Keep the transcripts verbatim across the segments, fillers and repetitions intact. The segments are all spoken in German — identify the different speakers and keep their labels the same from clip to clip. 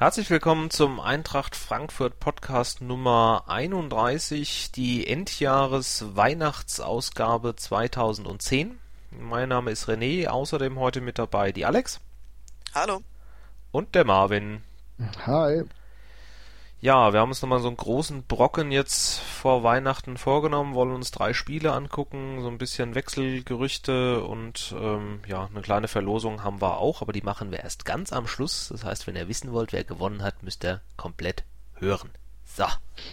Speaker 1: Herzlich willkommen zum Eintracht Frankfurt Podcast Nummer einunddreißig, die Endjahres-Weihnachtsausgabe zweitausendzehn. Mein Name ist René, außerdem heute mit dabei die Alex.
Speaker 2: Hallo.
Speaker 1: Und der Marvin.
Speaker 3: Hi.
Speaker 1: Ja, wir haben uns nochmal so einen großen Brocken jetzt vor Weihnachten vorgenommen, wollen uns drei Spiele angucken, so ein bisschen Wechselgerüchte und ähm, ja, eine kleine Verlosung haben wir auch, aber die machen wir erst ganz am Schluss. Das heißt, wenn ihr wissen wollt, wer gewonnen hat, müsst ihr komplett hören. So.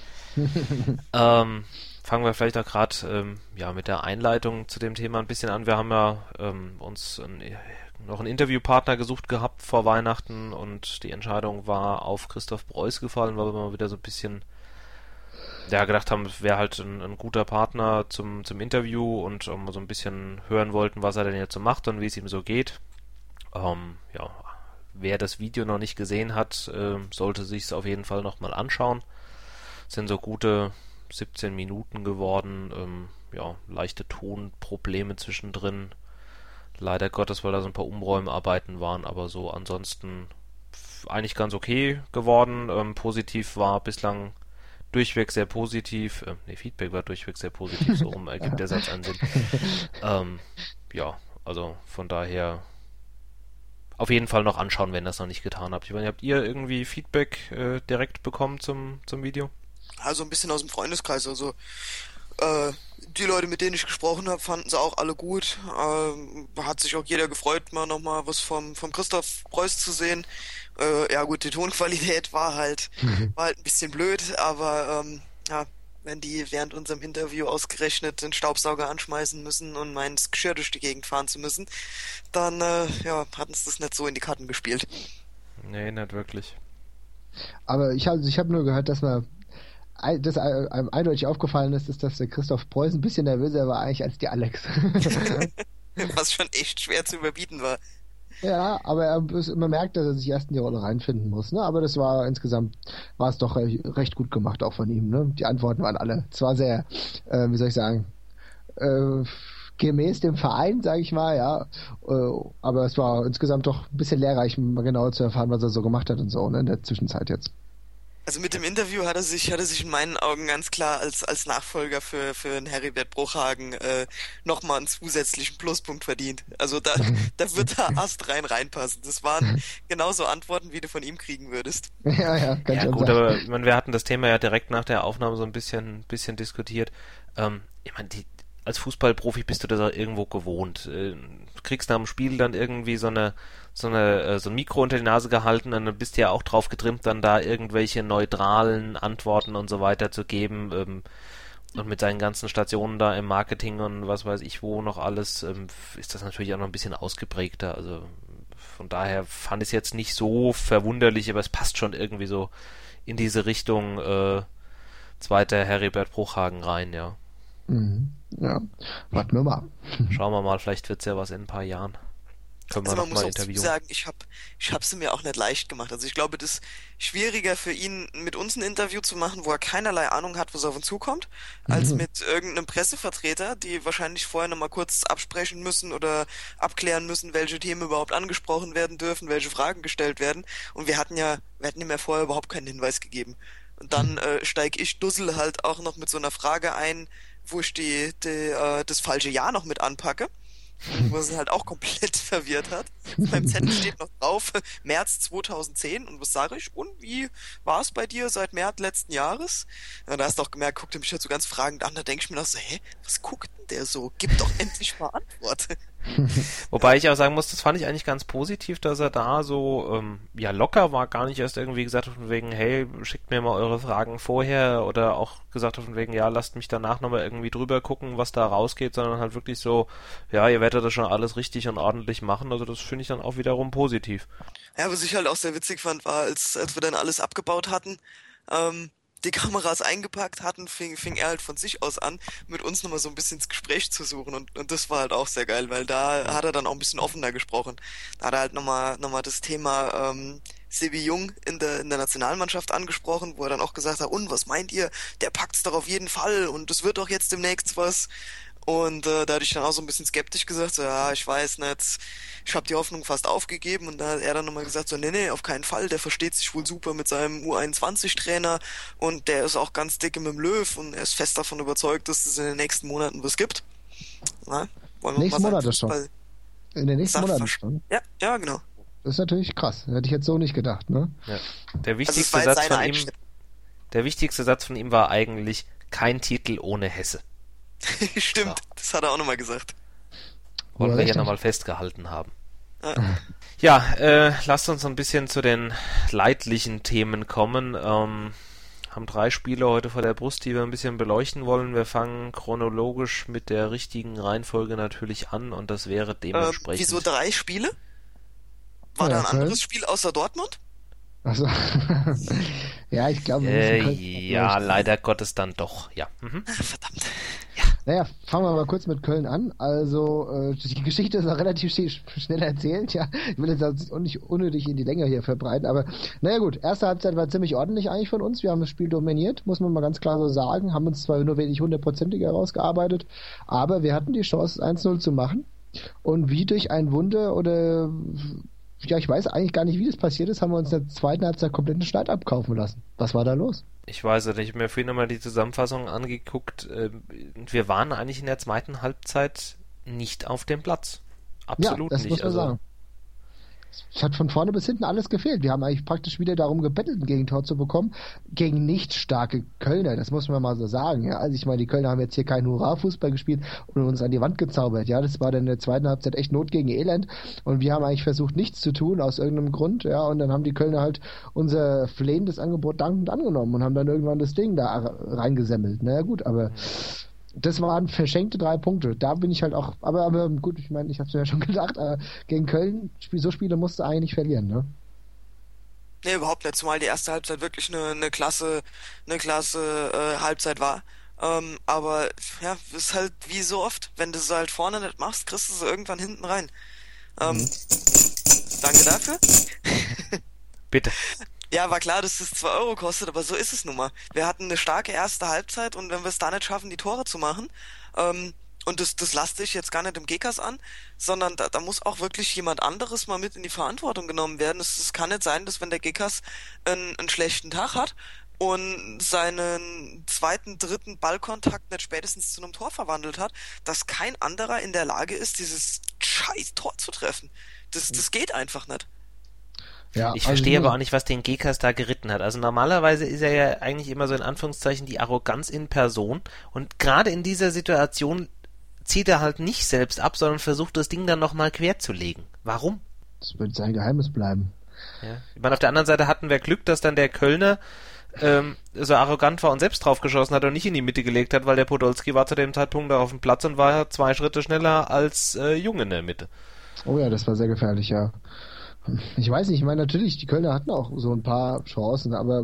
Speaker 1: ähm, fangen wir vielleicht auch gerade ähm, ja, mit der Einleitung zu dem Thema ein bisschen an. Wir haben ja ähm, uns ein, noch einen Interviewpartner gesucht gehabt vor Weihnachten und die Entscheidung war auf Christoph Preuß gefallen, weil wir mal wieder so ein bisschen ja, gedacht haben, es wäre halt ein, ein guter Partner zum, zum Interview und um, so ein bisschen hören wollten, was er denn jetzt so macht und wie es ihm so geht. Ähm, ja, wer das Video noch nicht gesehen hat, äh, sollte sich es auf jeden Fall nochmal anschauen. Es sind so gute siebzehn Minuten geworden, ähm, ja, leichte Tonprobleme zwischendrin. Leider Gottes, weil da so ein paar Umräumarbeiten waren, aber so ansonsten eigentlich ganz okay geworden. Ähm, positiv war bislang durchweg sehr positiv. Äh, ne, Feedback war durchweg sehr positiv, so rum ergibt der Satz einen Sinn. Ähm, ja, also von daher auf jeden Fall noch anschauen, wenn ihr das noch nicht getan habt. Ich meine, habt ihr irgendwie Feedback äh, direkt bekommen zum, zum Video?
Speaker 2: Also ein bisschen aus dem Freundeskreis, also äh, die Leute, mit denen ich gesprochen habe, fanden sie auch alle gut. Ähm, hat sich auch jeder gefreut, mal nochmal was vom, vom Christoph Preuß zu sehen. Äh, ja gut, die Tonqualität war halt, war halt ein bisschen blöd, aber ähm, ja, wenn die während unserem Interview ausgerechnet den Staubsauger anschmeißen müssen und meinen, das Geschirr durch die Gegend fahren zu müssen, dann äh, ja, hatten sie das nicht so in die Karten gespielt.
Speaker 1: Nee, nicht wirklich.
Speaker 3: Aber ich habe ich hab nur gehört, dass man das einem eindeutig aufgefallen ist, ist, dass der Christoph Preuß ein bisschen nervöser war eigentlich als die Alex.
Speaker 2: Was schon echt schwer zu überbieten war.
Speaker 3: Ja, aber er, man merkt, dass er sich erst in die Rolle reinfinden muss. Ne? Aber das war insgesamt, war es doch recht, recht gut gemacht auch von ihm. Ne? Die Antworten waren alle zwar sehr, äh, wie soll ich sagen, äh, gemäß dem Verein, sage ich mal, ja. Äh, aber es war insgesamt doch ein bisschen lehrreich, mal genauer zu erfahren, was er so gemacht hat und so, ne, in der Zwischenzeit jetzt.
Speaker 2: Also mit dem Interview hat er sich, hat er sich in meinen Augen ganz klar als, als Nachfolger für, für einen Heribert Bruchhagen äh, nochmal einen zusätzlichen Pluspunkt verdient. Also da, da wird da astrein reinpassen. Das waren genauso Antworten, wie du von ihm kriegen würdest.
Speaker 3: Ja, ja, kann
Speaker 1: ja
Speaker 3: schon
Speaker 1: gut,
Speaker 3: sein.
Speaker 1: aber ich meine, wir hatten das Thema ja direkt nach der Aufnahme so ein bisschen, bisschen diskutiert. Ähm, ich meine, die, als Fußballprofi bist du das auch irgendwo gewohnt. Äh, du kriegst nach dem Spiel dann irgendwie so eine so eine äh, so ein Mikro unter die Nase gehalten und dann bist du ja auch drauf getrimmt, dann da irgendwelche neutralen Antworten und so weiter zu geben, ähm, und mit seinen ganzen Stationen da im Marketing und was weiß ich wo noch alles, ähm, ist das natürlich auch noch ein bisschen ausgeprägter. Also von daher fand ich es jetzt nicht so verwunderlich, aber es passt schon irgendwie so in diese Richtung äh, zweiter Heribert Bruchhagen rein, ja.
Speaker 3: Mhm. Ja, warten wir mal.
Speaker 1: Schauen wir mal, vielleicht wird's ja was in ein paar Jahren. Können wir
Speaker 2: Also
Speaker 1: noch
Speaker 2: man muss
Speaker 1: mal
Speaker 2: auch
Speaker 1: interviewen.
Speaker 2: sagen, ich habe ich hab's mir auch nicht leicht gemacht. Also ich glaube, das ist schwieriger für ihn, mit uns ein Interview zu machen, wo er keinerlei Ahnung hat, was auf ihn zukommt, als
Speaker 3: Mhm.
Speaker 2: mit irgendeinem Pressevertreter, die wahrscheinlich vorher nochmal kurz absprechen müssen oder abklären müssen, welche Themen überhaupt angesprochen werden dürfen, welche Fragen gestellt werden. Und wir hatten ja, wir hatten ihm ja vorher überhaupt keinen Hinweis gegeben. Und dann äh, steige ich Dussel halt auch noch mit so einer Frage ein, wo ich die, die äh, das falsche Jahr noch mit anpacke. Wo sie halt auch komplett verwirrt hat. Beim Zettel steht noch drauf, März zweitausendzehn. Und was sage ich? Und wie war es bei dir seit März letzten Jahres? Ja, da hast du auch gemerkt, guckt er mich halt so ganz fragend an. Da denke ich mir noch so, hä, was guckt denn der so? Gib doch endlich mal Antwort.
Speaker 1: Wobei ich auch sagen muss, das fand ich eigentlich ganz positiv, dass er da so ähm, ja locker war, gar nicht erst irgendwie gesagt hat von wegen, hey, schickt mir mal eure Fragen vorher oder auch gesagt hat von wegen, ja, lasst mich danach nochmal irgendwie drüber gucken, was da rausgeht, sondern halt wirklich so, ja, ihr werdet das schon alles richtig und ordentlich machen, also das finde ich dann auch wiederum positiv.
Speaker 2: Ja, was ich halt auch sehr witzig fand, war, als, als wir dann alles abgebaut hatten, ähm, die Kameras eingepackt hatten, fing, fing er halt von sich aus an, mit uns nochmal so ein bisschen ins Gespräch zu suchen und, und das war halt auch sehr geil, weil da hat er dann auch ein bisschen offener gesprochen. Da hat er halt nochmal noch mal das Thema ähm, Sebi Jung in der, in der Nationalmannschaft angesprochen, wo er dann auch gesagt hat, und was meint ihr, der packt's doch auf jeden Fall und es wird doch jetzt demnächst was. Und äh, da hatte ich dann auch so ein bisschen skeptisch gesagt, so, ja, ich weiß nicht, ich habe die Hoffnung fast aufgegeben. Und da hat er dann nochmal gesagt, so, nee, nee, auf keinen Fall, der versteht sich wohl super mit seinem U einundzwanzig-Trainer und der ist auch ganz dicke mit dem Löw und er ist fest davon überzeugt, dass es in den nächsten Monaten was gibt. Na, wollen wir
Speaker 3: Nächsten
Speaker 2: mal
Speaker 3: Monate schon. In den nächsten Monaten schon?
Speaker 2: Ja, ja, genau.
Speaker 3: Das ist natürlich krass. Hätte ich jetzt so nicht gedacht, ne?
Speaker 1: Ja. Der wichtigste
Speaker 2: also
Speaker 1: Satz von ihm, der wichtigste Satz von ihm war eigentlich, kein Titel ohne Hesse.
Speaker 2: Stimmt, ja. Das hat er auch nochmal gesagt.
Speaker 1: Wollen wir hier nochmal festgehalten haben. Ja, ja äh, lasst uns ein bisschen zu den leidlichen Themen kommen. Ähm, haben drei Spiele heute vor der Brust, die wir ein bisschen beleuchten wollen. Wir fangen chronologisch mit der richtigen Reihenfolge natürlich an und das wäre dementsprechend...
Speaker 2: Äh, wieso drei Spiele? War ja, da ein okay. anderes Spiel außer Dortmund?
Speaker 3: Achso. Ja, ich glaube...
Speaker 1: Äh, ja, leider Gottes dann doch, ja. Mhm.
Speaker 2: Ach, verdammt.
Speaker 3: Ja. Naja, fangen wir mal kurz mit Köln an. Also, äh, die Geschichte ist auch relativ schnell erzählt, ja. Ich will jetzt auch nicht unnötig in die Länge hier verbreiten, aber naja gut, erste Halbzeit war ziemlich ordentlich eigentlich von uns. Wir haben das Spiel dominiert, muss man mal ganz klar so sagen, haben uns zwar nur wenig hundertprozentig herausgearbeitet, aber wir hatten die Chance, eins null zu machen. Und wie durch ein Wunder oder... Ja, ich weiß eigentlich gar nicht, wie das passiert ist, haben wir uns in der zweiten Halbzeit komplett einen Schneid abkaufen lassen. Was war da los?
Speaker 1: Ich weiß nicht, ich habe mir vorhin nochmal die Zusammenfassung angeguckt und wir waren eigentlich in der zweiten Halbzeit nicht auf dem Platz. Absolut
Speaker 3: ja, das
Speaker 1: nicht.
Speaker 3: Muss man
Speaker 1: also
Speaker 3: sagen. Es hat von vorne bis hinten alles gefehlt. Wir haben eigentlich praktisch wieder darum gebettelt, ein Gegentor zu bekommen, gegen nicht starke Kölner, das muss man mal so sagen. Ja, also ich meine, die Kölner haben jetzt hier keinen Hurra-Fußball gespielt und uns an die Wand gezaubert. Ja, das war dann in der zweiten Halbzeit echt Not gegen Elend und wir haben eigentlich versucht, nichts zu tun aus irgendeinem Grund. Ja, und dann haben die Kölner halt unser flehendes Angebot dankend angenommen und haben dann irgendwann das Ding da reingesemmelt. Naja gut, aber das waren verschenkte drei Punkte. Da bin ich halt auch, aber, aber gut, ich meine, ich hab's mir ja schon gedacht, aber gegen Köln, so Spiele musst du eigentlich verlieren, ne?
Speaker 2: Nee, überhaupt nicht, zumal die erste Halbzeit wirklich eine, eine klasse, eine klasse äh, Halbzeit war. Ähm, aber ja, ist halt wie so oft, wenn du es halt vorne nicht machst, kriegst du es irgendwann hinten rein. Ähm, mhm. Danke dafür.
Speaker 1: Bitte.
Speaker 2: Ja, war klar, dass es zwei Euro kostet, aber so ist es nun mal. Wir hatten eine starke erste Halbzeit und wenn wir es da nicht schaffen, die Tore zu machen, ähm, und das, das lasse ich jetzt gar nicht im Gekas an, sondern da, da muss auch wirklich jemand anderes mal mit in die Verantwortung genommen werden. Es, es kann nicht sein, dass wenn der Gekas einen, einen schlechten Tag hat und seinen zweiten, dritten Ballkontakt nicht spätestens zu einem Tor verwandelt hat, dass kein anderer in der Lage ist, dieses scheiß Tor zu treffen. Das, das geht einfach nicht.
Speaker 1: Ja, ich verstehe also, aber auch nicht, was den Gekas da geritten hat. Also normalerweise ist er ja eigentlich immer so in Anführungszeichen die Arroganz in Person und gerade in dieser Situation zieht er halt nicht selbst ab, sondern versucht das Ding dann nochmal quer zu legen. Warum?
Speaker 3: Das wird sein Geheimnis bleiben.
Speaker 1: Ja. Ich meine, auf der anderen Seite hatten wir Glück, dass dann der Kölner ähm, so arrogant war und selbst drauf geschossen hat und nicht in die Mitte gelegt hat, weil der Podolski war zu dem Zeitpunkt da auf dem Platz und war zwei Schritte schneller als äh, Jung in der Mitte.
Speaker 3: Oh ja, das war sehr gefährlich, ja. Ich weiß nicht, ich meine natürlich, die Kölner hatten auch so ein paar Chancen, aber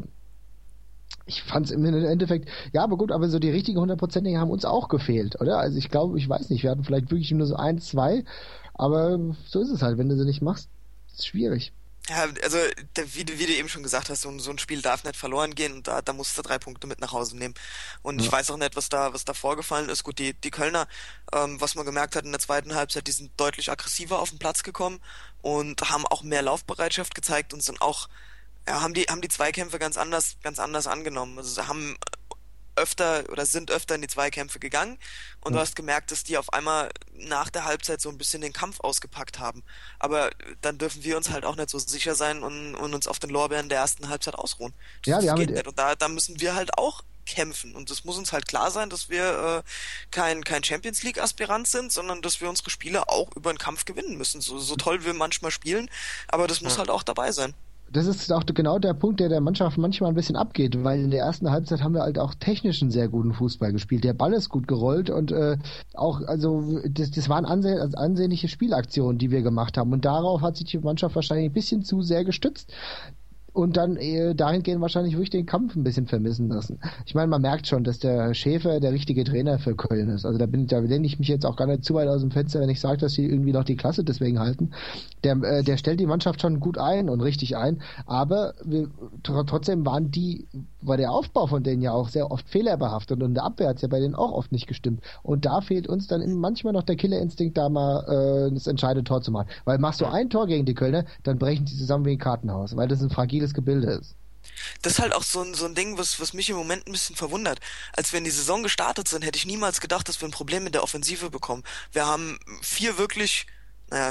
Speaker 3: ich fand es im Endeffekt, ja, aber gut, aber so die richtigen hundertprozentigen haben uns auch gefehlt, oder? Also ich glaube, ich weiß nicht, wir hatten vielleicht wirklich nur so eins, zwei, aber so ist es halt, wenn du sie nicht machst, ist schwierig.
Speaker 2: Ja, also wie du, wie du eben schon gesagt hast, so, so ein Spiel darf nicht verloren gehen und da, da musst du drei Punkte mit nach Hause nehmen. Und ja. Ich weiß auch nicht, was da was da vorgefallen ist. Gut, die die Kölner, ähm, was man gemerkt hat in der zweiten Halbzeit, die sind deutlich aggressiver auf den Platz gekommen und haben auch mehr Laufbereitschaft gezeigt und sind auch, ja, haben die haben die Zweikämpfe ganz anders ganz anders angenommen. Also sie haben öfter oder sind öfter in die Zweikämpfe gegangen und ja. Du hast gemerkt, dass die auf einmal nach der Halbzeit so ein bisschen den Kampf ausgepackt haben. Aber dann dürfen wir uns halt auch nicht so sicher sein und, und uns auf den Lorbeeren der ersten Halbzeit ausruhen. Das,
Speaker 3: ja,
Speaker 2: das
Speaker 3: wir
Speaker 2: geht
Speaker 3: haben
Speaker 2: nicht. Und da, da müssen wir halt auch kämpfen. Und das muss uns halt klar sein, dass wir äh, kein, kein Champions League Aspirant sind, sondern dass wir unsere Spiele auch über den Kampf gewinnen müssen. So, so toll wir manchmal spielen, aber das muss ja. halt auch dabei sein.
Speaker 3: Das ist auch genau der Punkt, der der Mannschaft manchmal ein bisschen abgeht, weil in der ersten Halbzeit haben wir halt auch technisch einen sehr guten Fußball gespielt. Der Ball ist gut gerollt und äh, auch, also das, das waren anseh also ansehnliche Spielaktionen, die wir gemacht haben und darauf hat sich die Mannschaft wahrscheinlich ein bisschen zu sehr gestützt. und dann äh, dahingehend wahrscheinlich wirklich den Kampf ein bisschen vermissen lassen. Ich meine, man merkt schon, dass der Schäfer der richtige Trainer für Köln ist. Also da bin da lehne ich mich jetzt auch gar nicht zu weit aus dem Fenster, wenn ich sage, dass sie irgendwie noch die Klasse deswegen halten. Der, äh, der stellt die Mannschaft schon gut ein und richtig ein, aber wir, tr- trotzdem waren die, war der Aufbau von denen ja auch sehr oft fehlerbehaftet und in der Abwehr hat es ja bei denen auch oft nicht gestimmt. Und da fehlt uns dann manchmal noch der Killerinstinkt, da mal äh, das entscheidende Tor zu machen. Weil machst du ein Tor gegen die Kölner, dann brechen die zusammen wie ein Kartenhaus, weil das ein fragiles Gebilde ist.
Speaker 2: Das ist halt auch so ein, so ein Ding, was, was mich im Moment ein bisschen verwundert. Als wir in die Saison gestartet sind, hätte ich niemals gedacht, dass wir ein Problem mit der Offensive bekommen. Wir haben vier wirklich, naja,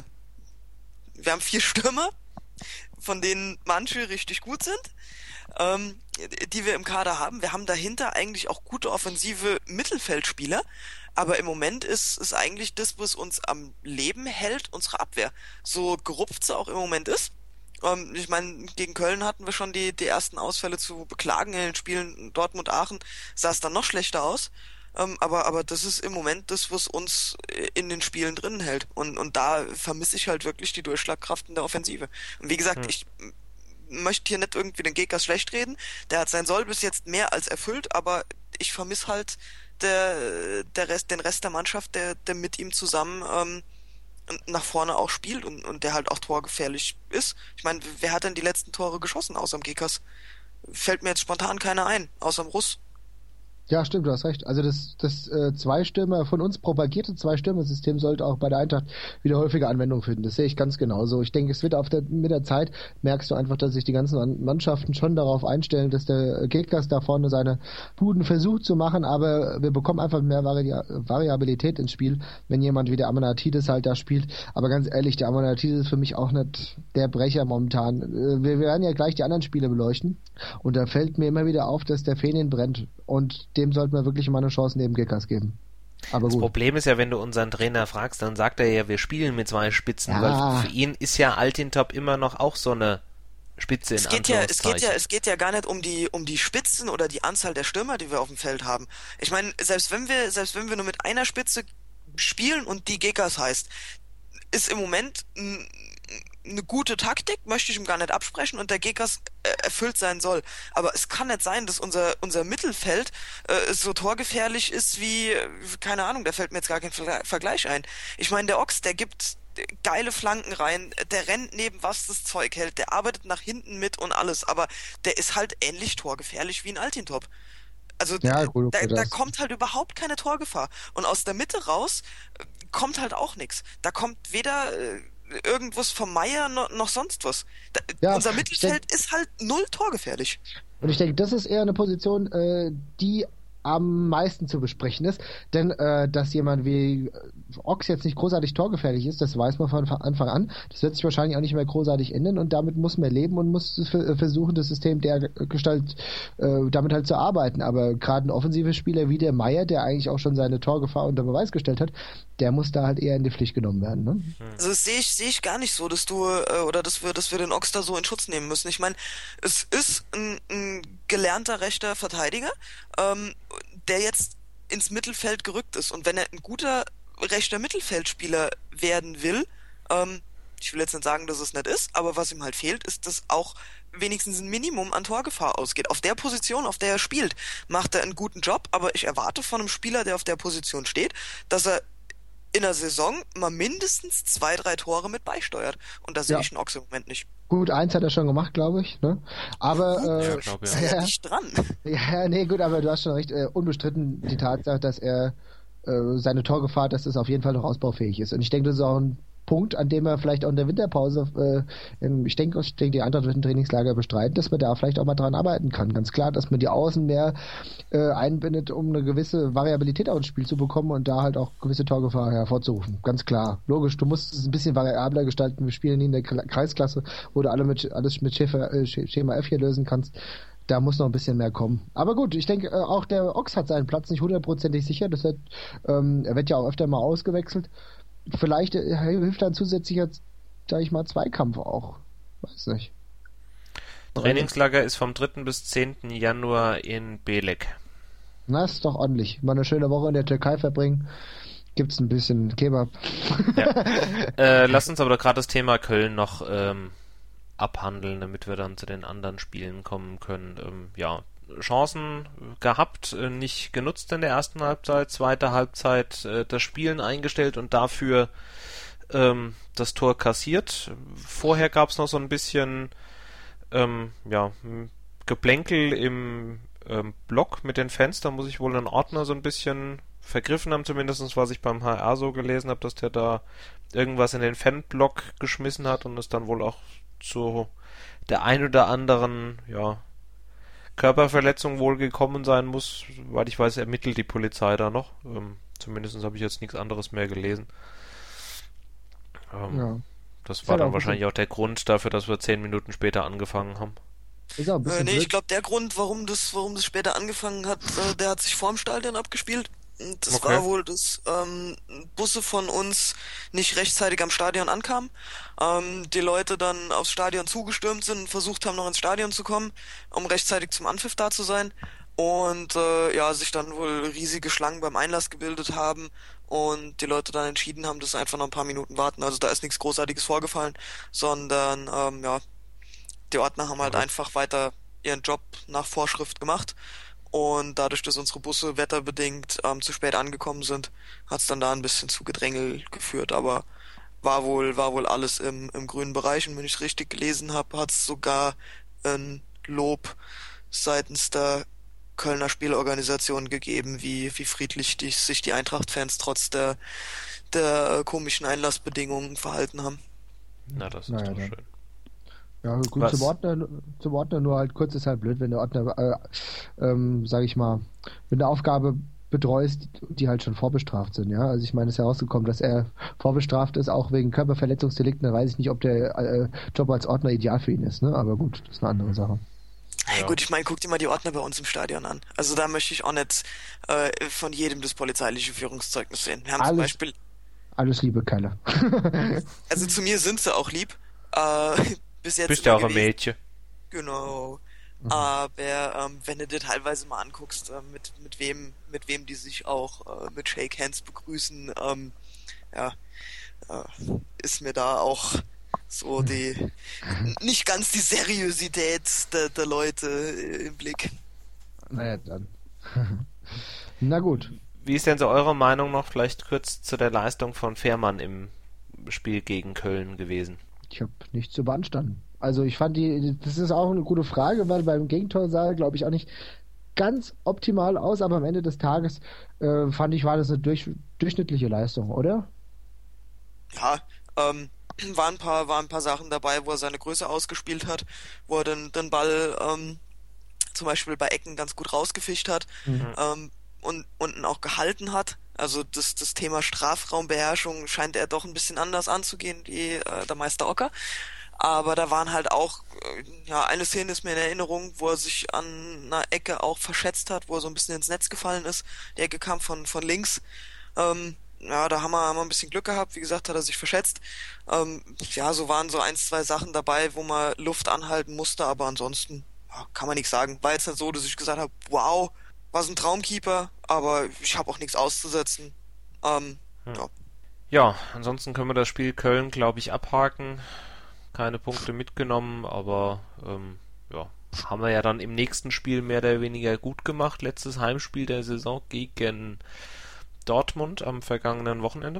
Speaker 2: wir haben vier Stürmer, von denen manche richtig gut sind, ähm, die wir im Kader haben. Wir haben dahinter eigentlich auch gute offensive Mittelfeldspieler, aber im Moment ist, ist eigentlich das, was uns am Leben hält, unsere Abwehr. So gerupft sie auch im Moment ist. Ähm, ich meine, gegen Köln hatten wir schon die, die ersten Ausfälle zu beklagen. In den Spielen Dortmund-Aachen sah es dann noch schlechter aus. Ähm, aber, aber das ist im Moment das, was uns in den Spielen drinnen hält. Und, und da vermisse ich halt wirklich die Durchschlagkraft in der Offensive. Und wie gesagt, hm. ich möchte hier nicht irgendwie den Gekas schlecht reden. Der hat sein Soll bis jetzt mehr als erfüllt, aber ich vermisse halt der, der Rest, den Rest der Mannschaft, der, der mit ihm zusammen ähm, nach vorne auch spielt und, und der halt auch torgefährlich ist. Ich meine, wer hat denn die letzten Tore geschossen außer dem Gekas? Fällt mir jetzt spontan keiner ein, außer dem Russ.
Speaker 3: Ja, stimmt, du hast recht. Also das, das äh, Zwei-Stürmer, von uns propagierte Zwei-Stürmer-System sollte auch bei der Eintracht wieder häufiger Anwendung finden. Das sehe ich ganz genauso. Ich denke, es wird auf der, mit der Zeit, merkst du einfach, dass sich die ganzen Mannschaften schon darauf einstellen, dass der Gekas da vorne seine Buden versucht zu machen, aber wir bekommen einfach mehr Vari- Variabilität ins Spiel, wenn jemand wie der Amanatidis halt da spielt. Aber ganz ehrlich, der Amanatidis ist für mich auch nicht der Brecher momentan. Wir werden ja gleich die anderen Spiele beleuchten und da fällt mir immer wieder auf, dass der Fähnchen brennt und dem sollten wir wirklich mal eine Chance neben Gekas geben. Aber
Speaker 1: das
Speaker 3: gut.
Speaker 1: Problem ist ja, wenn du unseren Trainer fragst, dann sagt er ja, wir spielen mit zwei Spitzen,
Speaker 3: ja.
Speaker 1: weil für ihn ist ja Altintop immer noch auch so eine Spitze in
Speaker 2: es geht ja, es geht ja, es geht ja gar nicht um die, um die Spitzen oder die Anzahl der Stürmer, die wir auf dem Feld haben. Ich meine, selbst wenn wir, selbst wenn wir nur mit einer Spitze spielen und die Gekas heißt, ist im Moment n- eine gute Taktik, möchte ich ihm gar nicht absprechen und der Gekas äh, erfüllt sein Soll. Aber es kann nicht sein, dass unser unser Mittelfeld äh, so torgefährlich ist wie, keine Ahnung, da fällt mir jetzt gar kein Ver- Vergleich ein. Ich meine, der Ochs, der gibt geile Flanken rein, der rennt neben was das Zeug hält, der arbeitet nach hinten mit und alles, aber der ist halt ähnlich torgefährlich wie ein Altintop. Also
Speaker 3: ja, gut, okay,
Speaker 2: da, da
Speaker 3: das.
Speaker 2: kommt halt überhaupt keine Torgefahr. Und aus der Mitte raus äh, kommt halt auch nichts. Da kommt weder äh, irgendwas vom Meier noch, noch sonst was. Da,
Speaker 3: Ja,
Speaker 2: unser
Speaker 3: ich
Speaker 2: Mittelfeld
Speaker 3: denk-
Speaker 2: ist halt null torgefährlich.
Speaker 3: Und ich denke, das ist eher eine Position, äh, die am meisten zu besprechen ist, denn äh, dass jemand wie Ochs jetzt nicht großartig torgefährlich ist, das weiß man von Anfang an. Das wird sich wahrscheinlich auch nicht mehr großartig ändern und damit muss man leben und muss f- versuchen, das System der Gestalt äh, damit halt zu arbeiten. Aber gerade ein offensiver Spieler wie der Meier, der eigentlich auch schon seine Torgefahr unter Beweis gestellt hat, der muss da halt eher in die Pflicht genommen werden. Ne?
Speaker 2: Also das sehe ich, sehe ich gar nicht so, dass du, äh, oder dass wir, dass wir den Ochs da so in Schutz nehmen müssen. Ich meine, es ist ein, ein gelernter rechter Verteidiger, ähm, der jetzt ins Mittelfeld gerückt ist. Und wenn er ein guter rechter Mittelfeldspieler werden will, ähm, ich will jetzt nicht sagen, dass es nicht ist, aber was ihm halt fehlt, ist, dass auch wenigstens ein Minimum an Torgefahr ausgeht. Auf der Position, auf der er spielt, macht er einen guten Job, aber ich erwarte von einem Spieler, der auf der Position steht, dass er in der Saison mal mindestens zwei, drei Tore mit beisteuert. Und da sehe
Speaker 3: Ja.
Speaker 2: ich den Ochs im Moment nicht.
Speaker 3: Gut, eins hat er schon gemacht, glaube ich. Ne? Aber äh,
Speaker 1: Ja, glaub, ja.
Speaker 2: Ist ja nicht dran.
Speaker 3: Ja, nee, gut, aber du hast schon recht, äh, unbestritten die Tatsache, dass er äh, seine Torgefahr, dass es auf jeden Fall noch ausbaufähig ist. Und ich denke, das ist auch ein Punkt, an dem er vielleicht auch in der Winterpause, äh, in, ich denke, ich denke, die Eintracht wird ein Trainingslager bestreiten, dass man da vielleicht auch mal dran arbeiten kann. Ganz klar, dass man die Außen mehr äh, einbindet, um eine gewisse Variabilität auch ins Spiel zu bekommen und da halt auch gewisse Torgefahr hervorzurufen. Ganz klar. Logisch, du musst es ein bisschen variabler gestalten. Wir spielen nie in der Kreisklasse, wo du alle mit, alles mit Schäfer, äh, Schema F hier lösen kannst. Da muss noch ein bisschen mehr kommen. Aber gut, ich denke, äh, auch der Ochs hat seinen Platz nicht hundertprozentig sicher. Das wird, ähm, er wird ja auch öfter mal ausgewechselt. Vielleicht äh, hilft dann zusätzlicher, sag ich mal, Zweikampf auch. Weiß nicht.
Speaker 1: Trainingslager ist vom dritten bis zehnten Januar in Belek.
Speaker 3: Na, ist doch ordentlich. Mal eine schöne Woche in der Türkei verbringen. Gibt's ein bisschen Kebab.
Speaker 1: Ja. äh, lass uns aber gerade das Thema Köln noch ähm, abhandeln, damit wir dann zu den anderen Spielen kommen können. Ähm, ja, Chancen gehabt, äh, nicht genutzt in der ersten Halbzeit, zweite Halbzeit äh, das Spielen eingestellt und dafür ähm, das Tor kassiert. Vorher gab es noch so ein bisschen ähm, ja, Geplänkel im ähm, Block mit den Fans, da muss ich wohl einen Ordner so ein bisschen vergriffen haben, zumindest was ich beim H R so gelesen habe, dass der da irgendwas in den Fanblock geschmissen hat und es dann wohl auch zu der ein oder anderen, ja, Körperverletzung wohl gekommen sein muss. Weil ich weiß, ermittelt die Polizei da noch. Ähm, zumindest habe ich jetzt nichts anderes mehr gelesen. Ähm, ja. Das war dann wahrscheinlich auch der Grund dafür, dass wir zehn Minuten später angefangen haben.
Speaker 2: Ist auch ein bisschen äh, nee, blöd. Ich glaube, der Grund, warum das, warum das später angefangen hat, äh, der hat sich vorm Stadion abgespielt. Das okay. war wohl, dass ähm, Busse von uns nicht rechtzeitig am Stadion ankamen. Ähm, die Leute dann aufs Stadion zugestürmt sind und versucht haben, noch ins Stadion zu kommen, um rechtzeitig zum Anpfiff da zu sein. Und äh, ja, sich dann wohl riesige Schlangen beim Einlass gebildet haben und die Leute dann entschieden haben, dass sie einfach noch ein paar Minuten warten. Also da ist nichts Großartiges vorgefallen, sondern ähm, ja, die Ordner haben halt okay. einfach weiter ihren Job nach Vorschrift gemacht. Und dadurch, dass unsere Busse wetterbedingt ähm, zu spät angekommen sind, hat es dann da ein bisschen zu Gedrängel geführt. Aber war wohl war wohl alles im, im grünen Bereich. Und wenn ich es richtig gelesen habe, hat es sogar ein Lob seitens der Kölner Spielorganisation gegeben, wie, wie friedlich die, sich die Eintracht-Fans trotz der, der komischen Einlassbedingungen verhalten haben.
Speaker 1: Na, das ist
Speaker 3: naja,
Speaker 1: doch
Speaker 3: dann.
Speaker 1: schön.
Speaker 3: Ja, gut, Was? zum Ordner, zum Ordner nur halt kurz ist halt blöd, wenn der Ordner, äh, ähm, sag ich mal, wenn du eine Aufgabe betreust, die halt schon vorbestraft sind, ja. Also ich meine, es ist herausgekommen, dass er vorbestraft ist, auch wegen Körperverletzungsdelikten, da weiß ich nicht, ob der äh, Job als Ordner ideal für ihn ist, ne? Aber gut, das ist eine andere Sache.
Speaker 2: Hey, ja. Gut, ich meine, guck dir mal die Ordner bei uns im Stadion an. Also da möchte ich auch nicht äh, von jedem das polizeiliche Führungszeugnis sehen. Wir haben
Speaker 3: alles,
Speaker 2: zum Beispiel...
Speaker 3: Alles liebe Kerle.
Speaker 2: Also zu mir sind sie auch lieb. Äh, bis jetzt
Speaker 1: Bist ja auch ein Mädchen.
Speaker 2: Genau. Mhm. Aber ähm, wenn du dir teilweise mal anguckst, äh, mit, mit wem mit wem die sich auch äh, mit Shake Hands begrüßen, ähm, ja, äh, ist mir da auch so die nicht ganz die Seriosität der, der Leute im Blick.
Speaker 3: Naja, dann. Na gut.
Speaker 1: Wie ist denn so eure Meinung noch vielleicht kurz zu der Leistung von Fährmann im Spiel gegen Köln gewesen?
Speaker 3: Ich habe nichts zu beanstanden. Also ich fand die, das ist auch eine gute Frage, weil beim Gegentor sah er, glaube ich, auch nicht ganz optimal aus, aber am Ende des Tages äh, fand ich, war das eine durch, durchschnittliche Leistung, oder?
Speaker 2: Ja, ähm, waren ein paar, waren ein paar Sachen dabei, wo er seine Größe ausgespielt hat, wo er den, den Ball ähm, zum Beispiel bei Ecken ganz gut rausgefischt hat mhm. ähm, und unten auch gehalten hat. Also das, das Thema Strafraumbeherrschung scheint er doch ein bisschen anders anzugehen wie äh, der Meister Ocker. Aber da waren halt auch, äh, ja, eine Szene ist mir in Erinnerung, wo er sich an einer Ecke auch verschätzt hat, wo er so ein bisschen ins Netz gefallen ist. Die Ecke kam von, von links. Ähm, ja, da haben wir, haben wir ein bisschen Glück gehabt. Wie gesagt, hat er sich verschätzt. Ähm, ja, so waren so ein, zwei Sachen dabei, wo man Luft anhalten musste, aber ansonsten ja, kann man nichts sagen. War jetzt nicht so, dass ich gesagt habe, wow, was ein Traumkeeper, aber ich habe auch nichts auszusetzen. Ähm,
Speaker 1: hm.
Speaker 2: ja.
Speaker 1: ja, ansonsten können wir das Spiel Köln, glaube ich, abhaken. Keine Punkte mitgenommen, aber ähm, ja, haben wir ja dann im nächsten Spiel mehr oder weniger gut gemacht. Letztes Heimspiel der Saison gegen Dortmund am vergangenen Wochenende.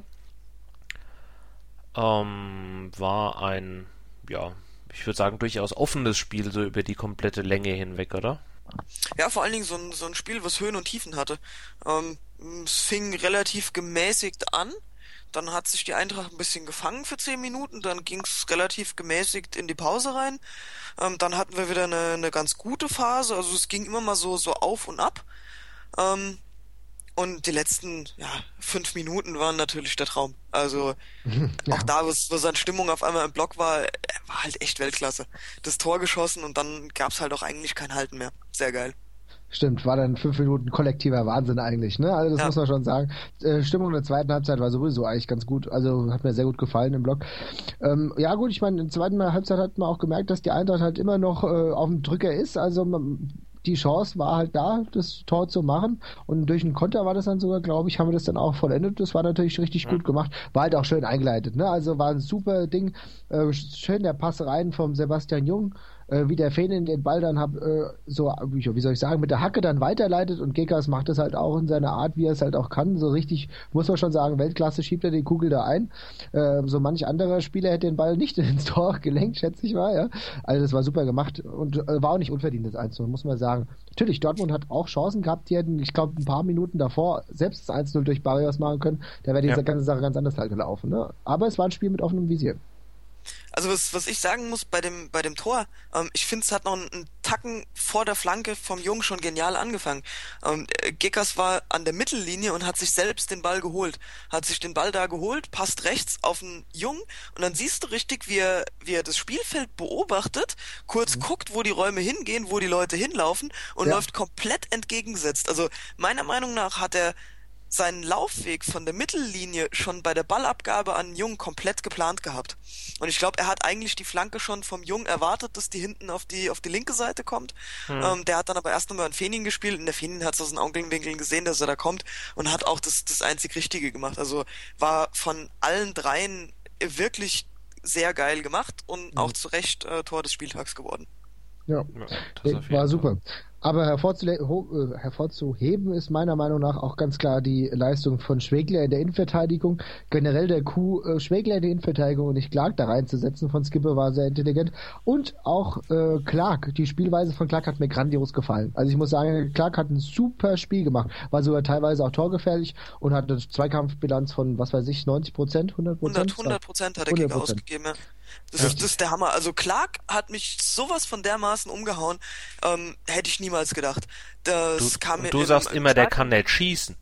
Speaker 1: Ähm, war ein, ja, ich würde sagen, durchaus offenes Spiel, so über die komplette Länge hinweg, oder?
Speaker 2: Ja, vor allen Dingen so ein, so ein Spiel, was Höhen und Tiefen hatte. Ähm, es fing relativ gemäßigt an, dann hat sich die Eintracht ein bisschen gefangen für zehn Minuten, dann ging es relativ gemäßigt in die Pause rein. Ähm, dann hatten wir wieder eine, eine ganz gute Phase, also es ging immer mal so, so auf und ab. Ähm, und die letzten ja, fünf Minuten waren natürlich der Traum. Also ja. Auch da, wo es an Stimmung auf einmal im Block war, war halt echt Weltklasse. Das Tor geschossen und dann gab es halt auch eigentlich kein Halten mehr. Sehr geil.
Speaker 3: Stimmt, war dann fünf Minuten kollektiver Wahnsinn eigentlich, ne? Also das ja. muss man schon sagen. Äh, Stimmung in der zweiten Halbzeit war sowieso eigentlich ganz gut. Also hat mir sehr gut gefallen im Block. Ähm, ja gut, ich meine, in der zweiten Halbzeit hat man auch gemerkt, dass die Eintracht halt immer noch äh, auf dem Drücker ist. Also man, die Chance war halt da, das Tor zu machen. Und durch einen Konter war das dann sogar, glaube ich, haben wir das dann auch vollendet. Das war natürlich richtig ja. gut gemacht. War halt auch schön eingeleitet. Ne? Also war ein super Ding. Äh, schön der Pass rein vom Sebastian Jung. Äh, wie der Fehnin den Ball dann hab, äh, so, wie soll ich sagen, mit der Hacke dann weiterleitet und Gekas macht das halt auch in seiner Art, wie er es halt auch kann. So richtig, muss man schon sagen, Weltklasse schiebt er die Kugel da ein. Äh, so manch anderer Spieler hätte den Ball nicht ins Tor gelenkt, schätze ich mal. Ja? Also das war super gemacht und äh, war auch nicht unverdient, das eins zu null, muss man sagen. Natürlich, Dortmund hat auch Chancen gehabt, die hätten, ich glaube, ein paar Minuten davor selbst das eins zu null durch Barrios machen können. Da wäre diese ja. ganze Sache ganz anders halt gelaufen. Ne? Aber es war ein Spiel mit offenem Visier.
Speaker 2: Also was, was ich sagen muss bei dem bei dem Tor, ähm, ich finde, es hat noch einen, einen Tacken vor der Flanke vom Jungen schon genial angefangen. Ähm, Gekas war an der Mittellinie und hat sich selbst den Ball geholt. Hat sich den Ball da geholt, passt rechts auf den Jungen und dann siehst du richtig, wie er, wie er das Spielfeld beobachtet, kurz mhm. guckt, wo die Räume hingehen, wo die Leute hinlaufen und ja. läuft komplett entgegengesetzt. Also meiner Meinung nach hat er seinen Laufweg von der Mittellinie schon bei der Ballabgabe an Jung komplett geplant gehabt. Und ich glaube, er hat eigentlich die Flanke schon vom Jung erwartet, dass die hinten auf die auf die linke Seite kommt. Hm. Ähm, der hat dann aber erst nochmal an Fehnin gespielt und der Fehnin hat es aus den Augenwinkeln gesehen, dass er da kommt und hat auch das, das einzig Richtige gemacht. Also war von allen dreien wirklich sehr geil gemacht und hm. auch zu Recht äh, Tor des Spieltags geworden.
Speaker 3: Ja, ja war super. Aber hervorzuhe- hervorzuheben ist meiner Meinung nach auch ganz klar die Leistung von Schwegler in der Innenverteidigung. Generell der Coup, äh, Schwegler in der Innenverteidigung und nicht Clark da reinzusetzen von Skipper war sehr intelligent. Und auch äh, Clark, die Spielweise von Clark hat mir grandios gefallen. Also ich muss sagen, Clark hat ein super Spiel gemacht. War sogar teilweise auch torgefährlich und hat eine Zweikampfbilanz von, was weiß ich, neunzig Prozent, hundert Prozent?
Speaker 2: hundert Prozent hat er gegen ausgegeben, ja. Das, ja. das ist der Hammer. Also Clark hat mich sowas von dermaßen umgehauen, ähm, hätte ich niemals gedacht. Das
Speaker 1: du
Speaker 2: kam
Speaker 1: du im, sagst im immer, Start- der kann nicht schießen.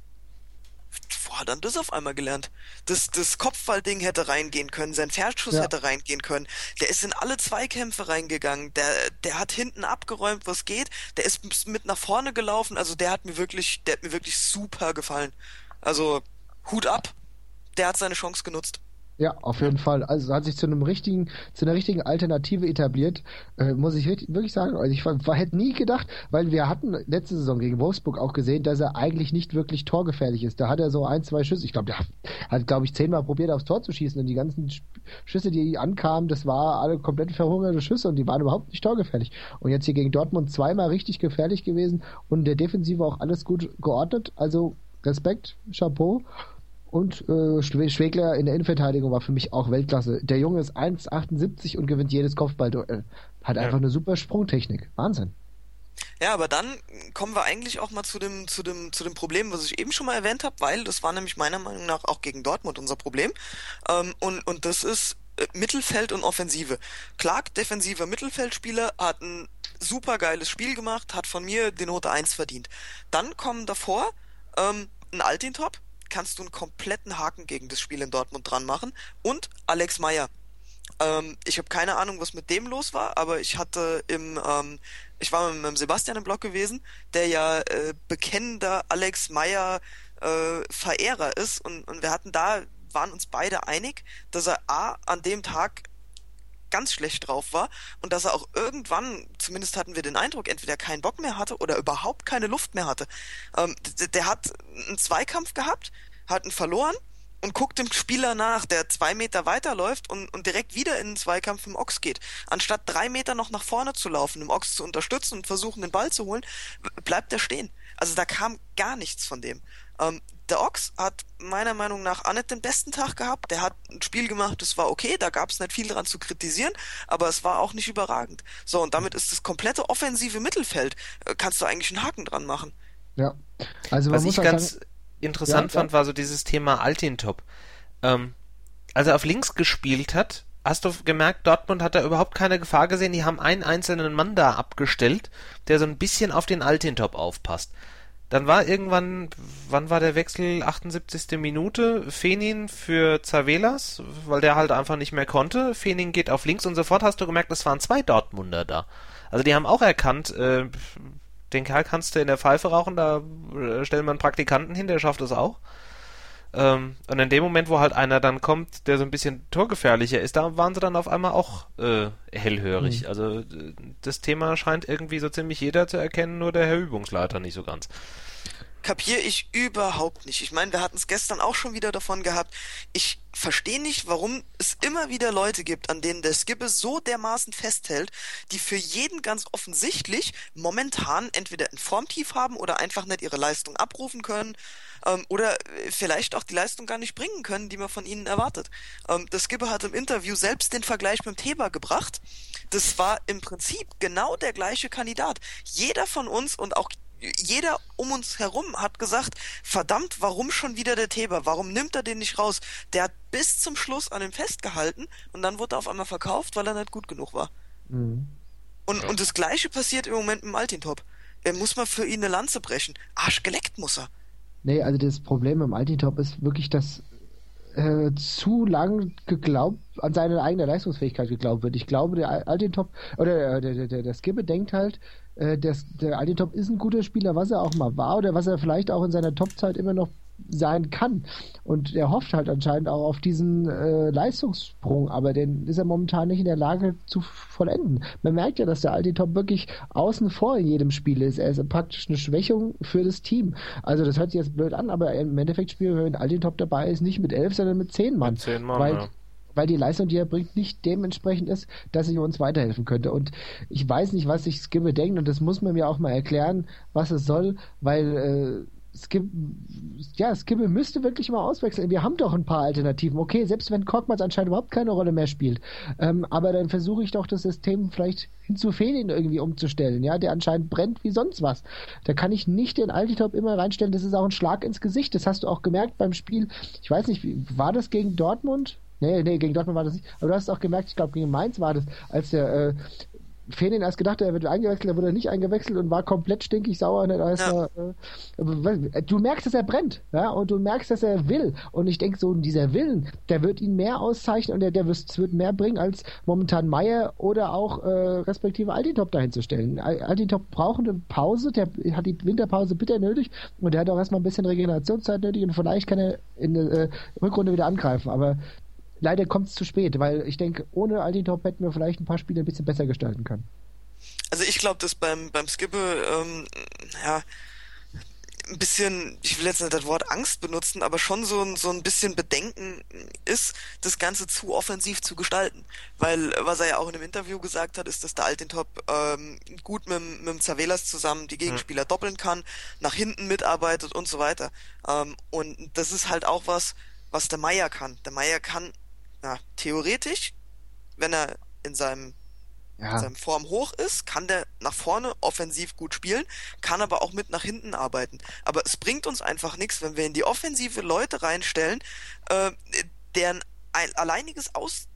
Speaker 2: Wo hat er das auf einmal gelernt? Das, das Kopfballding hätte reingehen können, sein Fernschuss ja. hätte reingehen können. Der ist in alle Zweikämpfe reingegangen. Der, der hat hinten abgeräumt, was geht. Der ist mit nach vorne gelaufen. Also der hat mir wirklich, der hat mir wirklich super gefallen. Also Hut ab. Der hat seine Chance genutzt.
Speaker 3: Ja, auf jeden Fall. Also hat sich zu einem richtigen, zu einer richtigen Alternative etabliert, äh, muss ich wirklich sagen. Also ich war, war, hätte nie gedacht, weil wir hatten letzte Saison gegen Wolfsburg auch gesehen, dass er eigentlich nicht wirklich torgefährlich ist. Da hat er so ein, zwei Schüsse. Ich glaube, der hat, glaube ich, zehnmal probiert, aufs Tor zu schießen und die ganzen Schüsse, die ankamen, das war alle komplett verhungerte Schüsse und die waren überhaupt nicht torgefährlich. Und jetzt hier gegen Dortmund zweimal richtig gefährlich gewesen und der Defensive auch alles gut geordnet. Also Respekt, Chapeau. Und äh, Schwegler in der Innenverteidigung war für mich auch Weltklasse. Der Junge ist eins Komma achtundsiebzig und gewinnt jedes Kopfballduell. Hat einfach ja. eine super Sprungtechnik. Wahnsinn.
Speaker 2: Ja, aber dann kommen wir eigentlich auch mal zu dem zu dem zu dem Problem, was ich eben schon mal erwähnt habe, weil das war nämlich meiner Meinung nach auch gegen Dortmund unser Problem. Ähm, und und das ist äh, Mittelfeld und Offensive. Clark, defensiver Mittelfeldspieler, hat ein super geiles Spiel gemacht, hat von mir die Note eins verdient. Dann kommen davor ähm, ein Altintop, kannst du einen kompletten Haken gegen das Spiel in Dortmund dran machen. Und Alex Meyer. Ähm, ich habe keine Ahnung, was mit dem los war, aber ich hatte im, ähm, ich war mit, mit Sebastian im Blog gewesen, der ja äh, bekennender Alex Meyer äh, Verehrer ist und, und wir hatten da, waren uns beide einig, dass er A, an dem Tag ganz schlecht drauf war und dass er auch irgendwann, zumindest hatten wir den Eindruck, entweder keinen Bock mehr hatte oder überhaupt keine Luft mehr hatte. Ähm, der, der hat einen Zweikampf gehabt, hat ihn verloren und guckt dem Spieler nach, der zwei Meter weiterläuft und, und direkt wieder in den Zweikampf im Ochs geht. Anstatt drei Meter noch nach vorne zu laufen, im Ochs zu unterstützen und versuchen, den Ball zu holen, bleibt er stehen. Also da kam gar nichts von dem. Ähm, der Ochs hat meiner Meinung nach auch nicht den besten Tag gehabt. Der hat ein Spiel gemacht, das war okay, da gab es nicht viel dran zu kritisieren, aber es war auch nicht überragend. So, und damit ist das komplette offensive Mittelfeld, äh, kannst du eigentlich einen Haken dran machen.
Speaker 3: Ja, also man
Speaker 1: Was
Speaker 3: muss
Speaker 1: ich
Speaker 3: halt
Speaker 1: ganz
Speaker 3: sagen,
Speaker 1: interessant
Speaker 3: ja,
Speaker 1: fand,
Speaker 3: ja.
Speaker 1: war so dieses Thema Altintop. Ähm, als er auf links gespielt hat, hast du gemerkt, Dortmund hat da überhaupt keine Gefahr gesehen. Die haben einen einzelnen Mann da abgestellt, der so ein bisschen auf den Altintop aufpasst. Dann war irgendwann, wann war der Wechsel? achtundsiebzigste Minute, Fehnin für Zavelas, weil der halt einfach nicht mehr konnte. Fehnin geht auf links und sofort hast du gemerkt, es waren zwei Dortmunder da. Also die haben auch erkannt, äh, den Kerl kannst du in der Pfeife rauchen, da äh, stellen wir einen Praktikanten hin, der schafft es auch. Ähm, und in dem Moment, wo halt einer dann kommt, der so ein bisschen torgefährlicher ist, da waren sie dann auf einmal auch äh, hellhörig. Mhm. Also das Thema scheint irgendwie so ziemlich jeder zu erkennen, nur der Herr Übungsleiter nicht so ganz.
Speaker 2: Kapiere ich überhaupt nicht. Ich meine, wir hatten es gestern auch schon wieder davon gehabt. Ich verstehe nicht, warum es immer wieder Leute gibt, an denen der Skibbe so dermaßen festhält, die für jeden ganz offensichtlich momentan entweder ein Formtief haben oder einfach nicht ihre Leistung abrufen können ähm, oder vielleicht auch die Leistung gar nicht bringen können, die man von ihnen erwartet. Ähm, der Skibbe hat im Interview selbst den Vergleich mit dem Theba gebracht. Das war im Prinzip genau der gleiche Kandidat. Jeder von uns und auch jeder um uns herum hat gesagt, verdammt, warum schon wieder der Theba? Warum nimmt er den nicht raus? Der hat bis zum Schluss an ihm festgehalten und dann wurde er auf einmal verkauft, weil er nicht gut genug war. Mhm. Und, und das Gleiche passiert im Moment mit dem Altintop. Er muss mal für ihn eine Lanze brechen. Arschgeleckt muss er.
Speaker 3: Nee, also das Problem im Altintop ist wirklich, dass äh, zu lang geglaubt, an seine eigene Leistungsfähigkeit geglaubt wird. Ich glaube, der Altintop, oder der, der, der, der Skibbe denkt halt, äh, der, der Altintop ist ein guter Spieler, was er auch mal war, oder was er vielleicht auch in seiner Topzeit immer noch sein kann. Und er hofft halt anscheinend auch auf diesen äh, Leistungssprung, aber den ist er momentan nicht in der Lage zu vollenden. Man merkt ja, dass der Altintop wirklich außen vor in jedem Spiel ist. Er ist praktisch eine Schwächung für das Team. Also das hört sich jetzt blöd an, aber im Endeffekt spielen wir, wenn Altintop dabei ist, nicht mit elf, sondern mit zehn Mann.
Speaker 1: Mit zehn Mann,
Speaker 3: weil,
Speaker 1: ja.
Speaker 3: weil die Leistung, die er bringt, nicht dementsprechend ist, dass er uns weiterhelfen könnte. Und ich weiß nicht, was sich Skibbe denkt, und das muss man mir auch mal erklären, was es soll, weil äh, Skibbe, ja, Skibbe müsste wirklich mal auswechseln. Wir haben doch ein paar Alternativen. Okay, selbst wenn Korkmaz anscheinend überhaupt keine Rolle mehr spielt. Ähm, aber dann versuche ich doch das System vielleicht hin zu Felin irgendwie umzustellen, ja, der anscheinend brennt wie sonst was. Da kann ich nicht den Altintop immer reinstellen. Das ist auch ein Schlag ins Gesicht. Das hast du auch gemerkt beim Spiel. Ich weiß nicht, war das gegen Dortmund? Nee, nee, gegen Dortmund war das nicht. Aber du hast es auch gemerkt, ich glaube, gegen Mainz war das, als der äh, Felin erst gedacht, er wird eingewechselt, er wurde nicht eingewechselt und war komplett stinkig sauer. Und dann ja. er, äh, du merkst, dass er brennt, ja, und du merkst, dass er will. Und ich denke, so dieser Willen, der wird ihn mehr auszeichnen und der, der wird, wird mehr bringen, als momentan Meier oder auch äh, respektive Altintop dahin zu stellen. Altintop braucht eine Pause, der hat die Winterpause bitter nötig und der hat auch erstmal ein bisschen Regenerationszeit nötig und vielleicht kann er in der äh, Rückrunde wieder angreifen, aber leider kommt es zu spät, weil ich denke, ohne Altintop hätten wir vielleicht ein paar Spiele ein bisschen besser gestalten können.
Speaker 2: Also ich glaube, dass beim, beim Skibbe, ähm, ja, ein bisschen, ich will jetzt nicht das Wort Angst benutzen, aber schon so ein, so ein bisschen Bedenken ist, das Ganze zu offensiv zu gestalten. Weil, was er ja auch in einem Interview gesagt hat, ist, dass der Altintop ähm, gut mit, mit dem Zavelas zusammen die Gegenspieler mhm. doppeln kann, nach hinten mitarbeitet und so weiter. Ähm, und das ist halt auch was, was der Meier kann. Der Meier kann Ja, theoretisch, wenn er in seinem, ja. in seinem Form hoch ist, kann der nach vorne offensiv gut spielen, kann aber auch mit nach hinten arbeiten. Aber es bringt uns einfach nichts, wenn wir in die Offensive Leute reinstellen, äh, deren ein alleiniges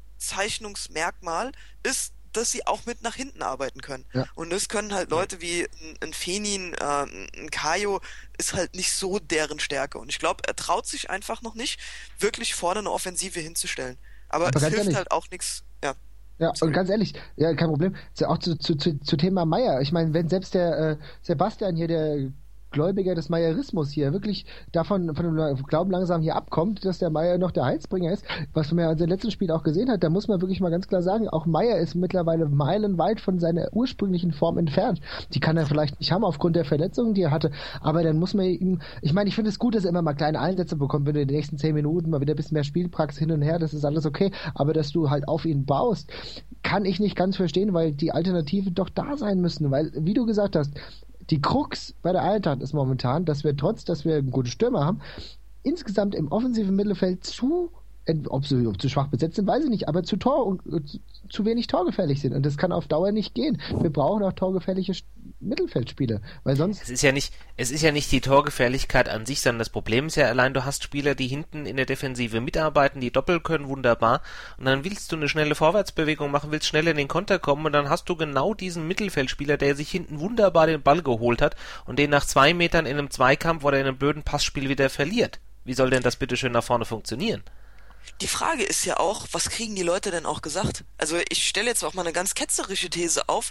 Speaker 2: Auszeichnungsmerkmal ist, dass sie auch mit nach hinten arbeiten können. Ja. Und das können halt Leute wie ein, ein Fenin, äh, ein Kajo, ist halt nicht so deren Stärke. Und ich glaube, er traut sich einfach noch nicht, wirklich vorne eine Offensive hinzustellen. Aber, Aber es hilft ehrlich. halt auch nichts. Ja.
Speaker 3: Ja, und ganz ehrlich, ja, kein Problem. Auch zu, zu, zu, zu Thema Meier. Ich meine, wenn selbst der äh, Sebastian hier, der Gläubiger des Meierismus hier, wirklich davon von dem Glauben langsam hier abkommt, dass der Meier noch der Heilsbringer ist, was man ja in den letzten Spielen auch gesehen hat, da muss man wirklich mal ganz klar sagen, auch Meier ist mittlerweile meilenweit von seiner ursprünglichen Form entfernt. Die kann er vielleicht nicht haben aufgrund der Verletzungen, die er hatte, aber dann muss man ihm, ich meine, ich finde es gut, dass er immer mal kleine Einsätze bekommt, wenn du in den nächsten zehn Minuten mal wieder ein bisschen mehr Spielpraxis hin und her, das ist alles okay, aber dass du halt auf ihn baust, kann ich nicht ganz verstehen, weil die Alternativen doch da sein müssen, weil, wie du gesagt hast, die Krux bei der Eintracht ist momentan, dass wir trotz, dass wir einen guten Stürmer haben, insgesamt im offensiven Mittelfeld zu, ob sie ob zu schwach besetzt sind, weiß ich nicht, aber zu Tor und zu, zu wenig torgefährlich sind. Und das kann auf Dauer nicht gehen. Wir brauchen auch torgefährliche Mittelfeldspieler, weil sonst...
Speaker 1: Es ist ja nicht, es ist ja nicht die Torgefährlichkeit an sich, sondern das Problem ist ja allein, du hast Spieler, die hinten in der Defensive mitarbeiten, die doppeln können, wunderbar, und dann willst du eine schnelle Vorwärtsbewegung machen, willst schnell in den Konter kommen und dann hast du genau diesen Mittelfeldspieler, der sich hinten wunderbar den Ball geholt hat und den nach zwei Metern in einem Zweikampf oder in einem blöden Passspiel wieder verliert. Wie soll denn das bitte schön nach vorne funktionieren?
Speaker 2: Die Frage ist ja auch, was kriegen die Leute denn auch gesagt? Also ich stelle jetzt auch mal eine ganz ketzerische These auf.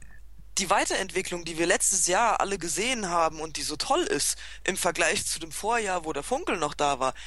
Speaker 2: Die Weiterentwicklung, die wir letztes Jahr alle gesehen haben und die so toll ist, im Vergleich zu dem Vorjahr, wo der Funkel noch da war,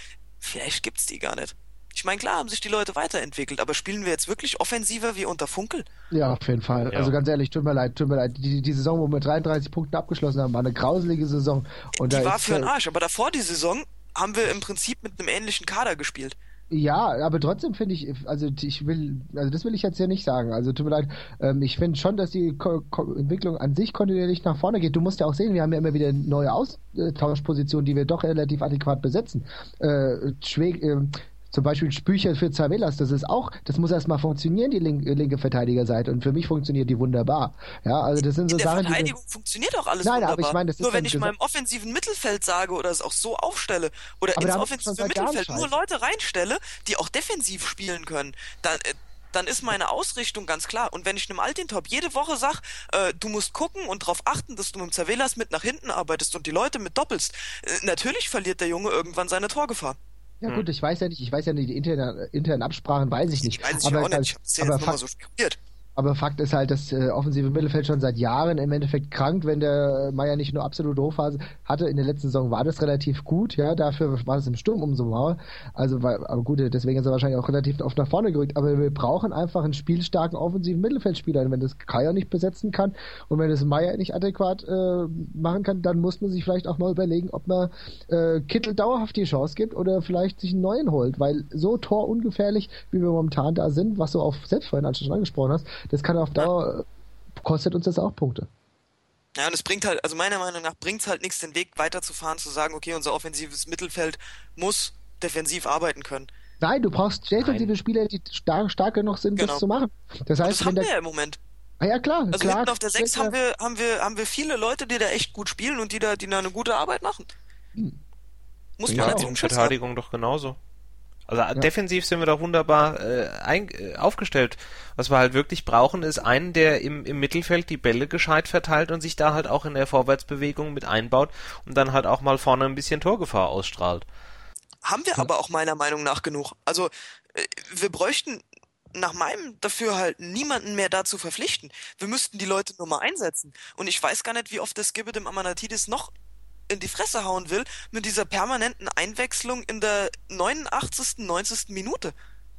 Speaker 2: vielleicht gibt's die gar nicht. Ich meine, klar haben sich die Leute weiterentwickelt, aber spielen wir jetzt wirklich offensiver wie unter Funkel?
Speaker 3: Ja, auf jeden Fall.
Speaker 1: Ja.
Speaker 3: Also ganz ehrlich, tut mir leid, tut mir leid. Die, die Saison, wo wir mit dreiunddreißig Punkten abgeschlossen haben, war eine grauselige Saison. Und
Speaker 2: die
Speaker 3: da
Speaker 2: war
Speaker 3: ist,
Speaker 2: für den Arsch, aber davor die Saison haben wir im Prinzip mit einem ähnlichen Kader gespielt.
Speaker 3: Ja, aber trotzdem finde ich, also ich will, also das will ich jetzt ja nicht sagen. Also tut mir leid, ähm, ich finde schon, dass die Ko- Ko- Entwicklung an sich kontinuierlich nach vorne geht. Du musst ja auch sehen, wir haben ja immer wieder neue Austauschpositionen, die wir doch relativ adäquat besetzen. Äh, Schweg, äh, zum Beispiel Spücher für Zavelas, das ist auch, das muss erstmal funktionieren, die linke, linke Verteidigerseite. Und für mich funktioniert die wunderbar. Ja, also das sind so
Speaker 2: In der
Speaker 3: Sachen, die
Speaker 2: Verteidigung funktioniert auch alles
Speaker 3: Nein,
Speaker 2: wunderbar.
Speaker 3: aber ich meine, das ist
Speaker 2: Nur wenn
Speaker 3: dann
Speaker 2: ich
Speaker 3: gesa-
Speaker 2: mal im offensiven Mittelfeld sage oder es auch so aufstelle oder
Speaker 3: Aber da
Speaker 2: ins
Speaker 3: haben wir schon
Speaker 2: offensive
Speaker 3: seit Jahren
Speaker 2: Mittelfeld nur
Speaker 3: Scheiß.
Speaker 2: Leute reinstelle, die auch defensiv spielen können, dann, äh, dann ist meine Ausrichtung ganz klar. Und wenn ich einem Altintop jede Woche sag, äh, du musst gucken und darauf achten, dass du mit dem Zavelas mit nach hinten arbeitest und die Leute mit doppelst, äh, natürlich verliert der Junge irgendwann seine Torgefahr.
Speaker 3: Ja gut, ich weiß ja nicht, ich weiß ja nicht, die internen, internen Absprachen weiß ich nicht.
Speaker 2: Ich weiß ich
Speaker 3: aber
Speaker 2: auch nicht, ich hab's ja
Speaker 3: aber
Speaker 2: jetzt nochmal
Speaker 3: Fakt,
Speaker 2: so spekuliert.
Speaker 3: aber Fakt ist halt, das äh, offensive Mittelfeld schon seit Jahren im Endeffekt krankt, wenn der Meier nicht nur absolute Hochphase hatte. In der letzten Saison war das relativ gut, ja, dafür war es im Sturm umso mauer. Also, weil, aber gut, deswegen ist er wahrscheinlich auch relativ oft nach vorne gerückt. Aber wir brauchen einfach einen spielstarken offensiven Mittelfeldspieler. Und wenn das Kaya nicht besetzen kann und wenn das Meier nicht adäquat äh, machen kann, dann muss man sich vielleicht auch mal überlegen, ob man äh, Kittel dauerhaft die Chance gibt oder vielleicht sich einen neuen holt. Weil so torungefährlich, wie wir momentan da sind, was du auch selbst vorhin schon angesprochen hast, das kann auf Dauer, ja. kostet uns das auch Punkte.
Speaker 2: Ja, und es bringt halt, also meiner Meinung nach bringt es halt nichts, den Weg weiterzufahren, zu sagen, okay, unser offensives Mittelfeld muss defensiv arbeiten können.
Speaker 3: Nein, du brauchst defensive Spieler, die stark, stark genug sind,
Speaker 2: Genau.
Speaker 3: das zu machen. Das heißt,
Speaker 2: das
Speaker 3: wenn
Speaker 2: haben
Speaker 3: der,
Speaker 2: wir ja im Moment.
Speaker 3: ah ja klar,
Speaker 2: Also
Speaker 3: klar,
Speaker 2: hinten auf der sechs
Speaker 3: sicher.
Speaker 2: haben wir, haben wir, haben wir viele Leute, die da echt gut spielen und die da, die da eine gute Arbeit machen.
Speaker 3: Hm.
Speaker 2: Muss
Speaker 3: Ja,
Speaker 2: man
Speaker 1: Ja,
Speaker 2: jetzt
Speaker 1: und Verteidigung doch genauso. Also
Speaker 3: Ja.
Speaker 1: defensiv sind wir doch wunderbar äh, ein, äh, aufgestellt. Was wir halt wirklich brauchen, ist einen, der im, im Mittelfeld die Bälle gescheit verteilt und sich da halt auch in der Vorwärtsbewegung mit einbaut und dann halt auch mal vorne ein bisschen Torgefahr ausstrahlt.
Speaker 2: Haben wir aber auch meiner Meinung nach genug. Also äh, wir bräuchten nach meinem Dafürhalten niemanden mehr dazu verpflichten. Wir müssten die Leute nur mal einsetzen. Und ich weiß gar nicht, wie oft das Gibbe dem Amanatidis noch in die Fresse hauen will mit dieser permanenten Einwechslung in der neunundachtzigsten, neunzigsten Minute.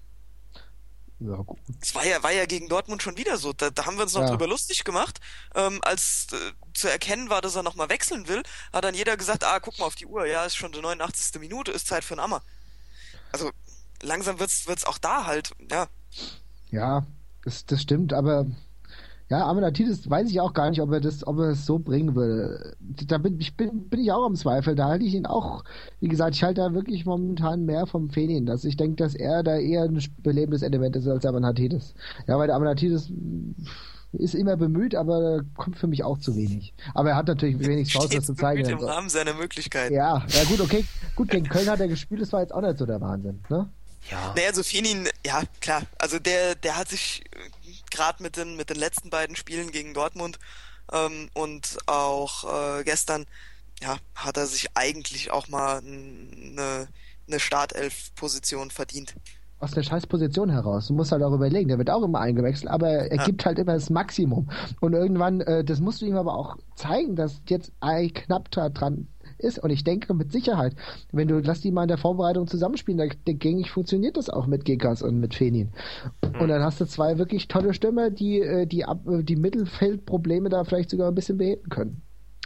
Speaker 3: Ja, gut.
Speaker 2: Das war ja, war ja gegen Dortmund schon wieder so. Da, da haben wir uns noch
Speaker 3: Ja.
Speaker 2: drüber lustig gemacht. Ähm, als äh, zu erkennen war, dass er nochmal wechseln will, hat dann jeder gesagt, ah, guck mal auf die Uhr, ja, ist schon die neunundachtzigste Minute, ist Zeit für einen Ammer. Also langsam wird's, wird's auch da halt, ja.
Speaker 3: Ja, das, das stimmt, aber ja, Amanatidis weiß ich auch gar nicht, ob er das, ob er es so bringen würde. Da bin ich, bin, bin ich auch am Zweifel. Da halte ich ihn auch, wie gesagt, ich halte da wirklich momentan mehr vom Fenin. Dass ich denke, dass er da eher ein belebendes Element ist als Amanatidis. Ja, weil der Amanatidis ist immer bemüht, aber kommt für mich auch zu wenig. Aber er hat natürlich wenig Chance, das zu zeigen.
Speaker 2: Im Rahmen seiner Möglichkeiten.
Speaker 3: Ja, ja gut, okay. Gut, gegen Köln hat er gespielt, das war jetzt auch nicht so der Wahnsinn, ne?
Speaker 1: Ja.
Speaker 2: Naja, also Fenin, ja, klar. Also der, der hat sich gerade mit den, mit den letzten beiden Spielen gegen Dortmund ähm, und auch äh, gestern, ja, hat er sich eigentlich auch mal eine, eine Startelf-Position verdient.
Speaker 3: Aus der scheiß Position heraus. Du musst halt auch überlegen, der wird auch immer eingewechselt, aber er
Speaker 2: Ja.
Speaker 3: gibt halt immer das Maximum. Und irgendwann, äh, das musst du ihm aber auch zeigen, dass jetzt ein knapp da dran ist. Und ich denke mit Sicherheit, wenn du, lass die mal in der Vorbereitung zusammenspielen, dann denke ich, funktioniert das auch mit Gekas und mit Fenin.
Speaker 1: Mhm.
Speaker 3: Und dann hast du zwei wirklich tolle Stürmer, die äh, die, Ab die Mittelfeldprobleme da vielleicht sogar ein bisschen beheben können.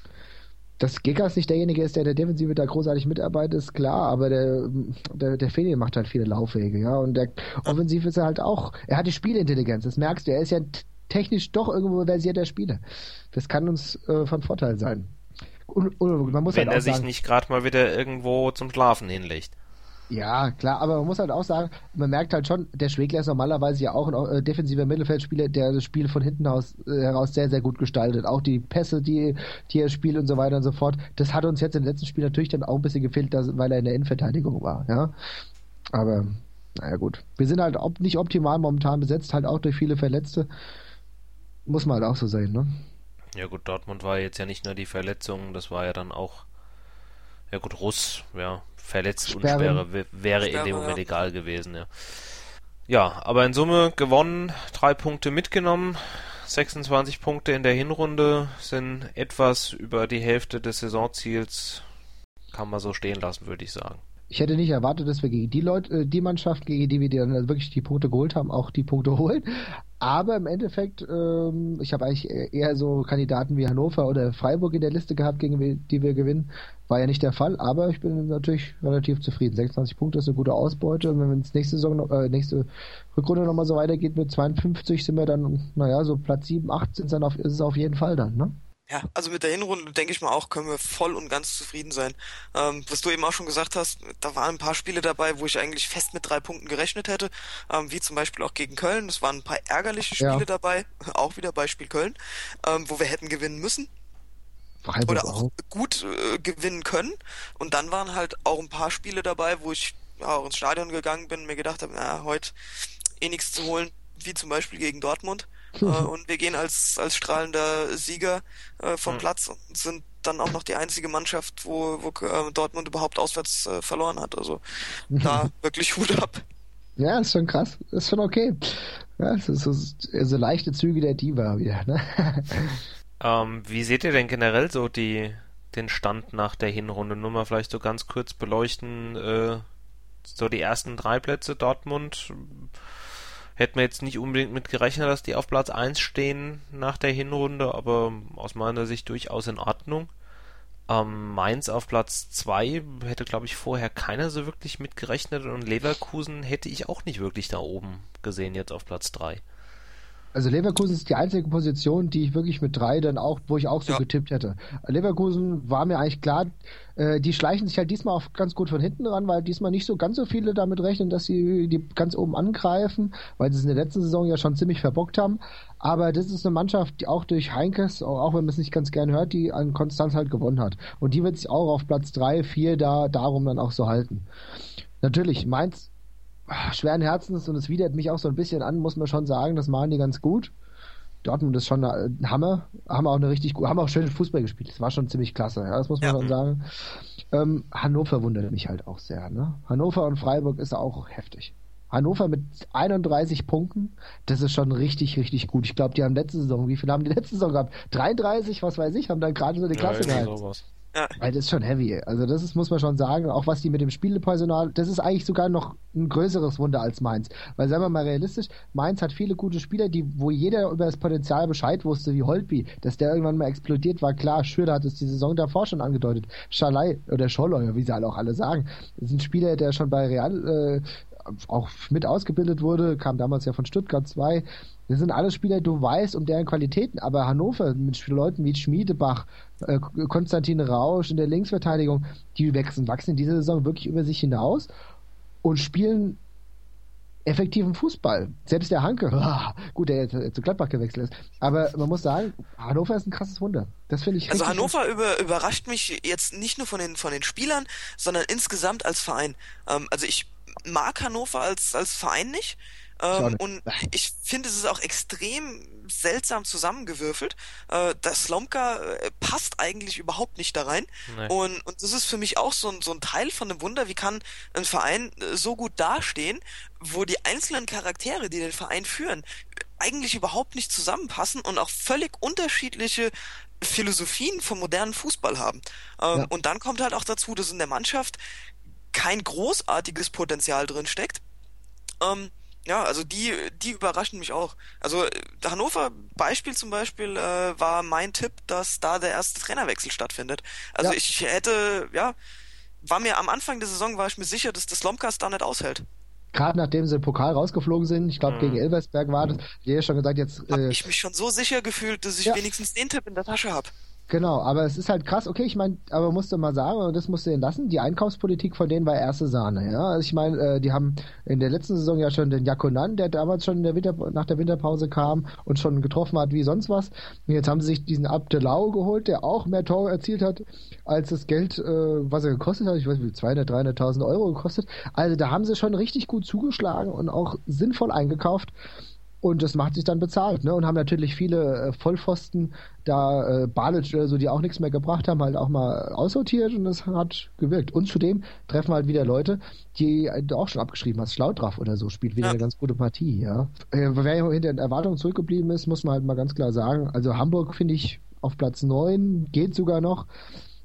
Speaker 3: Dass Gekas nicht derjenige ist, der der Defensive da großartig mitarbeitet, ist klar, aber der, der, der Fenin macht halt viele Laufwege, ja, und der Offensiv ist er halt auch, er hat die Spielintelligenz, das merkst du, er ist ja t- technisch doch irgendwo versierter Spieler. Das kann uns äh, von Vorteil sein. Und, und man muss
Speaker 1: Wenn
Speaker 3: halt
Speaker 1: er
Speaker 3: auch
Speaker 1: sich
Speaker 3: sagen,
Speaker 1: nicht gerade mal wieder irgendwo zum Schlafen hinlegt.
Speaker 3: ja, klar, aber man muss halt auch sagen, man merkt halt schon, der Schwegler ist normalerweise ja auch ein äh, defensiver Mittelfeldspieler, der das Spiel von hinten aus, äh, heraus sehr, sehr gut gestaltet. Auch die Pässe, die, die er spielt und so weiter und so fort. Das hat uns jetzt im letzten Spiel natürlich dann auch ein bisschen gefehlt, dass, weil er in der Innenverteidigung war, ja. Aber, naja gut. Wir sind halt op- nicht optimal momentan besetzt, halt auch durch viele Verletzte. Muss man halt auch so sehen, ne?
Speaker 1: Ja gut, Dortmund war jetzt ja nicht nur die Verletzung, das war ja dann auch, ja gut, Russ, ja, verletzt
Speaker 3: Sperren.
Speaker 1: und Sperre w- wäre in
Speaker 2: Sperre,
Speaker 1: dem Moment
Speaker 2: ja.
Speaker 1: egal gewesen, ja. Ja, aber in Summe gewonnen, drei Punkte mitgenommen, sechsundzwanzig Punkte in der Hinrunde, sind etwas über die Hälfte des Saisonziels, kann man so stehen lassen, würde ich sagen.
Speaker 3: Ich hätte nicht erwartet, dass wir gegen die Leute, die Mannschaft, gegen die wir dann wirklich die Punkte geholt haben, auch die Punkte holen. Aber im Endeffekt, ähm, ich habe eigentlich eher so Kandidaten wie Hannover oder Freiburg in der Liste gehabt, gegen die wir gewinnen. War ja nicht der Fall, aber ich bin natürlich relativ zufrieden. sechsundzwanzig Punkte ist eine gute Ausbeute. Und wenn es nächste Saison, äh, nächste Rückrunde nochmal so weitergeht mit zweiundfünfzig, sind wir dann, naja, so Platz sieben, acht sind dann auf, ist es auf jeden Fall dann, ne?
Speaker 2: Ja, also mit der Hinrunde, denke ich mal auch, können wir voll und ganz zufrieden sein. Ähm, was du eben auch schon gesagt hast, da waren ein paar Spiele dabei, wo ich eigentlich fest mit drei Punkten gerechnet hätte, ähm, wie zum Beispiel auch gegen Köln. Es waren ein paar ärgerliche Spiele
Speaker 3: Ja.
Speaker 2: dabei, auch wieder Beispiel Köln, ähm, wo wir hätten gewinnen müssen
Speaker 3: Freiburg
Speaker 2: oder auch
Speaker 3: auch.
Speaker 2: gut äh, gewinnen können. Und dann waren halt auch ein paar Spiele dabei, wo ich ja, auch ins Stadion gegangen bin und mir gedacht habe, na, heute eh nichts zu holen, wie zum Beispiel gegen Dortmund. äh, und wir gehen als als strahlender Sieger äh, vom
Speaker 1: Mhm.
Speaker 2: Platz und sind dann auch noch die einzige Mannschaft, wo, wo äh, Dortmund überhaupt auswärts äh, verloren hat. Also da wirklich Hut ab.
Speaker 3: Ja, ist schon krass. Ist schon okay. Ja, es ist so, so leichte Züge der Diva wieder, ne?
Speaker 1: Ähm, wie seht ihr denn generell so die, den Stand nach der Hinrunde? Nur mal vielleicht so ganz kurz beleuchten, äh, so die ersten drei Plätze Dortmund. Hätten wir jetzt nicht unbedingt mit gerechnet, dass die auf Platz eins stehen nach der Hinrunde, aber aus meiner Sicht durchaus in Ordnung. Ähm, Mainz auf Platz zwei hätte, glaube ich, vorher keiner so wirklich mit gerechnet und Leverkusen hätte ich auch nicht wirklich da oben gesehen jetzt auf Platz drei.
Speaker 3: Also Leverkusen ist die einzige Position, die ich wirklich mit drei dann auch, wo ich auch so
Speaker 2: Ja.
Speaker 3: getippt hätte. Leverkusen war mir eigentlich klar, äh, die schleichen sich halt diesmal auch ganz gut von hinten ran, weil diesmal nicht so ganz so viele damit rechnen, dass sie die ganz oben angreifen, weil sie es in der letzten Saison ja schon ziemlich verbockt haben. Aber das ist eine Mannschaft, die auch durch Heinkes, auch wenn man es nicht ganz gern hört, die an Konstanz halt gewonnen hat. Und die wird sich auch auf Platz drei, vier da darum dann auch so halten. Natürlich, Mainz schweren Herzens und es widert mich auch so ein bisschen an, muss man schon sagen, das machen die ganz gut. Dortmund ist schon ein Hammer, haben auch eine richtig gut, haben auch schön Fußball gespielt. Das war schon ziemlich klasse, ja, das muss man
Speaker 2: Ja.
Speaker 3: schon sagen. Ähm, Hannover wundert mich halt auch sehr, ne? Hannover und Freiburg ist auch heftig. Hannover mit einunddreißig Punkten, das ist schon richtig, richtig gut. Ich glaube, die haben letzte Saison, wie viele haben die letzte Saison gehabt? dreiunddreißig, was weiß ich, haben dann gerade so die Klasse
Speaker 1: Ja,
Speaker 3: gehalten.
Speaker 1: sowas.
Speaker 2: Ja.
Speaker 3: Weil das ist schon heavy. Also das ist, muss man schon sagen, auch was die mit dem Spielepersonal, das ist eigentlich sogar noch ein größeres Wunder als Mainz. Weil sagen wir mal realistisch, Mainz hat viele gute Spieler, die, wo jeder über das Potenzial Bescheid wusste, wie Holtby, dass der irgendwann mal explodiert, war klar. Schürrle hat es die Saison davor schon angedeutet. Schalai oder Scholloy, wie sie alle auch alle sagen, das ist ein Spieler, der schon bei Real äh, auch mit ausgebildet wurde, kam damals ja von Stuttgart zwei. Das sind alles Spieler, du weißt um deren Qualitäten, aber Hannover mit Leuten wie Schmiedebach, äh, Konstantin Rausch in der Linksverteidigung, die wachsen, wachsen in dieser Saison wirklich über sich hinaus und spielen effektiven Fußball. Selbst der Hanke, gut, der jetzt zu Gladbach gewechselt ist, aber man muss sagen, Hannover ist ein krasses Wunder. Das finde ich
Speaker 2: Also
Speaker 3: richtig.
Speaker 2: Hannover über, überrascht mich jetzt nicht nur von den von den Spielern, sondern insgesamt als Verein. Ähm, also ich mag Hannover als als Verein nicht. Ähm, und ich finde, es ist auch extrem seltsam zusammengewürfelt. Äh, der Slomka äh, passt eigentlich überhaupt nicht da rein.
Speaker 1: Nee.
Speaker 2: Und, und das ist für mich auch so ein, so ein Teil von einem Wunder. Wie kann ein Verein äh, so gut dastehen, wo die einzelnen Charaktere, die den Verein führen, eigentlich überhaupt nicht zusammenpassen und auch völlig unterschiedliche Philosophien vom modernen Fußball haben. Ähm,
Speaker 3: Ja.
Speaker 2: Und dann kommt halt auch dazu, dass in der Mannschaft kein großartiges Potenzial drin steckt. Ähm, ja, also die, die überraschen mich auch. Also äh, Hannover Beispiel zum Beispiel äh, war mein Tipp, dass da der erste Trainerwechsel stattfindet. Also
Speaker 3: Ja.
Speaker 2: ich hätte, ja, war mir am Anfang der Saison war ich mir sicher, dass das Slomkas da nicht aushält.
Speaker 3: Gerade nachdem sie im Pokal rausgeflogen sind, ich glaube
Speaker 1: Mhm.
Speaker 3: gegen Elversberg war das, der ja schon gesagt, jetzt
Speaker 2: Hab
Speaker 3: äh,
Speaker 2: ich mich schon so sicher gefühlt, dass ich
Speaker 3: Ja.
Speaker 2: wenigstens den Tipp in der Tasche hab.
Speaker 3: genau, aber es ist halt krass, okay, ich meine, aber musst du mal sagen, und das musst du ihnen lassen, die Einkaufspolitik von denen war erste Sahne, ja. Also ich meine, äh, die haben in der letzten Saison ja schon den Jakonan, der damals schon in der Winter, nach der Winterpause kam und schon getroffen hat wie sonst was. Und jetzt haben sie sich diesen Abdelau geholt, der auch mehr Tore erzielt hat, als das Geld, äh, was er gekostet hat, ich weiß nicht, zweihundert, dreihunderttausend Euro gekostet. Also da haben sie schon richtig gut zugeschlagen und auch sinnvoll eingekauft. Und das macht sich dann bezahlt, ne? Und haben natürlich viele äh, Vollpfosten, da äh, Balic oder so, die auch nichts mehr gebracht haben, halt auch mal aussortiert und das hat gewirkt. Und zudem treffen wir halt wieder Leute, die äh, du auch schon abgeschrieben hast, Schlaudraff oder so, spielt wieder
Speaker 2: Ja.
Speaker 3: eine ganz gute Partie, ja. Äh, wer hinter den Erwartungen zurückgeblieben ist, muss man halt mal ganz klar sagen. Also Hamburg finde ich auf Platz neun, geht sogar noch.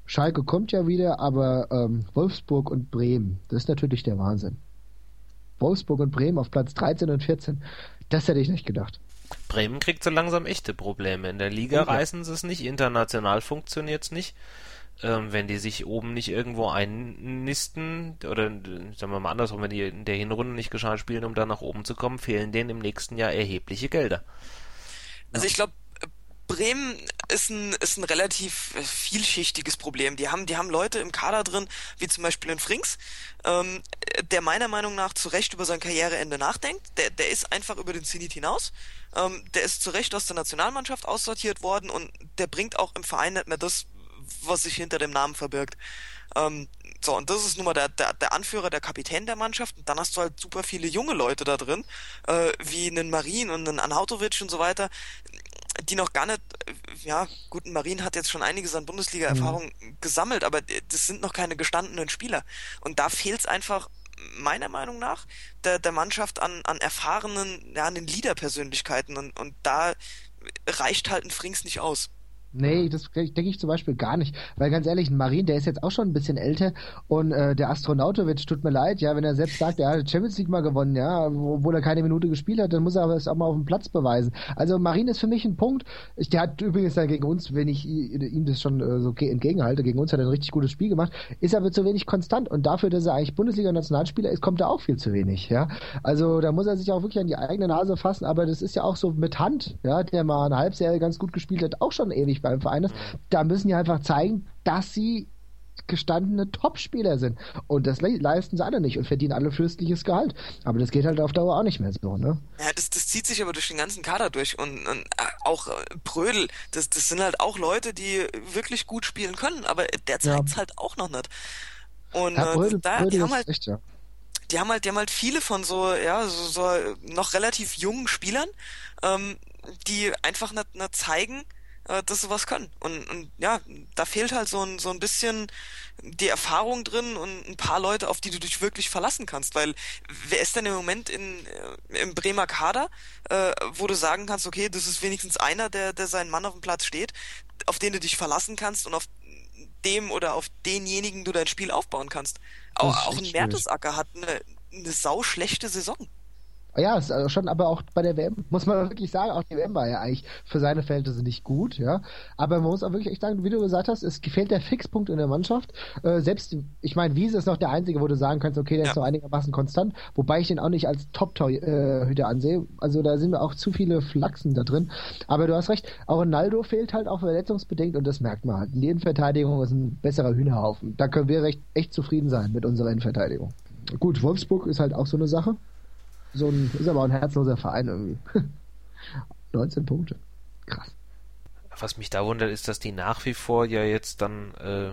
Speaker 3: Schalke kommt ja wieder, aber ähm, Wolfsburg und Bremen, das ist natürlich der Wahnsinn. Wolfsburg und Bremen auf Platz dreizehn und vierzehn, das hätte ich nicht gedacht.
Speaker 1: Bremen kriegt so langsam echte Probleme. In der Liga okay. reißen sie es nicht, international funktioniert es nicht. Ähm, wenn die sich oben nicht irgendwo einnisten, oder sagen wir mal andersrum, wenn die in der Hinrunde nicht gescheit spielen, um da nach oben zu kommen, fehlen denen im nächsten Jahr erhebliche Gelder.
Speaker 2: Also ich glaube, Bremen ist ein, ist ein relativ vielschichtiges Problem. Die haben, die haben Leute im Kader drin, wie zum Beispiel in Frings, ähm, der meiner Meinung nach zu Recht über sein Karriereende nachdenkt. Der, der ist einfach über den Zenit hinaus. Ähm, der ist zu Recht aus der Nationalmannschaft aussortiert worden und der bringt auch im Verein nicht mehr das, was sich hinter dem Namen verbirgt. Ähm, so, und das ist nun mal der, der, der Anführer, der Kapitän der Mannschaft. Und dann hast du halt super viele junge Leute da drin, äh, wie einen Marin und einen Anhautovic und so weiter, die noch gar nicht, ja, gut, Marin hat jetzt schon einiges an Bundesliga-Erfahrung mhm. gesammelt, aber das sind noch keine gestandenen Spieler. Und da fehlt es einfach, meiner Meinung nach, der, der Mannschaft an, an erfahrenen, ja, an den Leader-Persönlichkeiten. Und, und da reicht halt ein Frings nicht aus.
Speaker 3: Nee, das denke ich zum Beispiel gar nicht. Weil ganz ehrlich, ein Marin, der ist jetzt auch schon ein bisschen älter und äh, der Astronautovic, tut mir leid, ja, wenn er selbst sagt, er hat Champions League mal gewonnen, ja, obwohl er keine Minute gespielt hat, dann muss er aber es auch mal auf dem Platz beweisen. Also Marin ist für mich ein Punkt. Ich, der hat übrigens dann gegen uns, wenn ich ihm das schon äh, so entgegenhalte, gegen uns hat er ein richtig gutes Spiel gemacht, ist aber zu wenig konstant und dafür, dass er eigentlich Bundesliga-Nationalspieler ist, kommt er auch viel zu wenig, ja. Also da muss er sich auch wirklich an die eigene Nase fassen, aber das ist ja auch so mit Hand, ja, der mal eine Halbserie ganz gut gespielt hat, auch schon ewig beim Verein ist, da müssen die einfach zeigen, dass sie gestandene Topspieler sind. Und das le- leisten sie alle nicht und verdienen alle fürstliches Gehalt. Aber das geht halt auf Dauer auch nicht mehr so, ne?
Speaker 2: Ja, das, das zieht sich aber durch den ganzen Kader durch. Und, und auch äh, Prödel, das, das sind halt auch Leute, die wirklich gut spielen können, aber der zeigt's ja. halt auch noch nicht. Und
Speaker 3: ja, Brödel,
Speaker 2: äh, da,
Speaker 3: Brödel
Speaker 2: die haben halt
Speaker 3: echt, ja.
Speaker 2: die haben halt, die haben halt viele von so, ja, so, so noch relativ jungen Spielern, ähm, die einfach nicht, nicht zeigen, dass sie was können. Und, und ja, da fehlt halt so ein, so ein bisschen die Erfahrung drin und ein paar Leute, auf die du dich wirklich verlassen kannst. Weil wer ist denn im Moment in, im Bremer Kader, äh, wo du sagen kannst, okay, das ist wenigstens einer, der, der seinen Mann auf dem Platz steht, auf den du dich verlassen kannst und auf dem oder auf denjenigen du dein Spiel aufbauen kannst. Auch, auch ein Mertesacker hat eine, eine sauschlechte Saison.
Speaker 3: Ja, ist also schon, aber auch bei der W M, muss man wirklich sagen, auch die W M war ja eigentlich für seine Verhältnisse nicht gut, ja. Aber man muss auch wirklich echt sagen, wie du gesagt hast, es gefällt der Fixpunkt in der Mannschaft. Äh, selbst, ich meine, Wiese ist noch der Einzige, wo du sagen kannst, okay, der ja. ist noch einigermaßen konstant, wobei ich den auch nicht als Top-Torhüter äh, ansehe. Also da sind wir auch zu viele Flachsen da drin. Aber du hast recht, auch Ronaldo fehlt halt auch verletzungsbedingt und das merkt man halt. Die Innenverteidigung ist ein besserer Hühnerhaufen. Da können wir recht, echt zufrieden sein mit unserer Innenverteidigung. Gut, Wolfsburg ist halt auch so eine Sache. So ein, ist aber auch ein herzloser Verein irgendwie. neunzehn Punkte. Krass.
Speaker 1: Was mich da wundert, ist, dass die nach wie vor ja jetzt dann äh,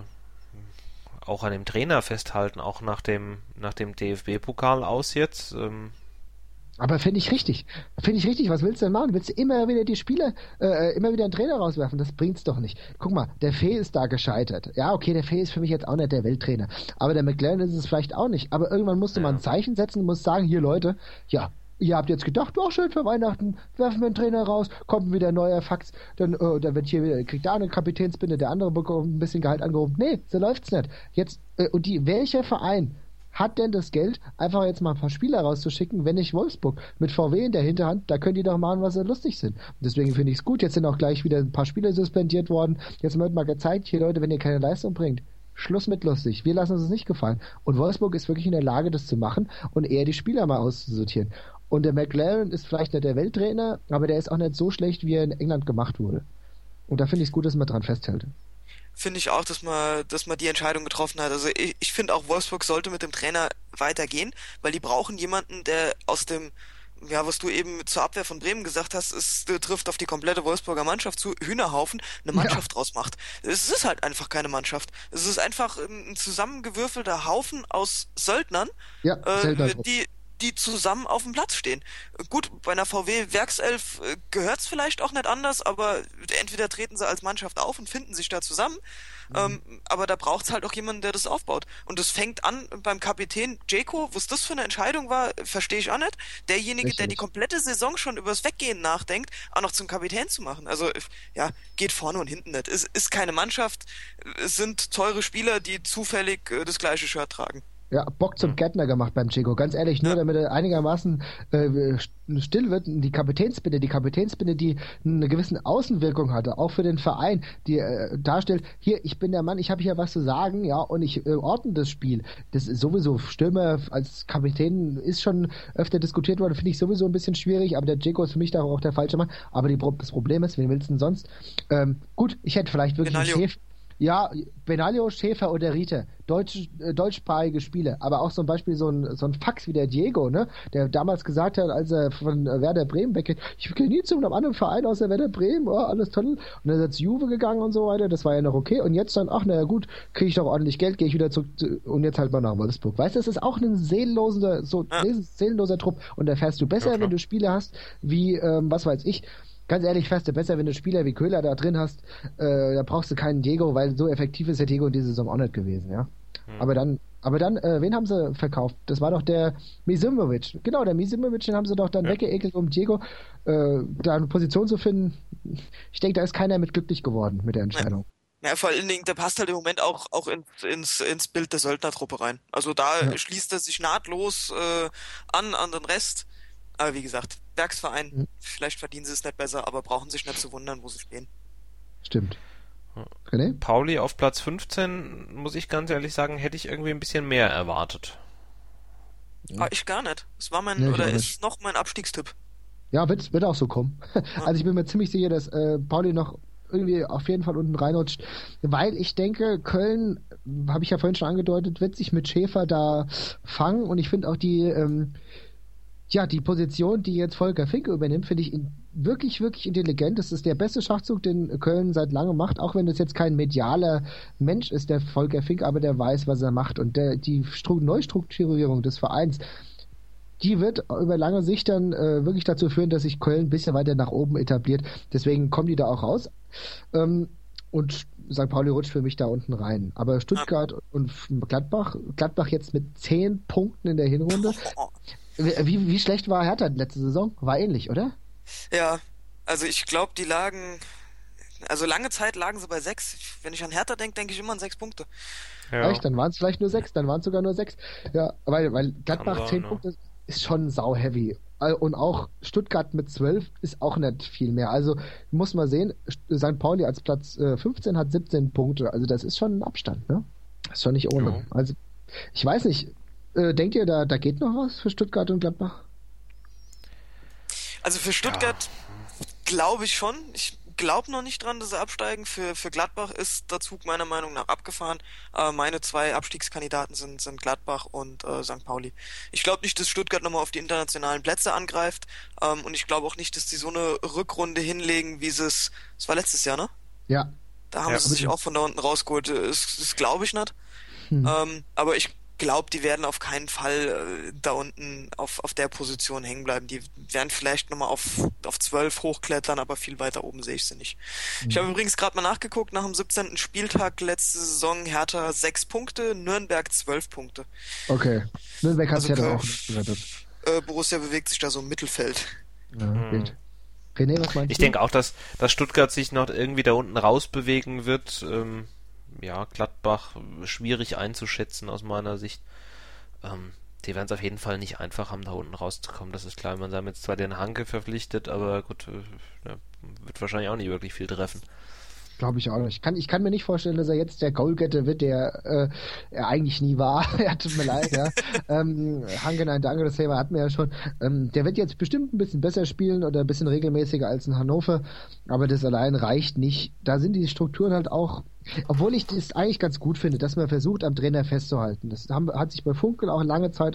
Speaker 1: auch an dem Trainer festhalten, auch nach dem nach dem D F B-Pokal aus jetzt. Ähm,
Speaker 3: Aber finde ich richtig. Finde ich richtig. Was willst du denn machen? Willst du immer wieder die Spieler, äh, immer wieder einen Trainer rauswerfen? Das bringt's doch nicht. Guck mal, der Fee ist da gescheitert. Ja, okay, der Fee ist für mich jetzt auch nicht der Welttrainer. Aber der McLaren ist es vielleicht auch nicht. Aber irgendwann musste ja. man ein Zeichen setzen und muss sagen, hier Leute, ja, ihr habt jetzt gedacht, oh schön für Weihnachten, werfen wir einen Trainer raus, kommt wieder ein neuer Fax, dann, äh, dann wird hier wieder, kriegt da eine Kapitänsbinde, der andere bekommt ein bisschen Gehalt angehoben. Nee, so läuft's nicht. Jetzt, äh, und die, welcher Verein hat denn das Geld, einfach jetzt mal ein paar Spieler rauszuschicken, wenn nicht Wolfsburg? Mit V W in der Hinterhand, da können die doch machen, was sie lustig sind. Und deswegen finde ich es gut. Jetzt sind auch gleich wieder ein paar Spieler suspendiert worden. Jetzt wird mal gezeigt, hier Leute, wenn ihr keine Leistung bringt, Schluss mit lustig. Wir lassen uns das nicht gefallen. Und Wolfsburg ist wirklich in der Lage, das zu machen und eher die Spieler mal auszusortieren. Und der McLaren ist vielleicht nicht der Welttrainer, aber der ist auch nicht so schlecht, wie er in England gemacht wurde. Und da finde ich es gut, dass man dran festhält.
Speaker 2: Finde ich auch, dass man, dass man die Entscheidung getroffen hat. Also ich, ich finde auch, Wolfsburg sollte mit dem Trainer weitergehen, weil die brauchen jemanden, der aus dem, ja, was du eben zur Abwehr von Bremen gesagt hast, es trifft auf die komplette Wolfsburger Mannschaft zu, Hühnerhaufen, eine Mannschaft ja. draus macht. Es ist halt einfach keine Mannschaft. Es ist einfach ein zusammengewürfelter Haufen aus Söldnern,
Speaker 3: ja,
Speaker 2: äh, die die zusammen auf dem Platz stehen. Gut, bei einer V W-Werkself äh, gehört's vielleicht auch nicht anders, aber entweder treten sie als Mannschaft auf und finden sich da zusammen, mhm. ähm, aber da braucht's halt auch jemanden, der das aufbaut. Und das fängt an beim Kapitän Dzeko. Was das für eine Entscheidung war, verstehe ich auch nicht. Derjenige, Richtig. der die komplette Saison schon übers Weggehen nachdenkt, auch noch zum Kapitän zu machen. Also, ja, geht vorne und hinten nicht. Es ist keine Mannschaft, es sind teure Spieler, die zufällig äh, das gleiche Shirt tragen.
Speaker 3: Ja, Bock zum Gärtner gemacht beim Dzeko. Ganz ehrlich, nur ja. damit er einigermaßen äh, still wird. Die Kapitänsbinde, die Kapitänsbinde, die eine gewisse Außenwirkung hatte, auch für den Verein, die äh, darstellt, hier, ich bin der Mann, ich habe hier was zu sagen, ja, und ich äh, ordne das Spiel. Das ist sowieso, Stürmer als Kapitän ist schon öfter diskutiert worden, finde ich sowieso ein bisschen schwierig, aber der Dzeko ist für mich da auch der falsche Mann. Aber die, das Problem ist, wen willst du denn sonst? Ähm, gut, ich hätte vielleicht wirklich einen Chef. Ja, Benaglio, Schäfer oder Riete, Deutsch, äh, deutschsprachige Spiele, aber auch zum Beispiel so ein, so ein Fax wie der Diego, ne, der damals gesagt hat, als er von Werder Bremen weggeht, ich gehe nie zu einem anderen Verein außer Werder Bremen, oh, alles toll, und dann ist er zu Juve gegangen und so weiter, das war ja noch okay, und jetzt dann, ach, naja gut, kriege ich doch ordentlich Geld, gehe ich wieder zurück zu, und jetzt halt mal nach Wolfsburg. Weißt du, das ist auch ein seelenloser, so ja. seelenloser Trupp, und da fährst du besser, ja, wenn du Spiele hast, wie, ähm, was weiß ich, ganz ehrlich, fährst du besser, wenn du Spieler wie Köhler da drin hast, äh, da brauchst du keinen Diego, weil so effektiv ist der Diego in dieser Saison auch nicht gewesen, ja. Hm. Aber dann, aber dann, äh, wen haben sie verkauft? Das war doch der Misimovic. Genau, der Misimovic, den haben sie doch dann ja. weggeekelt, um Diego äh, da eine Position zu finden. Ich denke, da ist keiner mit glücklich geworden mit der Entscheidung.
Speaker 2: Ja, vor allen Dingen, der passt halt im Moment auch, auch ins, ins, ins Bild der Söldnertruppe rein. Also da ja. schließt er sich nahtlos äh, an, an den Rest. Aber wie gesagt, Werksverein, mhm. vielleicht verdienen sie es nicht besser, aber brauchen sich nicht zu wundern, wo sie stehen.
Speaker 3: Stimmt.
Speaker 1: René? Pauli auf Platz fünfzehn, muss ich ganz ehrlich sagen, hätte ich irgendwie ein bisschen mehr erwartet.
Speaker 2: Ja. Ah, ich gar nicht. Es war mein, nee, oder ist noch mein Abstiegstipp.
Speaker 3: Ja, wird, wird auch so kommen. Ja. Also ich bin mir ziemlich sicher, dass äh, Pauli noch irgendwie auf jeden Fall unten reinrutscht, weil ich denke, Köln, habe ich ja vorhin schon angedeutet, wird sich mit Schäfer da fangen, und ich finde auch die ähm, ja, die Position, die jetzt Volker Finke übernimmt, finde ich in, wirklich, wirklich intelligent. Das ist der beste Schachzug, den Köln seit langem macht, auch wenn das jetzt kein medialer Mensch ist, der Volker Finke, aber der weiß, was er macht. Und der, die Stru- Neustrukturierung des Vereins, die wird über lange Sicht dann äh, wirklich dazu führen, dass sich Köln ein bisschen weiter nach oben etabliert. Deswegen kommen die da auch raus. Ähm, und Sankt Pauli rutscht für mich da unten rein. Aber Stuttgart und Gladbach, Gladbach jetzt mit zehn Punkten in der Hinrunde. Wie, wie schlecht war Hertha letzte Saison? War ähnlich, oder?
Speaker 2: Ja, also ich glaube, die lagen, also lange Zeit lagen sie bei sechs. Wenn ich an Hertha denke, denke ich immer an sechs Punkte.
Speaker 3: Ja. Echt? Dann waren es vielleicht nur sechs, dann waren es sogar nur sechs. Ja, weil, weil Gladbach zehn ja. Punkte ist schon sau heavy. Und auch Stuttgart mit zwölf ist auch nicht viel mehr. Also muss man sehen, Sankt Pauli als Platz äh, fünfzehn hat siebzehn Punkte. Also das ist schon ein Abstand, ne? Das ist schon nicht ohne. Ja. Also ich weiß nicht, äh, denkt ihr, da, da geht noch was für Stuttgart und Gladbach?
Speaker 2: Also für Stuttgart ja. glaube ich schon. Ich glaube noch nicht dran, dass sie absteigen. Für, für Gladbach ist der Zug meiner Meinung nach abgefahren. Äh, meine zwei Abstiegskandidaten sind, sind Gladbach und äh, Sankt Pauli. Ich glaube nicht, dass Stuttgart nochmal auf die internationalen Plätze angreift. Ähm, und ich glaube auch nicht, dass die so eine Rückrunde hinlegen, wie sie es... Das war letztes Jahr, ne?
Speaker 3: Ja.
Speaker 2: Da haben
Speaker 3: ja,
Speaker 2: sie sich auch von da unten rausgeholt. Das, das glaube ich nicht. Hm. Ähm, aber ich glaube, die werden auf keinen Fall äh, da unten auf, auf der Position hängen bleiben. Die werden vielleicht nochmal auf, auf zwölf hochklettern, aber viel weiter oben sehe ich sie nicht. Mhm. Ich habe übrigens gerade mal nachgeguckt, nach dem siebzehnten Spieltag letzte Saison Hertha sechs Punkte, Nürnberg zwölf Punkte.
Speaker 3: Okay. Nürnberg hat
Speaker 2: also,
Speaker 3: ja dann auch nicht gerettet.
Speaker 2: Äh, Borussia bewegt sich da so im Mittelfeld.
Speaker 3: Ja, mhm. René, was meinst
Speaker 1: ich
Speaker 3: du?
Speaker 1: denke auch, dass, dass Stuttgart sich noch irgendwie da unten rausbewegen wird. Ähm, ja, Gladbach schwierig einzuschätzen aus meiner Sicht. Ähm, die werden es auf jeden Fall nicht einfach haben, da unten rauszukommen. Das ist klar. Man haben jetzt zwar den Hanke verpflichtet, aber gut, äh, ja, wird wahrscheinlich auch nicht wirklich viel treffen.
Speaker 3: Glaube ich auch nicht. Ich kann, ich kann mir nicht vorstellen, dass er jetzt der Goalgetter wird, der äh, er eigentlich nie war. Er tut mir leid, ja. ähm, Hanke, nein, danke, das Thema hatten wir ja schon. Ähm, der wird jetzt bestimmt ein bisschen besser spielen oder ein bisschen regelmäßiger als in Hannover, aber das allein reicht nicht. Da sind die Strukturen halt auch, obwohl ich das eigentlich ganz gut finde, dass man versucht, am Trainer festzuhalten. Das haben, hat sich bei Funkel auch lange Zeit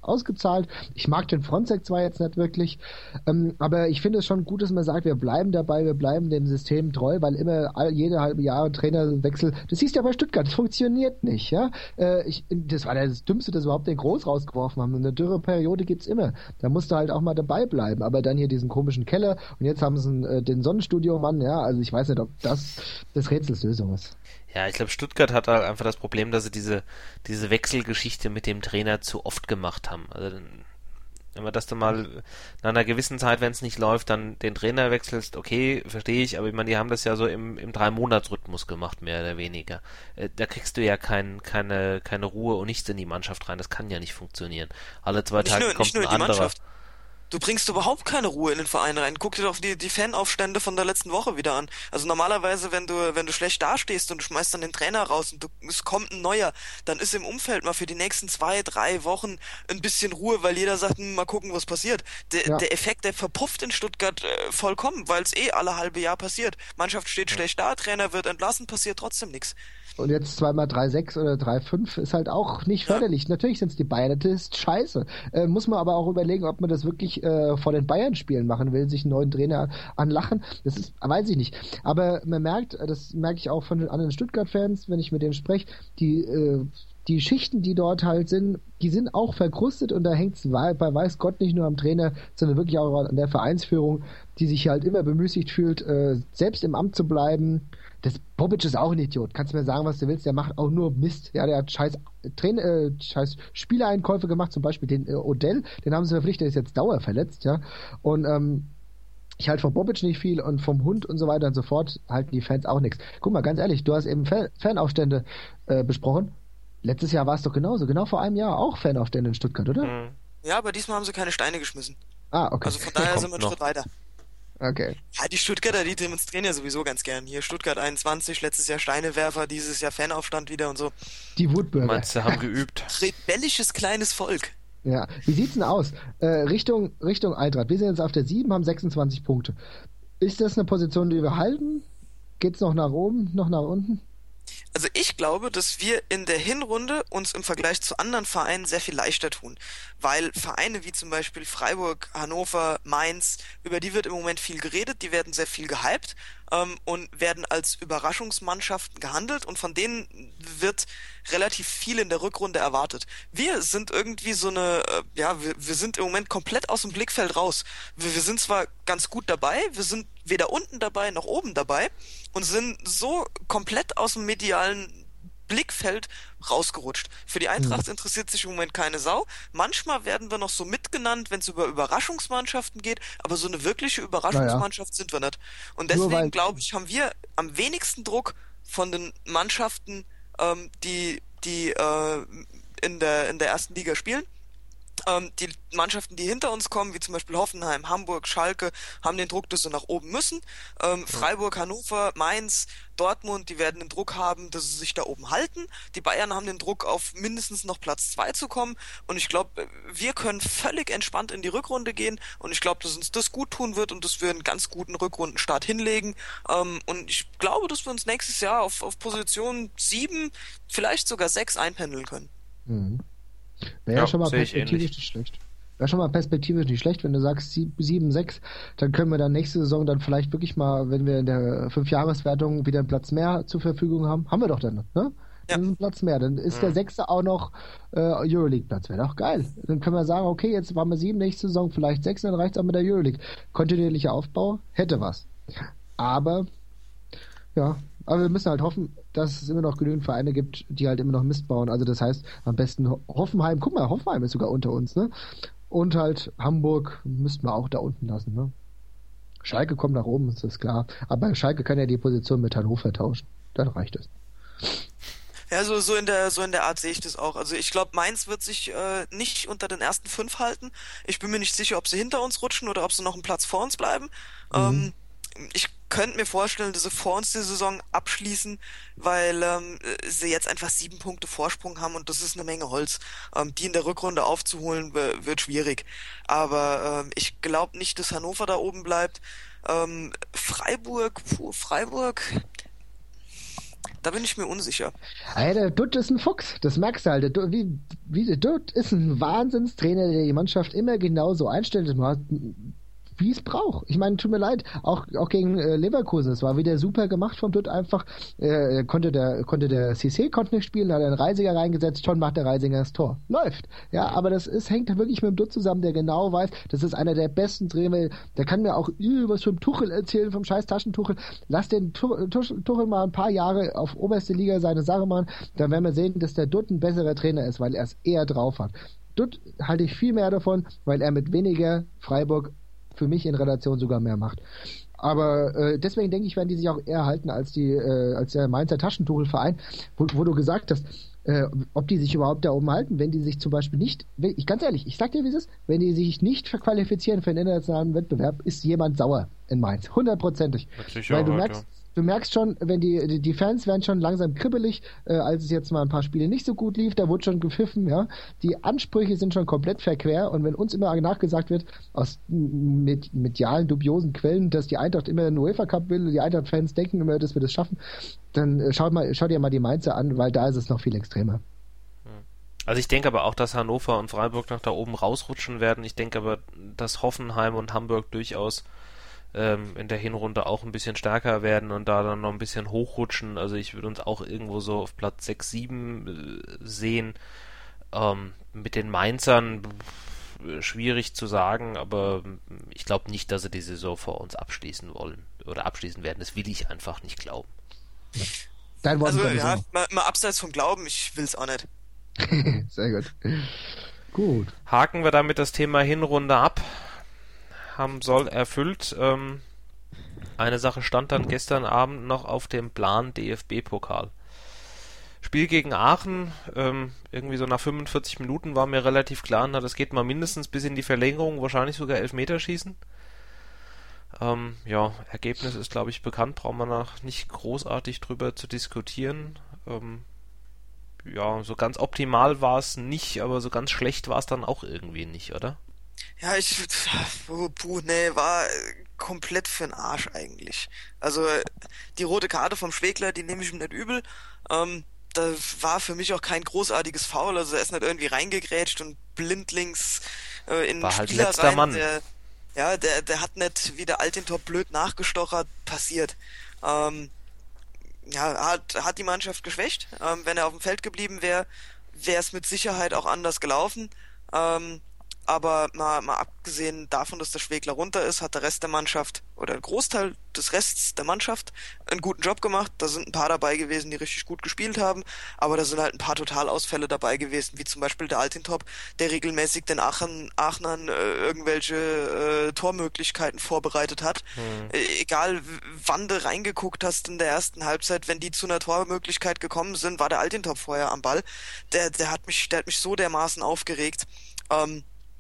Speaker 3: ausgezahlt. Ich mag den Fronzek zwar jetzt nicht wirklich, ähm, aber ich finde es schon gut, dass man sagt, wir bleiben dabei, wir bleiben dem System treu, weil immer all, jede halbe Jahr Trainerwechsel, das siehst du ja bei Stuttgart, das funktioniert nicht, ja. Äh, ich, das war das Dümmste, dass wir überhaupt den Groß rausgeworfen haben. Eine Dürreperiode gibt's immer. Da musst du halt auch mal dabei bleiben. Aber dann hier diesen komischen Keller und jetzt haben sie äh, den Sonnenstudio-Mann, ja, also ich weiß nicht, ob das das Rätsels Lösung ist.
Speaker 1: Ja, ich glaube, Stuttgart hat halt einfach das Problem, dass sie diese, diese Wechselgeschichte mit dem Trainer zu oft gemacht haben. Also, wenn man das dann mal nach einer gewissen Zeit, wenn es nicht läuft, dann den Trainer wechselst, okay, verstehe ich, aber ich meine, die haben das ja so im, im Drei-Monats-Rhythmus gemacht, mehr oder weniger. Äh, da kriegst du ja kein, keine, keine Ruhe und nichts in die Mannschaft rein. Das kann ja nicht funktionieren. Alle zwei
Speaker 2: Nicht
Speaker 1: Tage
Speaker 2: nur,
Speaker 1: kommt
Speaker 2: nicht nur
Speaker 1: ein
Speaker 2: in die
Speaker 1: anderer.
Speaker 2: Mannschaft. Du bringst überhaupt keine Ruhe in den Verein rein. Guck dir doch die, die Fanaufstände von der letzten Woche wieder an. Also normalerweise, wenn du, wenn du schlecht dastehst und du schmeißt dann den Trainer raus und du, es kommt ein neuer, dann ist im Umfeld mal für die nächsten zwei, drei Wochen ein bisschen Ruhe, weil jeder sagt, hm, mal gucken, was passiert. Der,
Speaker 3: Ja.
Speaker 2: der Effekt, der verpufft in Stuttgart äh, vollkommen, weil es eh alle halbe Jahr passiert. Mannschaft steht schlecht da, Trainer wird entlassen, passiert trotzdem nichts.
Speaker 3: Und jetzt zweimal drei sechs oder drei fünf ist halt auch nicht förderlich. Ja. Natürlich sind es die Bayern, das ist scheiße. Äh, muss man aber auch überlegen, ob man das wirklich äh, vor den Bayern-Spielen machen will, sich einen neuen Trainer anlachen. Das ist, weiß ich nicht. Aber man merkt, das merke ich auch von den anderen Stuttgart-Fans, wenn ich mit denen spreche, die äh, die Schichten, die dort halt sind, die sind auch verkrustet und da hängt es bei weiß Gott nicht nur am Trainer, sondern wirklich auch an der Vereinsführung, die sich halt immer bemüßigt fühlt, äh, selbst im Amt zu bleiben. Das Bobic ist auch ein Idiot. Kannst du mir sagen, was du willst, der macht auch nur Mist. Ja, der hat scheiß, Train äh, scheiß Spielereinkäufe gemacht, zum Beispiel den äh, Odell, den haben sie verpflichtet, der ist jetzt dauerverletzt, ja. Und ähm, ich halte vom Bobic nicht viel und vom Hund und so weiter und so fort halten die Fans auch nichts. Guck mal, ganz ehrlich, du hast eben Fan Fanaufstände äh, besprochen. Letztes Jahr war es doch genauso, genau vor einem Jahr auch Fanaufstände in Stuttgart, oder?
Speaker 1: Mhm.
Speaker 2: Ja, aber diesmal haben sie keine Steine geschmissen.
Speaker 3: Ah, okay.
Speaker 2: Also von daher
Speaker 1: Kommt
Speaker 2: sind wir einen
Speaker 1: noch.
Speaker 2: Schritt weiter.
Speaker 3: Okay.
Speaker 2: Ja, die Stuttgarter, die demonstrieren ja sowieso ganz gern. Hier Stuttgart einundzwanzig, letztes Jahr Steinewerfer, dieses Jahr Fanaufstand wieder und so.
Speaker 3: Die Wutbürger.
Speaker 1: Meinst du, haben geübt?
Speaker 2: Rebellisches kleines Volk.
Speaker 3: Ja. Wie sieht's denn aus? Äh, Richtung, Richtung Eintracht. Wir sind jetzt auf der sieben, haben sechsundzwanzig Punkte. Ist das eine Position, die wir halten? Geht's noch nach oben, noch nach unten?
Speaker 2: Also ich glaube, dass wir in der Hinrunde uns im Vergleich zu anderen Vereinen sehr viel leichter tun, weil Vereine wie zum Beispiel Freiburg, Hannover, Mainz, über die wird im Moment viel geredet, die werden sehr viel gehypt ähm, und werden als Überraschungsmannschaften gehandelt und von denen wird relativ viel in der Rückrunde erwartet. Wir sind irgendwie so eine, äh, ja, wir, wir sind im Moment komplett aus dem Blickfeld raus. Wir, wir sind zwar ganz gut dabei, wir sind weder unten dabei noch oben dabei und sind so komplett aus dem medialen Blickfeld rausgerutscht. Für die Eintracht
Speaker 3: Mhm.
Speaker 2: interessiert sich im Moment keine Sau. Manchmal werden wir noch so mitgenannt, wenn es über Überraschungsmannschaften geht, aber so eine wirkliche Überraschungsmannschaft sind wir nicht. Und
Speaker 3: Nur weil-
Speaker 2: deswegen, glaube ich, haben wir am wenigsten Druck von den Mannschaften, ähm, die, die äh, in der, in der ersten Liga spielen. Ähm, die Mannschaften, die hinter uns kommen, wie zum Beispiel Hoffenheim, Hamburg, Schalke, haben den Druck, dass sie nach oben müssen. Ähm, Freiburg, Hannover, Mainz, Dortmund, die werden den Druck haben, dass sie sich da oben halten. Die Bayern haben den Druck, auf mindestens noch Platz zwei zu kommen. Und ich glaube, wir können völlig entspannt in die Rückrunde gehen. Und ich glaube, dass uns das gut tun wird und dass wir einen ganz guten Rückrundenstart hinlegen. Ähm, und ich glaube, dass wir uns nächstes Jahr auf, auf Position sieben, vielleicht sogar sechs einpendeln können.
Speaker 3: Mhm. Wäre ja,
Speaker 1: Ja,
Speaker 3: schon mal
Speaker 1: sehe ich
Speaker 3: perspektivisch
Speaker 1: ähnlich.
Speaker 3: nicht schlecht. Wäre schon mal perspektivisch nicht schlecht, wenn du sagst sieben, sechs, dann können wir dann nächste Saison dann vielleicht wirklich mal, wenn wir in der Fünfjahreswertung wieder einen Platz mehr zur Verfügung haben, haben wir doch dann, ne?
Speaker 2: Ja.
Speaker 3: Dann ist ein Platz mehr. Dann ist der sechste auch noch äh, Euroleague-Platz. Wäre doch geil. Dann können wir sagen, okay, jetzt waren wir sieben, nächste Saison vielleicht sechs, dann reicht es auch mit der Euroleague. Kontinuierlicher Aufbau hätte was. Aber ja, aber wir müssen halt hoffen, dass es immer noch genügend Vereine gibt, die halt immer noch Mist bauen. Also das heißt, am besten Ho- Hoffenheim, guck mal, Hoffenheim ist sogar unter uns, ne? Und halt Hamburg müssten wir auch da unten lassen, ne? Schalke kommt nach oben, ist das klar. Aber Schalke kann ja die Position mit Hannover tauschen. Dann reicht es.
Speaker 2: Ja, so, so in der, so in der Art sehe ich das auch. Also ich glaube, Mainz wird sich äh, nicht unter den ersten fünf halten. Ich bin mir nicht sicher, ob sie hinter uns rutschen oder ob sie noch einen Platz vor uns bleiben. Ähm, ich könnte mir vorstellen, dass sie vor uns die Saison abschließen, weil ähm, sie jetzt einfach sieben Punkte Vorsprung haben und das ist eine Menge Holz. Ähm, die in der Rückrunde aufzuholen, w- wird schwierig. Aber ähm, ich glaube nicht, dass Hannover da oben bleibt. Ähm, Freiburg, puh, Freiburg... Da bin ich mir unsicher.
Speaker 3: Ja, der Dutt ist ein Fuchs, das merkst du halt. Der Dutt, wie, wie, der Dutt ist ein Wahnsinnstrainer, der die Mannschaft immer genauso einstellt, wie es braucht. Ich meine, tut mir leid, auch, auch gegen äh, Leverkusen, es war wieder super gemacht vom Dutt einfach. Äh, konnte der konnte der Cissé konnte nicht spielen, hat einen Reisiger reingesetzt, schon macht der Reisiger das Tor. Läuft. Ja, aber das ist, hängt wirklich mit dem Dutt zusammen, der genau weiß, das ist einer der besten Trainer, der kann mir auch äh, was vom Tuchel erzählen, vom scheiß Taschentuchel. Lass den Tuchel, Tuchel mal ein paar Jahre auf oberste Liga seine Sache machen, dann werden wir sehen, dass der Dutt ein besserer Trainer ist, weil er es eher drauf hat. Dutt halte ich viel mehr davon, weil er mit weniger Freiburg für mich in Relation sogar mehr macht. Aber äh, deswegen denke ich, werden die sich auch eher halten als die äh, als der Mainzer Taschentuchelverein, wo, wo du gesagt hast, äh, ob die sich überhaupt da oben halten, wenn die sich zum Beispiel nicht, wenn, ich ganz ehrlich, ich sag dir, wie es ist, wenn die sich nicht verqualifizieren für einen internationalen Wettbewerb, ist jemand sauer in Mainz, hundertprozentig. Weil du merkst, ja. Du merkst schon, wenn die, die, die Fans werden schon langsam kribbelig, äh, als es jetzt mal ein paar Spiele nicht so gut lief, da wurde schon gepfiffen, ja. Die Ansprüche sind schon komplett verquer und wenn uns immer nachgesagt wird, aus mit, medialen, dubiosen Quellen, dass die Eintracht immer einen UEFA Cup will, die Eintracht-Fans denken immer, dass wir das schaffen, dann äh, schaut mal, schaut dir mal die Mainzer an, weil da ist es noch viel extremer.
Speaker 1: Also ich denke aber auch, dass Hannover und Freiburg noch da oben rausrutschen werden. Ich denke aber, dass Hoffenheim und Hamburg durchaus in der Hinrunde auch ein bisschen stärker werden und da dann noch ein bisschen hochrutschen. Also ich würde uns auch irgendwo so auf Platz sechs, sieben äh, sehen. Ähm, mit den Mainzern äh, schwierig zu sagen, aber ich glaube nicht, dass sie die Saison vor uns abschließen wollen oder abschließen werden. Das will ich einfach nicht glauben.
Speaker 3: Dein Wort
Speaker 2: also ja, mal, mal abseits vom Glauben, ich will es auch nicht.
Speaker 3: Sehr gut. Gut.
Speaker 1: Haken wir damit das Thema Hinrunde ab. Haben soll erfüllt. Ähm, eine Sache stand dann gestern Abend noch auf dem Plan D F B-Pokal. Spiel gegen Aachen, ähm, irgendwie so nach fünfundvierzig Minuten war mir relativ klar, na, das geht mal mindestens bis in die Verlängerung, wahrscheinlich sogar Elfmeterschießen. Ähm, ja, Ergebnis ist, glaube ich, bekannt, brauchen wir noch nicht großartig drüber zu diskutieren. Ähm, ja, so ganz optimal war es nicht, aber so ganz schlecht war es dann auch irgendwie nicht, oder?
Speaker 2: Ja, ich, puh, nee, war komplett für'n Arsch eigentlich. Also, die rote Karte vom Schwegler, die nehme ich ihm nicht übel. Ähm, das war für mich auch kein großartiges Foul, also er ist nicht irgendwie reingegrätscht und blindlings äh, in den
Speaker 1: war halt
Speaker 2: Spieler
Speaker 1: letzter
Speaker 2: rein.
Speaker 1: Mann.
Speaker 2: Der, ja, der, der hat nicht wie der Altintop blöd nachgestochert, passiert. Ähm, ja, hat, hat die Mannschaft geschwächt. Ähm, wenn er auf dem Feld geblieben wäre, wäre es mit Sicherheit auch anders gelaufen. Ähm, aber mal, mal abgesehen davon, dass der Schwegler runter ist, hat der Rest der Mannschaft oder ein Großteil des Rests der Mannschaft einen guten Job gemacht. Da sind ein paar dabei gewesen, die richtig gut gespielt haben, aber da sind halt ein paar Totalausfälle dabei gewesen, wie zum Beispiel der Altintop, der regelmäßig den Aachen, Aachnern äh, irgendwelche äh, Tormöglichkeiten vorbereitet hat. Hm. Äh, egal wann du reingeguckt hast in der ersten Halbzeit, wenn die zu einer Tormöglichkeit gekommen sind, war der Altintop vorher am Ball. Der, der hat mich, der hat mich so dermaßen aufgeregt. Ähm,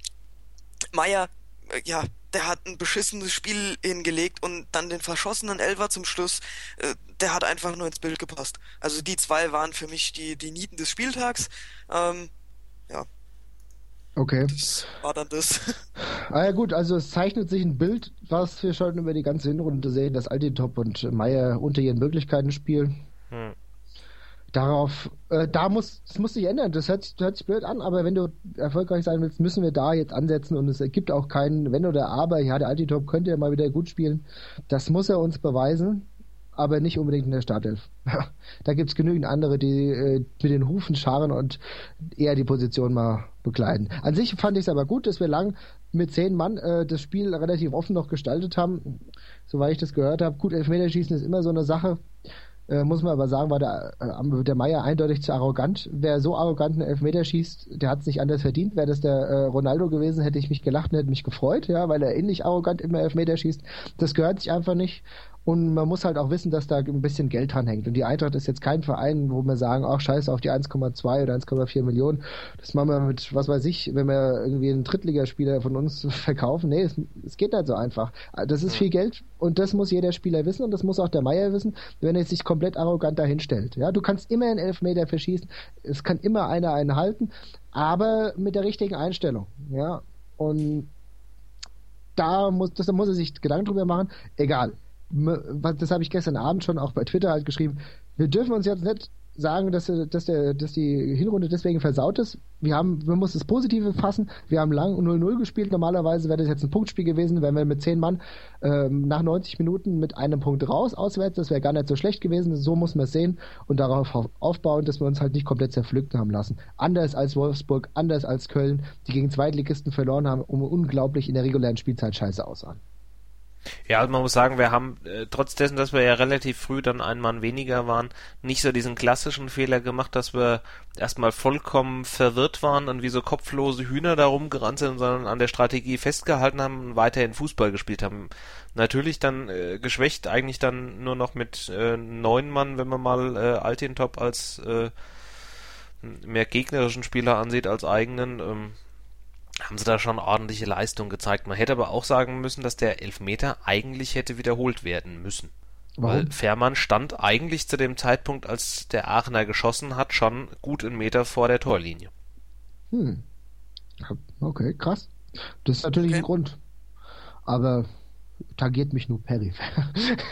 Speaker 2: Meier, äh, ja, der hat ein beschissenes Spiel hingelegt und dann den verschossenen Elfer zum Schluss, äh, der hat einfach nur ins Bild gepasst. Also die zwei waren für mich die, die Nieten des Spieltags. Ähm, ja.
Speaker 3: Okay.
Speaker 2: Das war dann das.
Speaker 3: Ah ja gut, also es zeichnet sich ein Bild, was wir schon über die ganze Hinrunde sehen, dass Altintop und Meier unter ihren Möglichkeiten spielen. Hm. Darauf, äh, da muss, es muss sich ändern, das hört, sich, hört sich blöd an, aber wenn du erfolgreich sein willst, müssen wir da jetzt ansetzen und es gibt auch keinen Wenn oder Aber, ja, der Altintop könnte ja mal wieder gut spielen, das muss er uns beweisen, aber nicht unbedingt in der Startelf. Da gibt's genügend andere, die äh, mit den Hufen scharen und eher die Position mal bekleiden. An sich fand ich es aber gut, dass wir lang mit zehn Mann äh, das Spiel relativ offen noch gestaltet haben, soweit ich das gehört habe. Gut, Elfmeterschießen ist immer so eine Sache. Äh, muss man aber sagen, war der, äh, der Meier eindeutig zu arrogant. Wer so arrogant einen Elfmeter schießt, der hat es nicht anders verdient. Wäre das der äh, Ronaldo gewesen, hätte ich mich gelacht und hätte mich gefreut, ja, weil er ähnlich arrogant immer Elfmeter schießt. Das gehört sich einfach nicht. Und man muss halt auch wissen, dass da ein bisschen Geld dran hängt. Und die Eintracht ist jetzt kein Verein, wo wir sagen, ach scheiße auf die eins Komma zwei oder eins Komma vier Millionen. Das machen wir mit, was weiß ich, wenn wir irgendwie einen Drittligaspieler von uns verkaufen. Nee, es, es geht nicht so einfach. Das ist viel Geld und das muss jeder Spieler wissen und das muss auch der Meier wissen, wenn er sich komplett arrogant dahinstellt. Ja, du kannst immer einen Elfmeter verschießen, es kann immer einer einen halten, aber mit der richtigen Einstellung. Ja, und da muss, das, da muss er sich Gedanken drüber machen. Egal. Das habe ich gestern Abend schon auch bei Twitter halt geschrieben, wir dürfen uns jetzt nicht sagen, dass, dass, der, dass die Hinrunde deswegen versaut ist. Wir haben, wir müssen das Positive fassen. Wir haben lang null null gespielt. Normalerweise wäre das jetzt ein Punktspiel gewesen, wenn wir mit zehn Mann ähm, nach neunzig Minuten mit einem Punkt raus auswärts. Das wäre gar nicht so schlecht gewesen. So muss man es sehen und darauf aufbauen, dass wir uns halt nicht komplett zerpflücken haben lassen. Anders als Wolfsburg, anders als Köln, die gegen Zweitligisten verloren haben und unglaublich in der regulären Spielzeit scheiße aussahen.
Speaker 1: Ja, also man muss sagen, wir haben, äh, trotz dessen, dass wir ja relativ früh dann ein Mann weniger waren, nicht so diesen klassischen Fehler gemacht, dass wir erstmal vollkommen verwirrt waren und wie so kopflose Hühner da rumgerannt sind, sondern an der Strategie festgehalten haben und weiterhin Fußball gespielt haben. Natürlich dann äh, geschwächt, eigentlich dann nur noch mit äh, neun Mann, wenn man mal äh, Altintop als äh, mehr gegnerischen Spieler ansieht als eigenen, ähm, haben sie da schon ordentliche Leistung gezeigt. Man hätte aber auch sagen müssen, dass der Elfmeter eigentlich hätte wiederholt werden müssen. Warum? Weil Fährmann stand eigentlich zu dem Zeitpunkt, als der Aachener geschossen hat, schon gut einen Meter vor der Torlinie.
Speaker 3: Hm. Okay, krass. Das ist natürlich okay. Ein Grund. Aber tangiert mich nur peripher.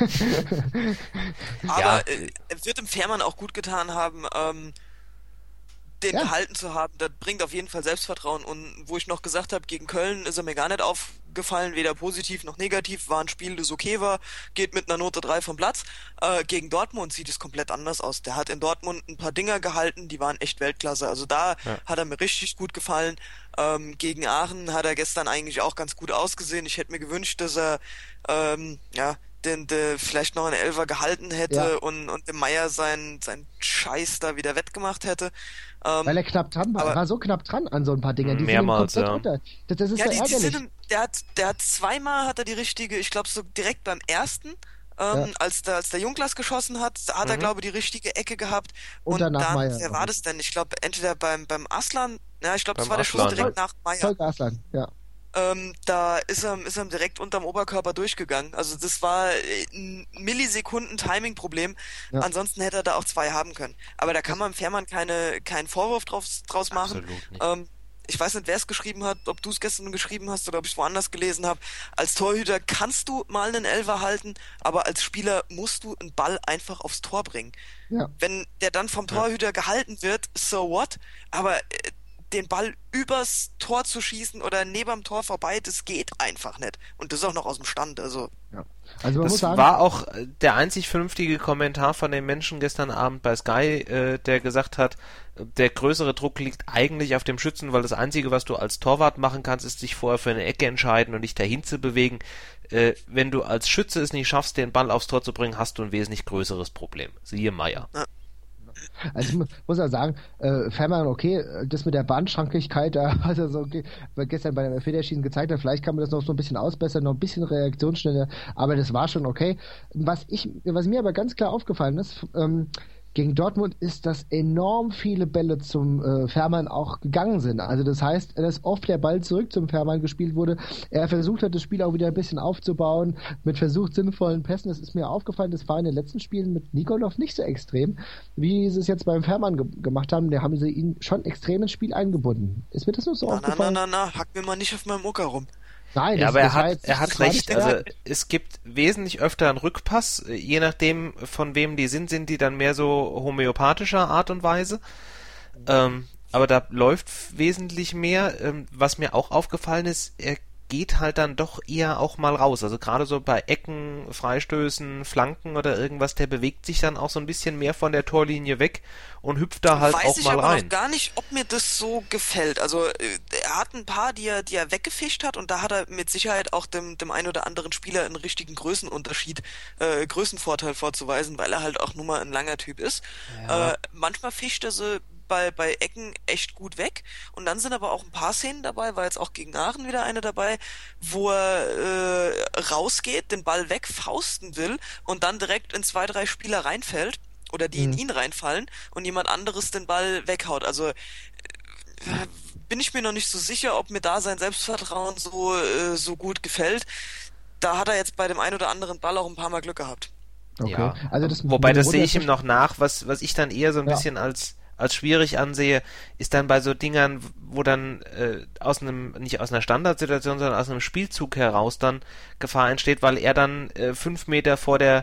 Speaker 2: Aber ja. äh, wird dem Fährmann auch gut getan haben, ähm, den ja. gehalten zu haben, das bringt auf jeden Fall Selbstvertrauen. Und wo ich noch gesagt habe, gegen Köln ist er mir gar nicht aufgefallen, weder positiv noch negativ, war ein Spiel, das okay war, geht mit einer Note drei vom Platz. Äh, gegen Dortmund sieht es komplett anders aus. Der hat in Dortmund ein paar Dinger gehalten, die waren echt Weltklasse. Also da ja. hat er mir richtig gut gefallen. Ähm, gegen Aachen hat er gestern eigentlich auch ganz gut ausgesehen. Ich hätte mir gewünscht, dass er ähm, ja den, den vielleicht noch einen Elfer gehalten hätte ja. und, und dem Meier seinen sein Scheiß da wieder wettgemacht hätte. Ähm,
Speaker 3: Weil er knapp dran war, er war so knapp dran an so ein paar Dingen. Die
Speaker 1: mehrmals,
Speaker 3: sind
Speaker 1: ja.
Speaker 3: runter. Das, das ist ja,
Speaker 2: ja die,
Speaker 3: ärgerlich.
Speaker 2: Die sind, der hat, der hat zweimal hat er die richtige, ich glaube so direkt beim ersten, ähm, ja. als der, als der Junglas geschossen hat, hat mhm. er glaube ich die richtige Ecke gehabt. Und, und danach dann, Meier. Wer war das denn? Ich glaube entweder beim, beim Aslan, ja ich glaube das war der Schuss direkt nach Meier.
Speaker 3: Volker Aslan, ja.
Speaker 2: Ähm, da ist er, ist er direkt unterm Oberkörper durchgegangen. Also das war ein Millisekunden-Timing-Problem. Ja. Ansonsten hätte er da auch zwei haben können. Aber da kann man Fährmann keine, keinen Vorwurf draus, draus machen.
Speaker 1: Absolut nicht.
Speaker 2: Ähm, ich weiß nicht, wer es geschrieben hat, ob du es gestern geschrieben hast oder ob ich es woanders gelesen habe. Als Torhüter kannst du mal einen Elfer halten, aber als Spieler musst du einen Ball einfach aufs Tor bringen. Ja. Wenn der dann vom Torhüter ja. gehalten wird, so what? Aber äh, den Ball übers Tor zu schießen oder neben dem Tor vorbei, das geht einfach nicht. Und das auch noch aus dem Stand. Also,
Speaker 3: ja. also man
Speaker 1: das
Speaker 3: muss sagen,
Speaker 1: war auch der einzig vernünftige Kommentar von dem Menschen gestern Abend bei Sky, äh, der gesagt hat, der größere Druck liegt eigentlich auf dem Schützen, weil das Einzige, was du als Torwart machen kannst, ist dich vorher für eine Ecke entscheiden und dich dahin zu bewegen. Äh, wenn du als Schütze es nicht schaffst, den Ball aufs Tor zu bringen, hast du ein wesentlich größeres Problem. Siehe Meier.
Speaker 2: Ja.
Speaker 3: Also ich muss ja sagen, äh, Fährmann, okay, das mit der Bahnschranklichkeit, da hat er so okay, gestern bei dem Elfmeterschießen gezeigt hat, vielleicht kann man das noch so ein bisschen ausbessern, noch ein bisschen reaktionsschneller, aber das war schon okay. Was ich, was mir aber ganz klar aufgefallen ist, ähm, gegen Dortmund ist, dass enorm viele Bälle zum äh, Fährmann auch gegangen sind. Also das heißt, dass oft der Ball zurück zum Fährmann gespielt wurde. Er versucht hat, das Spiel auch wieder ein bisschen aufzubauen, mit versucht sinnvollen Pässen. Das ist mir aufgefallen, das war in den letzten Spielen mit Nikolov nicht so extrem, wie sie es jetzt beim Fährmann ge- gemacht haben. Da haben sie ihn schon extrem ins Spiel eingebunden. Ist mir das nur so
Speaker 2: na,
Speaker 3: aufgefallen?
Speaker 2: Na, na, na, na, hack mir mal nicht auf meinem Ocker rum.
Speaker 3: Nein,
Speaker 1: ja,
Speaker 3: das,
Speaker 1: aber er
Speaker 3: das
Speaker 1: hat,
Speaker 3: jetzt,
Speaker 1: er hat recht. Also es gibt wesentlich öfter einen Rückpass, je nachdem von wem die sind, sind die dann mehr so homöopathischer Art und Weise. Ähm, aber da läuft wesentlich mehr. Ähm, was mir auch aufgefallen ist, er geht halt dann doch eher auch mal raus. Also gerade so bei Ecken, Freistößen, Flanken oder irgendwas, der bewegt sich dann auch so ein bisschen mehr von der Torlinie weg und hüpft da halt
Speaker 2: Weiß
Speaker 1: auch
Speaker 2: ich
Speaker 1: mal
Speaker 2: aber
Speaker 1: rein.
Speaker 2: Noch gar nicht, ob mir das so gefällt. Also er hat ein paar, die er, die er weggefischt hat und da hat er mit Sicherheit auch dem, dem einen oder anderen Spieler einen richtigen Größenunterschied, äh, Größenvorteil vorzuweisen, weil er halt auch nur mal ein langer Typ ist. Ja. Äh, manchmal fischt er sie bei, bei Ecken echt gut weg und dann sind aber auch ein paar Szenen dabei, war jetzt auch gegen Aachen wieder eine dabei, wo er äh, rausgeht, den Ball wegfausten will und dann direkt in zwei, drei Spieler reinfällt oder die mhm. in ihn reinfallen und jemand anderes den Ball weghaut. Also äh, bin ich mir noch nicht so sicher, ob mir da sein Selbstvertrauen so, äh, so gut gefällt. Da hat er jetzt bei dem einen oder anderen Ball auch ein paar Mal Glück gehabt.
Speaker 3: Okay.
Speaker 1: Ja.
Speaker 3: Also das
Speaker 1: Wobei, das sehe ich ihm noch nach, was, was ich dann eher so ein
Speaker 3: ja.
Speaker 1: bisschen als als schwierig ansehe, ist dann bei so Dingern, wo dann äh, aus einem, nicht aus einer Standardsituation, sondern aus einem Spielzug heraus dann Gefahr entsteht, weil er dann äh, fünf Meter vor der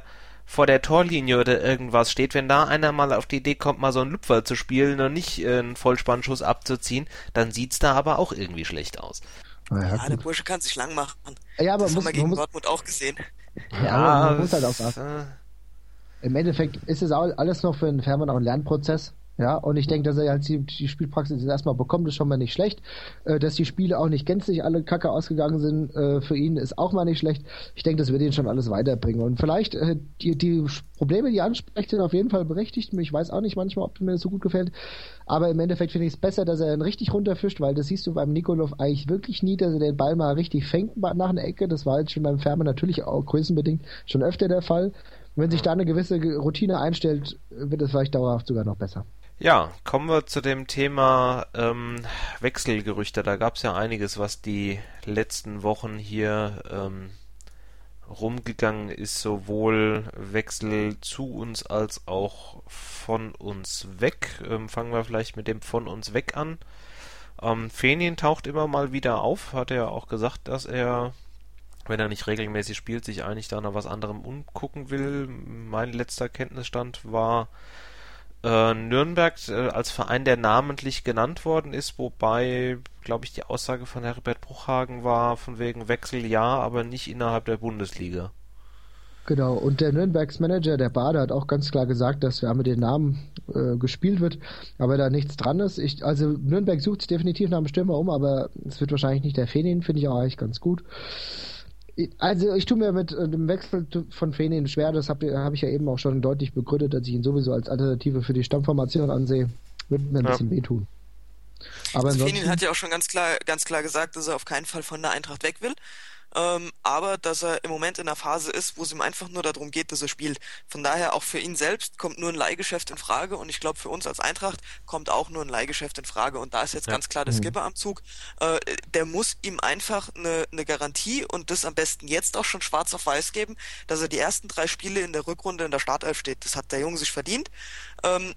Speaker 1: vor der Torlinie oder irgendwas steht, wenn da einer mal auf die Idee kommt, mal so einen Lupfer zu spielen und nicht äh, einen Vollspannschuss abzuziehen, dann sieht's da aber auch irgendwie schlecht aus.
Speaker 2: Ja, ja der Bursche kann sich lang machen.
Speaker 3: Ja, aber
Speaker 2: das
Speaker 3: muss,
Speaker 2: haben wir gegen
Speaker 3: muss,
Speaker 2: Dortmund auch gesehen.
Speaker 3: Ja, ja aber man muss halt auch sagen. Äh, Im Endeffekt ist es auch alles noch für den Fährmann auch ein Lernprozess. Ja, und ich denke, dass er halt die, die Spielpraxis jetzt erstmal bekommt, ist schon mal nicht schlecht. Äh, dass die Spiele auch nicht gänzlich alle kacke ausgegangen sind, äh, für ihn ist auch mal nicht schlecht. Ich denke, das wird ihn schon alles weiterbringen. Und vielleicht, äh, die, die Probleme, die ansprecht, sind auf jeden Fall berechtigt. Ich weiß auch nicht manchmal, ob mir das so gut gefällt. Aber im Endeffekt finde ich es besser, dass er ihn richtig runterfischt, weil das siehst du beim Nikolov eigentlich wirklich nie, dass er den Ball mal richtig fängt nach einer Ecke. Das war jetzt schon beim Fährmann natürlich auch größenbedingt schon öfter der Fall. Wenn sich da eine gewisse Routine einstellt, wird es vielleicht dauerhaft sogar noch besser.
Speaker 1: Ja, kommen wir zu dem Thema ähm, Wechselgerüchte. Da gab es ja einiges, was die letzten Wochen hier ähm, rumgegangen ist, sowohl Wechsel zu uns als auch von uns weg. Ähm, fangen wir vielleicht mit dem von uns weg an. Ähm, Fenin taucht immer mal wieder auf, hat er ja auch gesagt, dass er, wenn er nicht regelmäßig spielt, sich eigentlich da nach was anderem umgucken will. Mein letzter Kenntnisstand war Äh, Nürnberg äh, als Verein, der namentlich genannt worden ist, wobei, glaube ich, die Aussage von Herbert Bruchhagen war, von wegen Wechsel ja, aber nicht innerhalb der Bundesliga.
Speaker 3: Genau, und der Nürnbergs Manager, der Bade, hat auch ganz klar gesagt, dass ja mit den Namen äh, gespielt wird, aber da nichts dran ist. Ich, also Nürnberg sucht sich definitiv nach einem Stürmer um, aber es wird wahrscheinlich nicht der Fenin, finde ich auch eigentlich ganz gut. Also ich tue mir mit äh, dem Wechsel von Fenin schwer, das habe hab ich ja eben auch schon deutlich begründet, dass ich ihn sowieso als Alternative für die Stammformation ansehe. Würde mir ein ja. bisschen wehtun.
Speaker 2: Aber also Fenin hat ja auch schon ganz klar, ganz klar gesagt, dass er auf keinen Fall von der Eintracht weg will. Ähm, aber dass er im Moment in einer Phase ist, wo es ihm einfach nur darum geht, dass er spielt. Von daher auch für ihn selbst kommt nur ein Leihgeschäft in Frage und ich glaube für uns als Eintracht kommt auch nur ein Leihgeschäft in Frage und da ist jetzt ja. ganz klar der Skipper am Zug. Äh, der muss ihm einfach eine, eine Garantie und das am besten jetzt auch schon schwarz auf weiß geben, dass er die ersten drei Spiele in der Rückrunde in der Startelf steht. Das hat der Junge sich verdient. Ähm,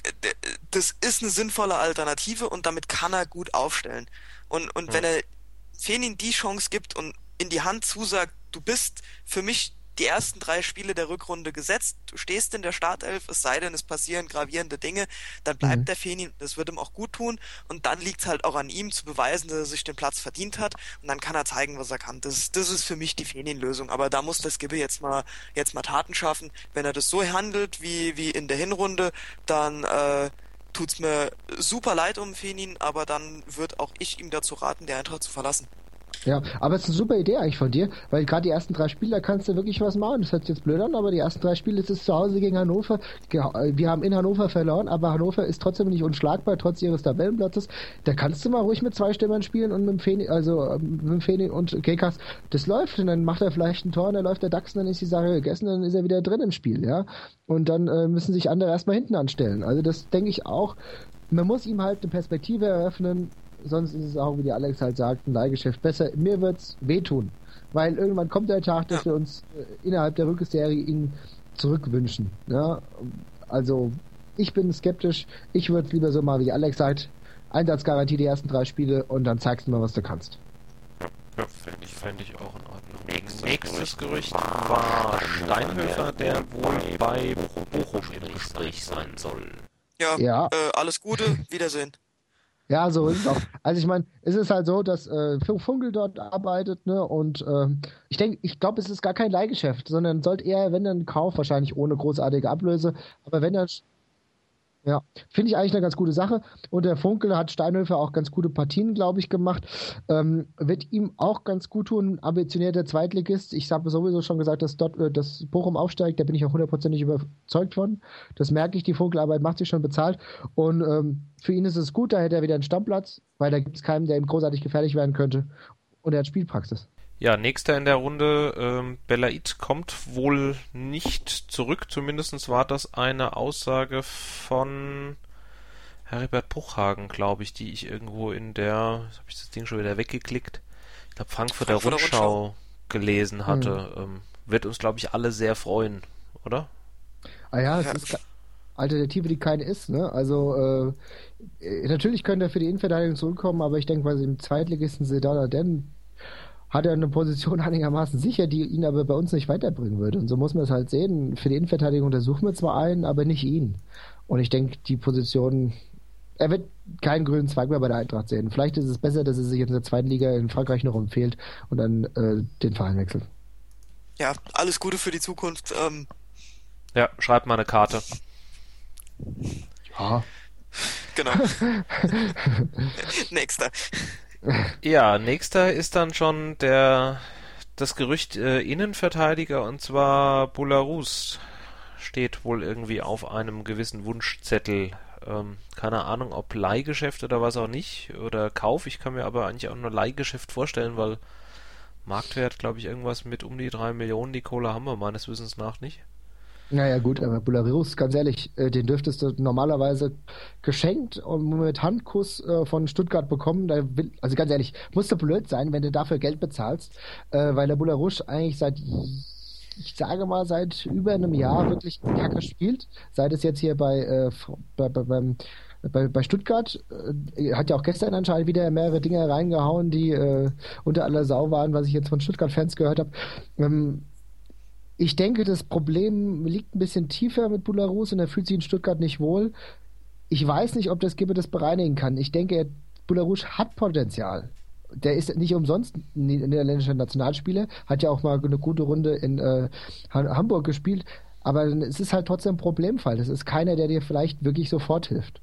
Speaker 2: das ist eine sinnvolle Alternative und damit kann er gut aufstellen. Und, und ja. wenn er Fenin die Chance gibt und in die Hand zusagt, du bist für mich die ersten drei Spiele der Rückrunde gesetzt, du stehst in der Startelf, es sei denn, es passieren gravierende Dinge, dann bleibt mhm. der Fenin, das wird ihm auch gut tun und dann liegt es halt auch an ihm zu beweisen, dass er sich den Platz verdient hat und dann kann er zeigen, was er kann. Das, das ist für mich die Fenin-Lösung, aber da muss der Skibbe jetzt mal, jetzt mal Taten schaffen. Wenn er das so handelt, wie, wie in der Hinrunde, dann äh, tut's mir super leid um Fenin, aber dann wird auch ich ihm dazu raten, die Eintracht zu verlassen.
Speaker 3: Ja, aber es ist eine super Idee eigentlich von dir, weil gerade die ersten drei Spiele, da kannst du wirklich was machen. Das hört sich jetzt blöd an, aber die ersten drei Spiele ist es zu Hause gegen Hannover. Wir haben in Hannover verloren, aber Hannover ist trotzdem nicht unschlagbar, trotz ihres Tabellenplatzes. Da kannst du mal ruhig mit zwei Stürmern spielen und mit dem Fenin, also mit dem Fenin und Kekas. Das läuft und dann macht er vielleicht ein Tor und dann läuft der Dachs und dann ist die Sache gegessen, dann ist er wieder drin im Spiel, ja. Und dann äh, müssen sich andere erstmal hinten anstellen. Also das denke ich auch. Man muss ihm halt eine Perspektive eröffnen. Sonst ist es auch, wie die Alex halt sagt, ein Leihgeschäft besser. Mir wird's wehtun, weil irgendwann kommt der Tag, dass ja. wir uns äh, innerhalb der Rückserie ihn zurückwünschen. Ja? Also ich bin skeptisch. Ich würde lieber so mal, wie Alex sagt, Einsatzgarantie die ersten drei Spiele und dann zeigst du mal, was du kannst.
Speaker 1: Ja, fände ich, fänd ich auch in Ordnung. Nächstes, Nächstes Gerücht war Steinhöfer, der wohl bei Bochum im Gespräch sein soll.
Speaker 2: Ja, ja. Äh, alles Gute, Wiedersehen.
Speaker 3: Ja, so ist es auch. Also ich meine, es ist halt so, dass äh, Funkel dort arbeitet, ne, und äh, ich denke, ich glaube, es ist gar kein Leihgeschäft, sondern sollte eher, wenn dann Kauf, wahrscheinlich ohne großartige Ablöse, aber wenn dann, ja, finde ich eigentlich eine ganz gute Sache und der Funkel hat Steinhöfer auch ganz gute Partien, glaube ich, gemacht, ähm, wird ihm auch ganz gut tun, ambitionierter Zweitligist. Ich habe sowieso schon gesagt, dass dort äh, das Bochum aufsteigt, da bin ich auch hundertprozentig überzeugt von. Das merke ich, die Funkelarbeit macht sich schon bezahlt und ähm, für ihn ist es gut, da hätte er wieder einen Stammplatz, weil da gibt es keinen, der ihm großartig gefährlich werden könnte und er hat Spielpraxis.
Speaker 1: Ja, nächster in der Runde, ähm, Belaid kommt wohl nicht zurück, zumindest war das eine Aussage von Herbert Bruchhagen, glaube ich, die ich irgendwo in der, jetzt habe ich das Ding schon wieder weggeklickt, ich glaube Frankfurter, Frankfurter Rundschau, Rundschau gelesen hatte. Mhm. Ähm, wird uns, glaube ich, alle sehr freuen, oder?
Speaker 3: Ah ja, es ja. ist Alternative, die keine ist, ne? Also äh, natürlich könnte er für die Innenverteidigung zurückkommen, aber ich denke, weil sie im Zweitligisten Sedan Arden hat er eine Position einigermaßen sicher, die ihn aber bei uns nicht weiterbringen würde. Und so muss man es halt sehen. Für die Innenverteidigung untersuchen wir zwar einen, aber nicht ihn. Und ich denke, die Position, er wird keinen grünen Zweig mehr bei der Eintracht sehen. Vielleicht ist es besser, dass er sich in der zweiten Liga in Frankreich noch empfiehlt und dann äh, den Verein wechselt.
Speaker 2: Ja, alles Gute für die Zukunft. Ähm,
Speaker 1: Ja, schreibt mal eine Karte.
Speaker 3: Ja.
Speaker 2: genau. Nächster.
Speaker 1: Ja, nächster ist dann schon der das Gerücht äh, Innenverteidiger, und zwar Boulahrouz steht wohl irgendwie auf einem gewissen Wunschzettel. Ähm, keine Ahnung, ob Leihgeschäft oder was auch nicht, oder Kauf. Ich kann mir aber eigentlich auch nur Leihgeschäft vorstellen, weil Marktwert, glaube ich, irgendwas mit um die drei Millionen. Die Kohle haben wir meines Wissens nach nicht.
Speaker 3: Naja gut, aber Boulahrouz, ganz ehrlich, äh, den dürftest du normalerweise geschenkt und mit Handkuss äh, von Stuttgart bekommen. Da will, also ganz ehrlich, musst du blöd sein, wenn du dafür Geld bezahlst, äh, weil der Boulahrouz eigentlich seit, ich sage mal, seit über einem Jahr wirklich Kacke spielt. Seit es jetzt hier bei, äh, bei, bei, beim Bei, bei Stuttgart äh, hat ja auch gestern anscheinend wieder mehrere Dinge reingehauen, die äh, unter aller Sau waren, was ich jetzt von Stuttgart-Fans gehört habe. Ähm, ich denke, das Problem liegt ein bisschen tiefer mit Boulahrouz und er fühlt sich in Stuttgart nicht wohl. Ich weiß nicht, ob das Gibbe das bereinigen kann. Ich denke, er, Boulahrouz hat Potenzial. Der ist nicht umsonst niederländischer Nationalspieler, hat ja auch mal eine gute Runde in äh, Hamburg gespielt, aber es ist halt trotzdem ein Problemfall. Das ist keiner, der dir vielleicht wirklich sofort hilft.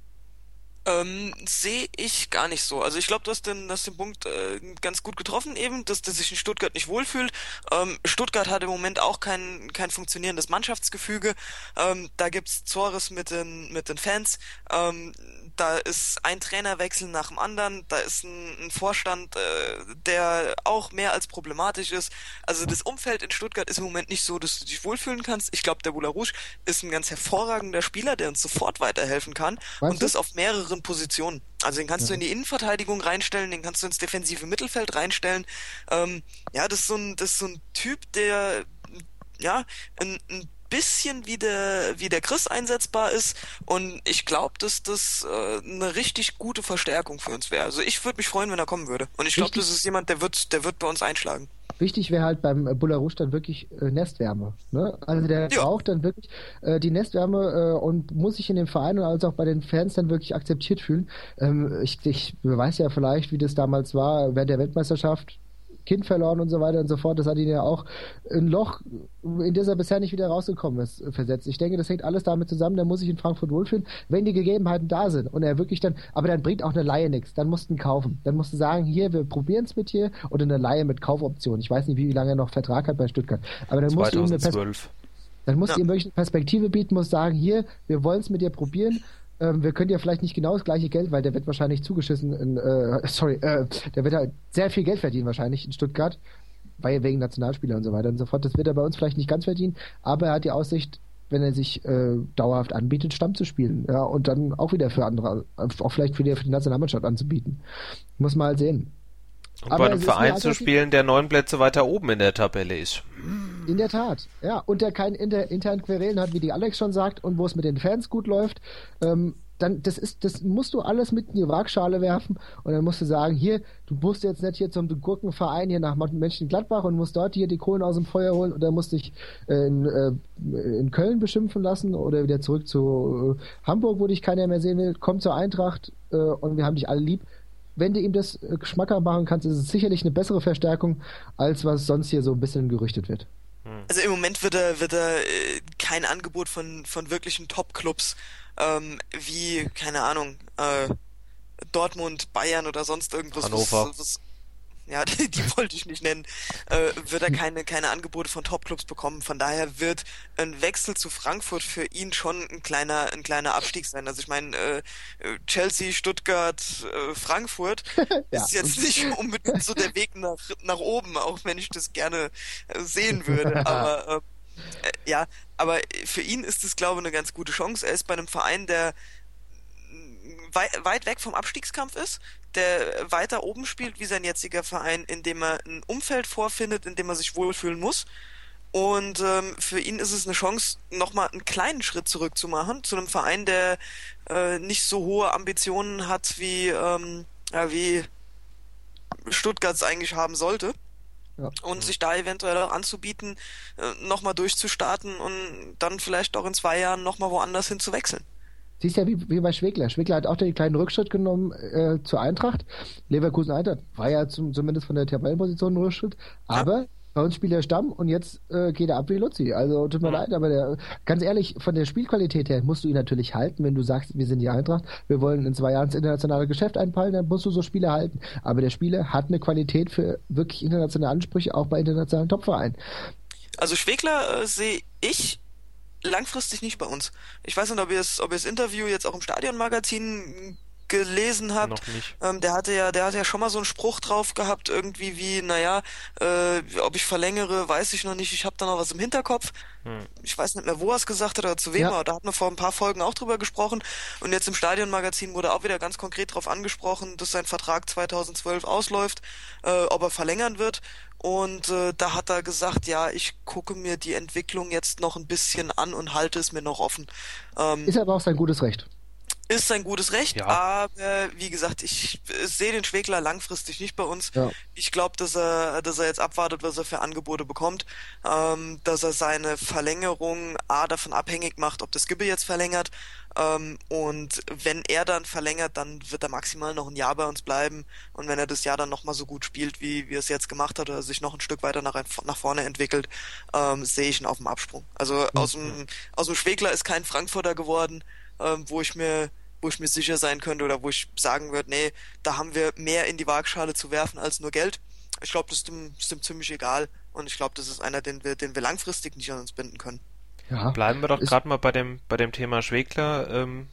Speaker 2: Ähm, sehe ich gar nicht so. Also ich glaube, du hast den, hast den Punkt äh, ganz gut getroffen eben, dass der sich in Stuttgart nicht wohlfühlt. Ähm, Stuttgart hat im Moment auch kein kein funktionierendes Mannschaftsgefüge. Ähm, da gibt's Zores mit den mit den Fans. Ähm, da ist ein Trainerwechsel nach dem anderen. Da ist ein, ein Vorstand, äh, der auch mehr als problematisch ist. Also das Umfeld in Stuttgart ist im Moment nicht so, dass du dich wohlfühlen kannst. Ich glaube, der Boulahrouz ist ein ganz hervorragender Spieler, der uns sofort weiterhelfen kann.
Speaker 3: Weißt
Speaker 2: und
Speaker 3: du?
Speaker 2: das auf mehreren Positionen. Also den kannst
Speaker 3: Ja.
Speaker 2: du in die Innenverteidigung reinstellen, den kannst du ins defensive Mittelfeld reinstellen. Ähm, ja, das ist so ein, das ist so ein Typ, der ja ein, ein bisschen wie der wie der Chris einsetzbar ist, und ich glaube, dass das äh, eine richtig gute Verstärkung für uns wäre. Also ich würde mich freuen, wenn er kommen würde. Und ich glaube,
Speaker 3: Richtig.
Speaker 2: das ist jemand, der wird der wird bei uns einschlagen.
Speaker 3: Wichtig wäre halt beim äh, Boulahrouz dann wirklich äh, Nestwärme. Ne? Also der
Speaker 2: Ja.
Speaker 3: braucht dann wirklich äh, die Nestwärme äh, und muss sich in dem Verein und als auch bei den Fans dann wirklich akzeptiert fühlen. Ähm, ich, ich weiß ja vielleicht, wie das damals war während der Weltmeisterschaft. Kind verloren und so weiter und so fort. Das hat ihn ja auch ein Loch, in das er bisher nicht wieder rausgekommen ist, versetzt. Ich denke, das hängt alles damit zusammen. Der muss sich in Frankfurt wohlfühlen, wenn die Gegebenheiten da sind. Und er wirklich dann, aber dann bringt auch eine Leihe nichts. Dann musst du ihn kaufen. Dann musst du sagen, hier, wir probieren es mit hier, oder eine Leihe mit Kaufoption. Ich weiß nicht, wie lange er noch Vertrag hat bei Stuttgart. Aber dann musst du ihm eine Pers-
Speaker 1: zweitausendzwölf.
Speaker 3: dann musst
Speaker 2: Ja.
Speaker 3: du ihm wirklich eine Perspektive bieten, musst sagen, hier, wir wollen es mit dir probieren. Ähm, wir können dir vielleicht nicht genau das gleiche Geld, weil der wird wahrscheinlich zugeschissen in, äh, sorry, äh, der wird halt sehr viel Geld verdienen wahrscheinlich in Stuttgart, weil wegen Nationalspieler und so weiter und so fort. Das wird er bei uns vielleicht nicht ganz verdienen, aber er hat die Aussicht, wenn er sich äh, dauerhaft anbietet, Stamm zu spielen, ja, und dann auch wieder für andere, auch vielleicht für die, für die Nationalmannschaft anzubieten. Muss man halt sehen.
Speaker 1: Und
Speaker 3: Aber
Speaker 1: bei einem
Speaker 3: es ist eine
Speaker 1: Verein zu
Speaker 3: Alternative.
Speaker 1: spielen, der neun Plätze weiter oben in der Tabelle ist.
Speaker 3: In der Tat, ja. Und der keinen inter, internen Querelen hat, wie die Alex schon sagt, und wo es mit den Fans gut läuft, ähm, dann das ist, das musst du alles mit in die Waagschale werfen und dann musst du sagen, hier, du musst jetzt nicht hier zum Gurkenverein hier nach Mönchengladbach und musst dort hier die Kohlen aus dem Feuer holen oder musst dich äh, in, äh, in Köln beschimpfen lassen oder wieder zurück zu äh, Hamburg, wo dich keiner mehr sehen will. Komm zur Eintracht äh, und wir haben dich alle lieb. Wenn du ihm das äh, geschmackhaft machen kannst, ist es sicherlich eine bessere Verstärkung, als was sonst hier so ein bisschen gerüchtet wird.
Speaker 2: Also im Moment wird er, wird er äh, kein Angebot von, von wirklichen Top-Clubs ähm, wie, keine Ahnung, äh, Dortmund, Bayern oder sonst irgendwas.
Speaker 1: Hannover.
Speaker 2: Was, was, ja, die, die wollte ich nicht nennen. Äh, wird er keine, keine Angebote von Top-Clubs bekommen. Von daher wird ein Wechsel zu Frankfurt für ihn schon ein kleiner, ein kleiner Abstieg sein. Also ich meine, äh, Chelsea, Stuttgart, äh, Frankfurt
Speaker 3: Ja.
Speaker 2: ist jetzt nicht unbedingt so der Weg nach, nach oben, auch wenn ich das gerne äh, sehen würde. Aber äh, äh, ja, aber für ihn ist es, glaube ich, eine ganz gute Chance. Er ist bei einem Verein, der wei weit weg vom Abstiegskampf ist, der weiter oben spielt wie sein jetziger Verein, in dem er ein Umfeld vorfindet, in dem er sich wohlfühlen muss. Und ähm, für ihn ist es eine Chance, nochmal einen kleinen Schritt zurück zu machen, zu einem Verein, der äh, nicht so hohe Ambitionen hat wie, ähm, ja, wie Stuttgart es eigentlich haben sollte.
Speaker 3: Ja.
Speaker 2: Und sich da eventuell auch anzubieten, äh, nochmal durchzustarten und dann vielleicht auch in zwei Jahren nochmal woanders hin zu wechseln.
Speaker 3: Siehst ja, wie, wie bei Schwegler. Schwegler hat auch den kleinen Rückschritt genommen äh, zur Eintracht. Leverkusen Eintracht war ja zum, zumindest von der Tabellenposition ein Rückschritt. Aber ja. Bei uns spielt er Stamm und jetzt äh, geht er ab wie Luzi. Also tut mir mhm. leid, aber der, ganz ehrlich, von der Spielqualität her musst du ihn natürlich halten, wenn du sagst, wir sind die Eintracht, wir wollen in zwei Jahren ins internationale Geschäft einpeilen, dann musst du so Spieler halten. Aber der Spieler hat eine Qualität für wirklich internationale Ansprüche, auch bei internationalen Topvereinen.
Speaker 2: Also Schwegler äh, sehe ich langfristig nicht bei uns. Ich weiß nicht, ob ihr das, ob ihr das Interview jetzt auch im Stadionmagazin gelesen habt.
Speaker 1: Noch nicht.
Speaker 2: Ähm, der hatte ja, der hat ja schon mal so einen Spruch drauf gehabt, irgendwie wie, naja, äh, ob ich verlängere, weiß ich noch nicht, ich habe da noch was im Hinterkopf. Hm. Ich weiß nicht mehr, wo er es gesagt hat oder zu wem, ja. aber da hatten wir vor ein paar Folgen auch drüber gesprochen und jetzt im Stadionmagazin wurde auch wieder ganz konkret drauf angesprochen, dass sein Vertrag zweitausendzwölf ausläuft, äh, ob er verlängern wird. Und äh, da hat er gesagt, ja, ich gucke mir die Entwicklung jetzt noch ein bisschen an und halte es mir noch offen. Ähm,
Speaker 3: Ist aber auch sein gutes Recht.
Speaker 2: Ist sein gutes Recht,
Speaker 1: ja.
Speaker 2: aber wie gesagt, ich, ich sehe den Schwegler langfristig nicht bei uns.
Speaker 3: Ja.
Speaker 2: Ich glaube, dass er, dass er jetzt abwartet, was er für Angebote bekommt, ähm, dass er seine Verlängerung A davon abhängig macht, ob das Gibbe jetzt verlängert. Ähm, und wenn er dann verlängert, dann wird er maximal noch ein Jahr bei uns bleiben. Und wenn er das Jahr dann nochmal so gut spielt, wie, wie er es jetzt gemacht hat, oder sich noch ein Stück weiter nach, nach vorne entwickelt, ähm, sehe ich ihn auf dem Absprung. Also mhm. aus dem, aus dem Schwegler ist kein Frankfurter geworden, ähm, wo ich mir, wo ich mir sicher sein könnte oder wo ich sagen würde, nee, da haben wir mehr in die Waagschale zu werfen als nur Geld. Ich glaube, das ist dem, ist dem ziemlich egal. Und ich glaube, das ist einer, den wir, den wir langfristig nicht an uns binden können.
Speaker 1: Ja, bleiben wir doch gerade mal bei dem bei dem Thema Schwegler. Ähm,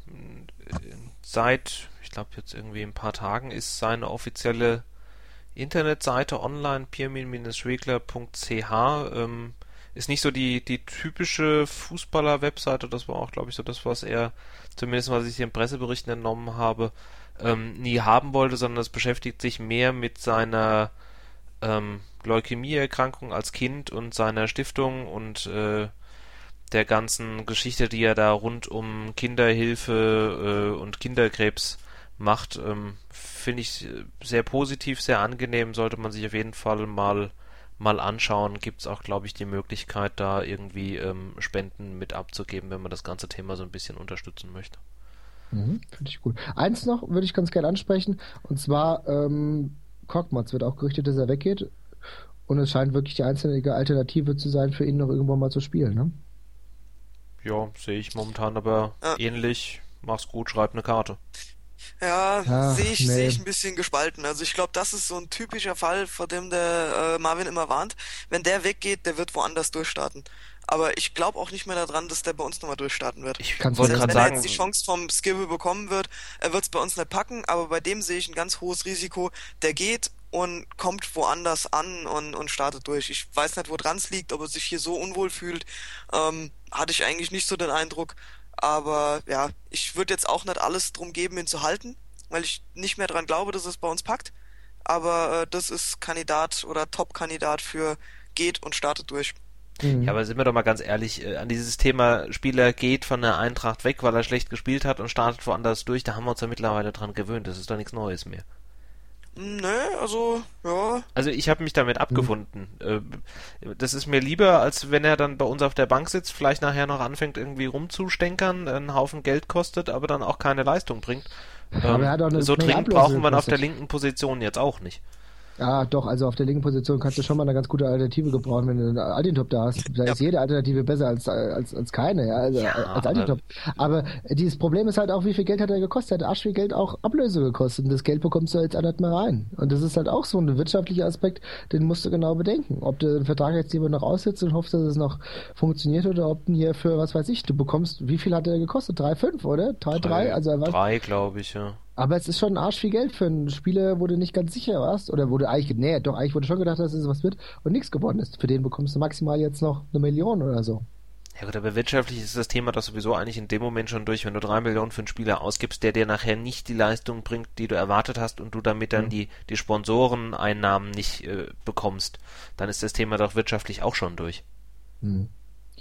Speaker 1: seit, ich glaube jetzt irgendwie ein paar Tagen ist seine offizielle Internetseite online, pirmin schwegler punkt c h. Ähm, ist nicht so die die typische Fußballer-Webseite, das war auch, glaube ich, so das, was er, zumindest was ich den Presseberichten entnommen habe, ähm, nie haben wollte, sondern es beschäftigt sich mehr mit seiner ähm, Leukämie-Erkrankung als Kind und seiner Stiftung und äh, der ganzen Geschichte, die er da rund um Kinderhilfe äh, und Kinderkrebs macht, ähm, finde ich sehr positiv, sehr angenehm, sollte man sich auf jeden Fall mal mal anschauen. Gibt es auch, glaube ich, die Möglichkeit, da irgendwie ähm, Spenden mit abzugeben, wenn man das ganze Thema so ein bisschen unterstützen möchte.
Speaker 3: Mhm, finde ich gut. Eins noch würde ich ganz gerne ansprechen, und zwar ähm, Korkmaz wird auch gerüchtet, dass er weggeht, und es scheint wirklich die einzige Alternative zu sein, für ihn noch irgendwann mal zu spielen, ne?
Speaker 1: Ja, sehe ich momentan aber ja. ähnlich. Mach's gut, schreib eine Karte.
Speaker 2: Ja,
Speaker 3: Ach,
Speaker 2: sehe ich,
Speaker 3: nee.
Speaker 2: sehe ich ein bisschen gespalten. Also ich glaube, das ist so ein typischer Fall, vor dem der äh, Marvin immer warnt. Wenn der weggeht, der wird woanders durchstarten. Aber ich glaube auch nicht mehr daran, dass der bei uns nochmal durchstarten wird.
Speaker 1: Ich wollte gerade
Speaker 2: wenn
Speaker 1: sagen,
Speaker 2: er jetzt die Chance vom Skibbe bekommen wird, er wird es bei uns nicht packen, aber bei dem sehe ich ein ganz hohes Risiko. Der geht und kommt woanders an und, und startet durch. Ich weiß nicht, wo dran es liegt, ob er sich hier so unwohl fühlt. Ähm, hatte ich eigentlich nicht so den Eindruck. Aber ja, ich würde jetzt auch nicht alles drum geben, ihn zu halten, weil ich nicht mehr dran glaube, dass es bei uns packt. Aber äh, das ist Kandidat oder Top-Kandidat für geht und startet durch.
Speaker 1: Ja, aber sind wir doch mal ganz ehrlich, äh, an dieses Thema, Spieler geht von der Eintracht weg, weil er schlecht gespielt hat und startet woanders durch, da haben wir uns ja mittlerweile dran gewöhnt, das ist doch nichts Neues mehr.
Speaker 2: Nö, also, ja.
Speaker 1: Also ich habe mich damit abgefunden. Mhm. Das ist mir lieber, als wenn er dann bei uns auf der Bank sitzt, vielleicht nachher noch anfängt irgendwie rumzustänkern, einen Haufen Geld kostet, aber dann auch keine Leistung bringt.
Speaker 3: Aber er hat auch eine
Speaker 1: so dringend
Speaker 3: Ablöse
Speaker 1: brauchen wir ihn auf
Speaker 3: gekostet.
Speaker 1: der linken Position jetzt auch nicht.
Speaker 3: Ja, doch, also auf der linken Position kannst du schon mal eine ganz gute Alternative gebrauchen, wenn du einen Altintop da hast. Da
Speaker 2: Ja.
Speaker 3: ist jede Alternative besser als, als, als keine, ja, also
Speaker 1: Ja,
Speaker 3: als Altintop. Aber dieses Problem ist halt auch, wie viel Geld hat er gekostet? Er hat arsch viel Geld auch Ablöse gekostet, und das Geld bekommst du jetzt auch nicht mehr rein. Und das ist halt auch so ein wirtschaftlicher Aspekt, den musst du genau bedenken. Ob du den Vertrag jetzt lieber noch aussitzt und hoffst, dass es noch funktioniert, oder ob du hier für, was weiß ich, du bekommst, wie viel hat er gekostet? drei Komma fünf, oder? drei Komma drei? Also er war,
Speaker 1: Drei, glaube ich, ja.
Speaker 3: aber es ist schon arsch viel Geld für einen Spieler, wo du nicht ganz sicher warst, oder wo du eigentlich, nee, doch, eigentlich wurde schon gedacht, dass es was wird und nichts geworden ist. Für den bekommst du maximal jetzt noch eine Million oder so.
Speaker 1: Ja gut, aber wirtschaftlich ist das Thema doch sowieso eigentlich in dem Moment schon durch, wenn du drei Millionen für einen Spieler ausgibst, der dir nachher nicht die Leistung bringt, die du erwartet hast, und du damit dann
Speaker 3: Mhm.
Speaker 1: die, die Sponsoreneinnahmen nicht äh, bekommst, dann ist das Thema doch wirtschaftlich auch schon durch.
Speaker 3: Hm.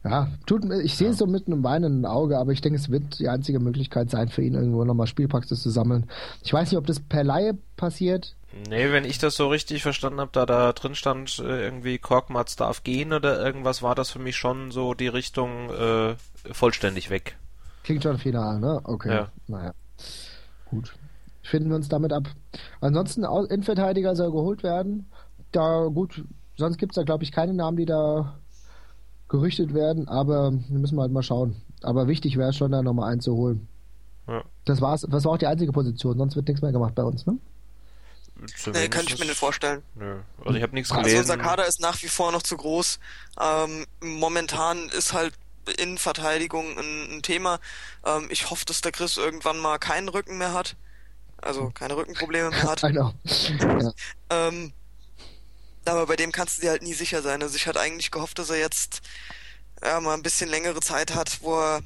Speaker 3: Ja, tut mir, ich sehe es so mit einem weinenden Auge, aber ich denke, es wird die einzige Möglichkeit sein, für ihn irgendwo nochmal Spielpraxis zu sammeln. Ich weiß nicht, ob das per Laie passiert.
Speaker 1: Nee, wenn ich das so richtig verstanden habe, da da drin stand, äh, irgendwie Korkmaz darf gehen oder irgendwas, war das für mich schon so die Richtung äh, vollständig weg.
Speaker 3: Klingt schon final, ne? Okay.
Speaker 1: Ja.
Speaker 3: Naja. Gut. Finden wir uns damit ab. Ansonsten, Au- Innenverteidiger soll geholt werden. Da, gut, sonst gibt es da, glaube ich, keine Namen, die da gerüchtet werden, aber wir müssen halt mal schauen. Aber wichtig wäre es schon, da nochmal einen zu holen.
Speaker 1: Ja.
Speaker 3: Das war's. Das war auch die einzige Position, sonst wird nichts mehr gemacht bei uns, ne?
Speaker 2: Nee, kann ich mir nicht vorstellen.
Speaker 1: Nö. Also ich habe nichts
Speaker 2: Also
Speaker 1: gelesen.
Speaker 2: unser Kader ist nach wie vor noch zu groß. Ähm, momentan ist halt Innenverteidigung ein, ein Thema. Ähm, ich hoffe, dass der Chris irgendwann mal keinen Rücken mehr hat. Also keine Rückenprobleme mehr hat.
Speaker 3: I know. Ja.
Speaker 2: Ähm, aber bei dem kannst du dir halt nie sicher sein. Also ich hatte eigentlich gehofft, dass er jetzt ja, mal ein bisschen längere Zeit hat, wo er,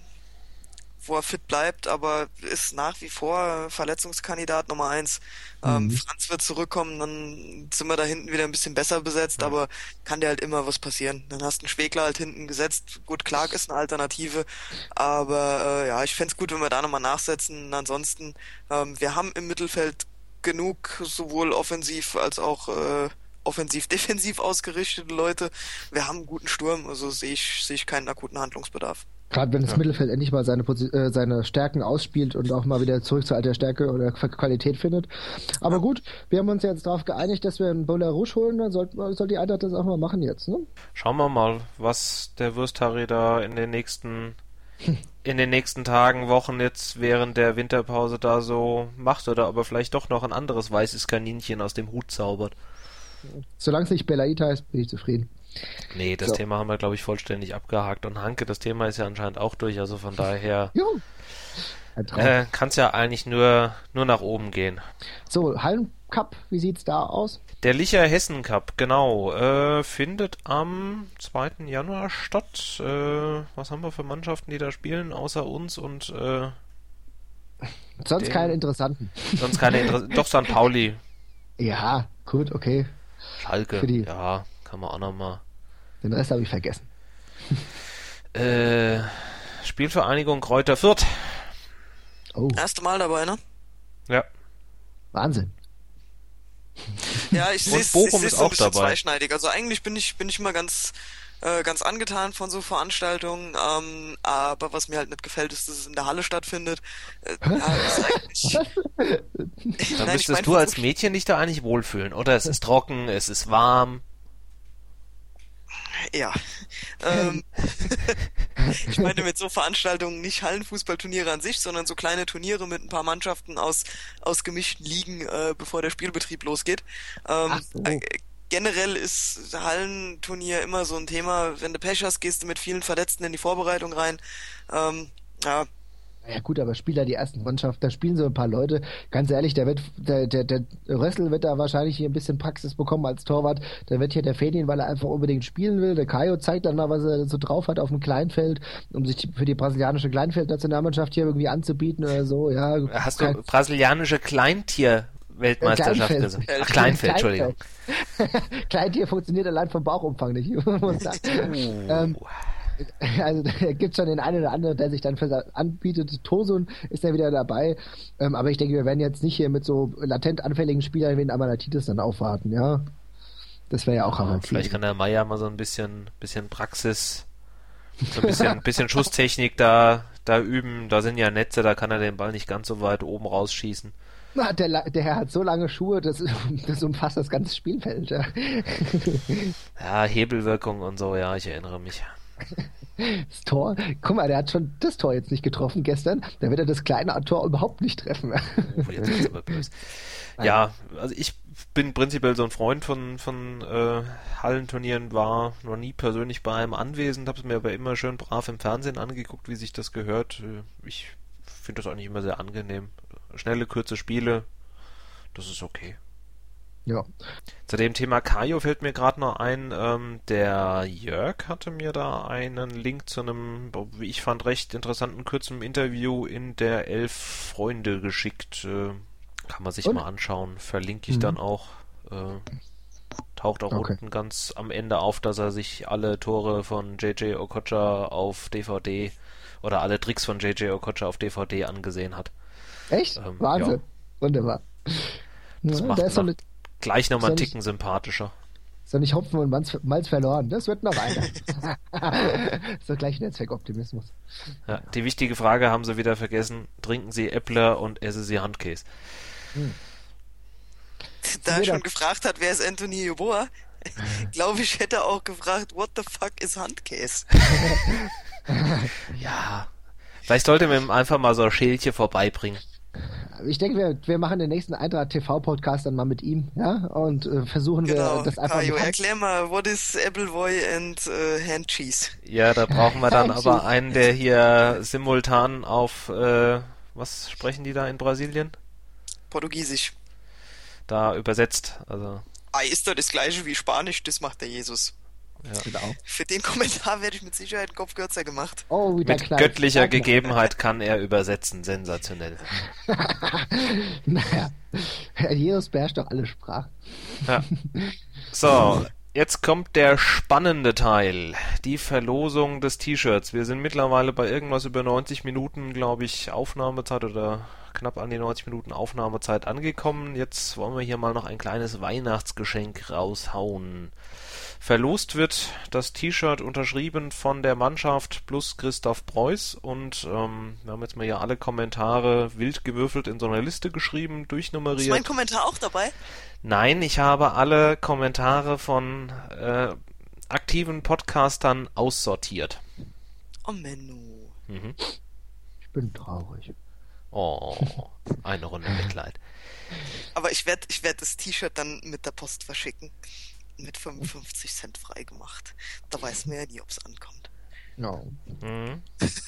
Speaker 2: wo er fit bleibt, aber ist nach wie vor Verletzungskandidat Nummer eins. Ähm,
Speaker 3: Mhm.
Speaker 2: Franz wird zurückkommen, dann sind wir da hinten wieder ein bisschen besser besetzt, aber kann dir halt immer was passieren. Dann hast du einen Schwegler halt hinten gesetzt. Gut, Clark ist eine Alternative, aber äh, ja, ich fänd's gut, wenn wir da nochmal nachsetzen. Ansonsten, ähm, wir haben im Mittelfeld genug, sowohl offensiv als auch äh, offensiv-defensiv ausgerichtete Leute. Wir haben einen guten Sturm, also sehe ich, sehe ich keinen akuten Handlungsbedarf.
Speaker 3: Gerade wenn das
Speaker 1: Ja.
Speaker 3: Mittelfeld endlich mal seine, Posi- äh, seine Stärken ausspielt und auch mal wieder zurück zur alter Stärke oder Qualität findet. Aber gut, wir haben uns jetzt darauf geeinigt, dass wir einen Boulder Rouge holen, dann soll, soll die Eintracht das auch mal machen jetzt, ne?
Speaker 1: Schauen wir mal, was der Würstharry da in den nächsten in den nächsten Tagen, Wochen jetzt während der Winterpause da so macht oder aber vielleicht doch noch ein anderes weißes Kaninchen aus dem Hut zaubert.
Speaker 3: Solange es nicht Belaid heißt, bin ich zufrieden.
Speaker 1: Nee, das
Speaker 3: So.
Speaker 1: Thema haben wir, glaube ich, vollständig abgehakt. Und Hanke, das Thema ist ja anscheinend auch durch, also von daher
Speaker 3: Juhu! Ein Traum.
Speaker 1: äh, kann es ja eigentlich nur, nur nach oben gehen.
Speaker 3: So, Hallencup, wie sieht's da aus?
Speaker 1: Der Licher Hessen Cup, genau, äh, findet am zweiten Januar statt. Äh, was haben wir für Mannschaften, die da spielen, außer uns und äh,
Speaker 3: Sonst
Speaker 1: Den-
Speaker 3: keine interessanten.
Speaker 1: sonst keine Interesse. Doch, Sankt Pauli,
Speaker 3: Ja, gut, okay.
Speaker 1: Schalke,
Speaker 3: Für die-
Speaker 1: ja, kann man auch nochmal.
Speaker 3: Den Rest habe ich vergessen.
Speaker 1: Äh, Spielvereinigung Kräuter Fürth.
Speaker 3: Oh,
Speaker 2: Erste Mal dabei, ne?
Speaker 1: Ja.
Speaker 3: Wahnsinn.
Speaker 2: Ja, ich
Speaker 1: Und
Speaker 2: sehe es
Speaker 1: Bochum
Speaker 2: so
Speaker 1: ist
Speaker 2: ein
Speaker 1: auch
Speaker 2: bisschen
Speaker 1: dabei.
Speaker 2: zweischneidig. Also eigentlich bin ich bin ich immer ganz äh, ganz angetan von so Veranstaltungen, ähm, aber was mir halt nicht gefällt, ist, dass es in der Halle stattfindet. Äh, ja, ist eigentlich,
Speaker 1: Da
Speaker 2: Nein, ich
Speaker 1: müsstest
Speaker 2: mein,
Speaker 1: du als
Speaker 2: Fußball-
Speaker 1: Mädchen dich da eigentlich wohlfühlen, oder? Es ist trocken, es ist warm.
Speaker 2: ja. Ähm, ich meine mit so Veranstaltungen nicht Hallenfußballturniere an sich, sondern so kleine Turniere mit ein paar Mannschaften aus aus gemischten Ligen, äh, bevor der Spielbetrieb losgeht. Ähm,
Speaker 3: Ach so.
Speaker 2: äh, generell ist Hallenturnier immer so ein Thema. Wenn du Pech hast, gehst du mit vielen Verletzten in die Vorbereitung rein. Ähm, ja,
Speaker 3: Ja gut, aber spielt da die ersten Mannschaft, da spielen so ein paar Leute. Ganz ehrlich, der wird, der, der, der Rössel wird da wahrscheinlich hier ein bisschen Praxis bekommen als Torwart. Da wird hier der Fedin, weil er einfach unbedingt spielen will. Der Kaio zeigt dann mal, was er so drauf hat auf dem Kleinfeld, um sich für die brasilianische Kleinfeld-Nationalmannschaft hier irgendwie anzubieten oder so. Ja,
Speaker 1: Hast du
Speaker 3: kein-
Speaker 1: brasilianische Kleintier-Weltmeisterschaft
Speaker 3: Kleinfeld.
Speaker 1: gesagt? Ach, Kleinfeld, Entschuldigung.
Speaker 3: Kleintier funktioniert allein vom Bauchumfang nicht. muss ich sagen. ähm, also da gibt schon den einen oder anderen, der sich dann für anbietet. Tosun ist ja wieder dabei. Ähm, aber ich denke, wir werden jetzt nicht hier mit so latent anfälligen Spielern wie den Amanatitis dann aufwarten, ja. Das wäre ja auch
Speaker 1: Ja,
Speaker 3: aber
Speaker 1: vielleicht kann der Meier mal so ein bisschen, bisschen Praxis, so ein bisschen, bisschen Schusstechnik da, da üben. Da sind ja Netze, da kann er den Ball nicht ganz so weit oben rausschießen.
Speaker 3: Na, der, La- der Herr hat so lange Schuhe, das, das umfasst das ganze Spielfeld. Ja.
Speaker 1: Ja, Hebelwirkung und so, ja, ich erinnere mich.
Speaker 3: Das Tor, guck mal, der hat schon das Tor jetzt nicht getroffen gestern. Da wird er das kleine Tor überhaupt nicht treffen.
Speaker 1: Oh, jetzt wird's aber böse. Ja, also ich bin prinzipiell so ein Freund von, von äh, Hallenturnieren, war noch nie persönlich bei einem anwesend, habe es mir aber immer schön brav im Fernsehen angeguckt, wie sich das gehört. Äh, Ich finde das eigentlich immer sehr angenehm. Schnelle, kurze Spiele, das ist okay.
Speaker 3: Ja.
Speaker 1: Zu dem Thema Kajo fällt mir gerade noch ein, ähm, der Jörg hatte mir da einen Link zu einem, wie ich fand, recht interessanten kurzen Interview in der Elf Freunde geschickt. Äh, kann man sich
Speaker 3: Und?
Speaker 1: mal anschauen. Verlinke ich
Speaker 3: Mhm.
Speaker 1: dann auch. Äh, taucht auch
Speaker 3: Okay.
Speaker 1: unten ganz am Ende auf, dass er sich alle Tore von J J Okocha auf D V D oder alle Tricks von J J Okocha auf D V D angesehen hat.
Speaker 3: Echt?
Speaker 1: Ähm,
Speaker 3: Wahnsinn.
Speaker 1: ja.
Speaker 3: Wunderbar.
Speaker 1: Das
Speaker 3: Ja,
Speaker 1: macht
Speaker 3: der ist doch
Speaker 1: noch
Speaker 3: nicht,
Speaker 1: gleich nochmal einen
Speaker 3: ist doch nicht-
Speaker 1: Ticken sympathischer.
Speaker 3: ist doch nicht Hopfen und Malz, Malz verloren. Das wird noch einer. ist doch gleich Netzwerkoptimismus.
Speaker 1: Ja, die wichtige Frage haben sie wieder vergessen. Trinken Sie Äppler und essen Sie Handkäse.
Speaker 2: Da er
Speaker 3: Jeder-
Speaker 2: schon gefragt hat, wer ist Anthony Yeboah, glaube ich, hätte er auch gefragt, what the fuck is Handkäse?
Speaker 1: Ja, vielleicht sollte man ihm einfach mal so ein Schälchen vorbeibringen.
Speaker 3: Ich denke, wir, wir machen den nächsten Eintracht T V-Podcast dann mal mit ihm, ja, und äh, versuchen
Speaker 2: Genau,
Speaker 3: wir das einfach
Speaker 2: Kajo,
Speaker 3: mit Hand-
Speaker 2: erklär mal, what is Appleboy and uh, Hand Cheese?
Speaker 1: Ja, da brauchen wir dann
Speaker 3: Handkäse.
Speaker 1: aber einen, der hier simultan auf, äh, was sprechen die da in Brasilien?
Speaker 2: Portugiesisch.
Speaker 1: Da übersetzt. Also,
Speaker 2: Ah, ist doch das gleiche wie Spanisch, das macht der Jesus.
Speaker 3: Genau.
Speaker 2: Für den Kommentar werde ich mit Sicherheit einen Kopf kürzer gemacht.
Speaker 3: Oh, wieder
Speaker 1: mit
Speaker 3: knallt.
Speaker 1: göttlicher
Speaker 3: Ja, knallt.
Speaker 1: Gegebenheit kann er übersetzen. Sensationell.
Speaker 3: Naja, Herr Jesus beherrscht doch alle Sprachen.
Speaker 1: Ja. So, jetzt kommt der spannende Teil. Die Verlosung des T-Shirts. Wir sind mittlerweile bei irgendwas über neunzig Minuten, glaube ich, Aufnahmezeit oder knapp an die neunzig Minuten Aufnahmezeit angekommen. Jetzt wollen wir hier mal noch ein kleines Weihnachtsgeschenk raushauen. Verlost wird das T-Shirt unterschrieben von der Mannschaft plus Christoph Preuß und ähm, wir haben jetzt mal hier alle Kommentare wild gewürfelt in so einer Liste geschrieben,
Speaker 2: Ist
Speaker 1: durchnummeriert.
Speaker 2: mein Kommentar auch dabei?
Speaker 1: Nein, ich habe alle Kommentare von äh, aktiven Podcastern aussortiert.
Speaker 2: Oh Menno.
Speaker 1: Mhm.
Speaker 3: Ich bin traurig.
Speaker 1: Oh, eine Runde Mitleid.
Speaker 2: Aber ich werde ich werd das T-Shirt dann mit der Post verschicken. Mit fünfundfünfzig Cent frei gemacht. Da weiß man ja nie, ob es ankommt.
Speaker 3: No.
Speaker 1: Mhm.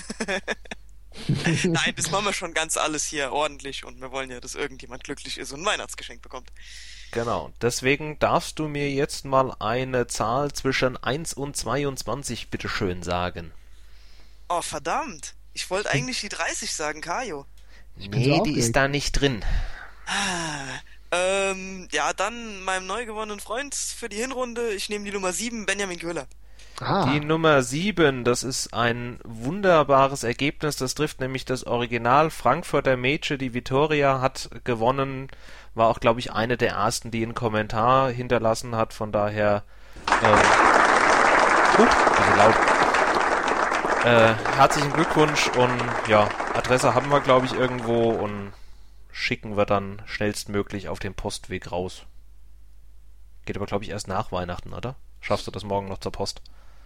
Speaker 2: Nein, das machen wir schon ganz alles hier ordentlich und wir wollen ja, dass irgendjemand glücklich ist und ein Weihnachtsgeschenk bekommt.
Speaker 1: Genau, deswegen darfst du mir jetzt mal eine Zahl zwischen eins und zweiundzwanzig bitteschön sagen.
Speaker 2: Oh, verdammt. Ich wollte eigentlich die dreißig sagen, Kajo.
Speaker 3: bin so
Speaker 1: Nee, die
Speaker 3: aufgeregt.
Speaker 1: ist da nicht drin.
Speaker 2: Ah, ähm, ja, dann meinem neu gewonnenen Freund für die Hinrunde. Ich nehme die Nummer sieben, Benjamin Köhler.
Speaker 3: Ah,
Speaker 1: Die Nummer sieben, das ist ein wunderbares Ergebnis. Das trifft nämlich das Original Frankfurter Mädchen. Die Vittoria hat gewonnen. War auch, glaube ich, eine der ersten, die einen Kommentar hinterlassen hat. Von daher, ähm, uh, also laut. Äh, herzlichen Glückwunsch und ja, Adresse haben wir, glaube ich, irgendwo und schicken wir dann schnellstmöglich auf den Postweg raus. Geht aber, glaube ich, erst nach Weihnachten, oder? Schaffst du das morgen noch zur Post?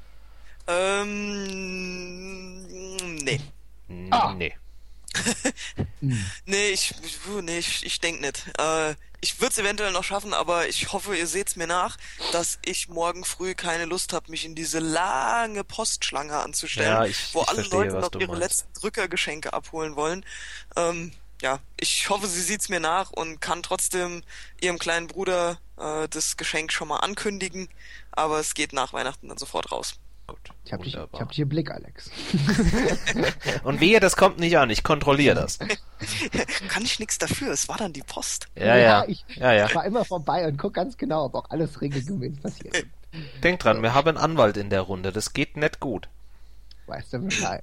Speaker 2: Ähm, nee.
Speaker 1: N-
Speaker 3: Ah.
Speaker 1: Nee.
Speaker 2: Nee, ich, puh, nee, ich, ich denke nicht. Äh, ich würde es eventuell noch schaffen, aber ich hoffe, ihr seht's mir nach, dass ich morgen früh keine Lust habe, mich in diese lange Postschlange anzustellen,
Speaker 1: Ja, ich-
Speaker 2: wo
Speaker 1: ich
Speaker 2: alle
Speaker 1: verstehe,
Speaker 2: Leute
Speaker 1: was
Speaker 2: noch
Speaker 1: du
Speaker 2: ihre
Speaker 1: meinst.
Speaker 2: letzten Drückergeschenke abholen wollen. Ähm, ja, ich hoffe, sie sieht's mir nach und kann trotzdem ihrem kleinen Bruder äh, das Geschenk schon mal ankündigen, aber es geht nach Weihnachten dann sofort raus.
Speaker 1: Gut.
Speaker 3: ich hab, dich, ich
Speaker 1: Wunderbar.
Speaker 3: hab dich im Blick, Alex.
Speaker 1: Und wehe, das kommt nicht an. Ich kontrolliere das.
Speaker 2: Kann ich nichts dafür, es war dann die Post.
Speaker 1: Ja, ja.
Speaker 3: Ich,
Speaker 1: Ja, ja.
Speaker 3: ich war immer vorbei und guck ganz genau, ob auch alles regelgemäß passiert.
Speaker 1: Denk dran, wir haben einen Anwalt in der Runde. Das geht nicht gut.
Speaker 3: Weißt du Bescheid?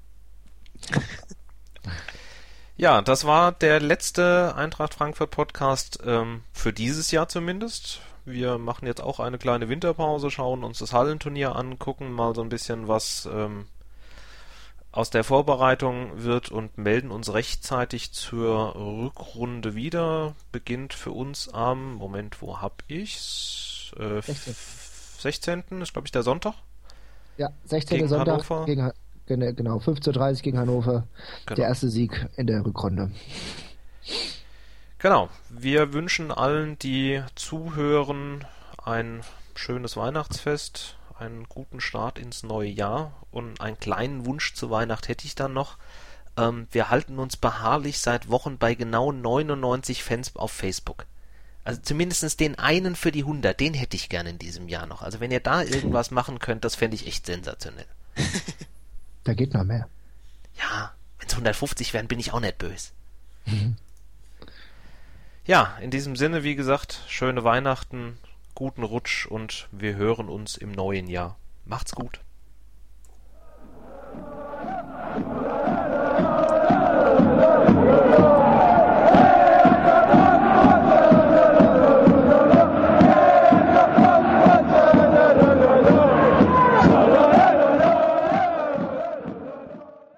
Speaker 1: Ja, das war der letzte Eintracht Frankfurt Podcast ähm, für dieses Jahr zumindest. Wir machen jetzt auch eine kleine Winterpause, schauen uns das Hallenturnier an, gucken mal so ein bisschen, was ähm, aus der Vorbereitung wird und melden uns rechtzeitig zur Rückrunde wieder. Beginnt für uns am, Moment, wo hab ich's? Äh,
Speaker 3: sechzehnten.
Speaker 1: sechzehnten ist, glaube ich, der Sonntag.
Speaker 3: Ja, sechzehnten
Speaker 1: Gegen
Speaker 3: Sonntag
Speaker 1: Hannover.
Speaker 3: gegen Ha- gene- genau, fünfzehn Uhr dreißig gegen Hannover.
Speaker 1: Genau.
Speaker 3: Der erste Sieg in der Rückrunde.
Speaker 1: Genau, wir wünschen allen, die zuhören, ein schönes Weihnachtsfest, einen guten Start ins neue Jahr und einen kleinen Wunsch zu Weihnachten hätte ich dann noch. Ähm, wir halten uns beharrlich seit Wochen bei genau neunundneunzig Fans auf Facebook. Also zumindest den einen für die hundert, den hätte ich gerne in diesem Jahr noch. Also wenn ihr da irgendwas machen könnt, das fände ich echt sensationell.
Speaker 3: Da geht noch mehr.
Speaker 1: Ja, wenn es hundertfünfzig werden, bin ich auch nicht böse. Ja, in diesem Sinne, wie gesagt, schöne Weihnachten, guten Rutsch und wir hören uns im neuen Jahr. Macht's gut.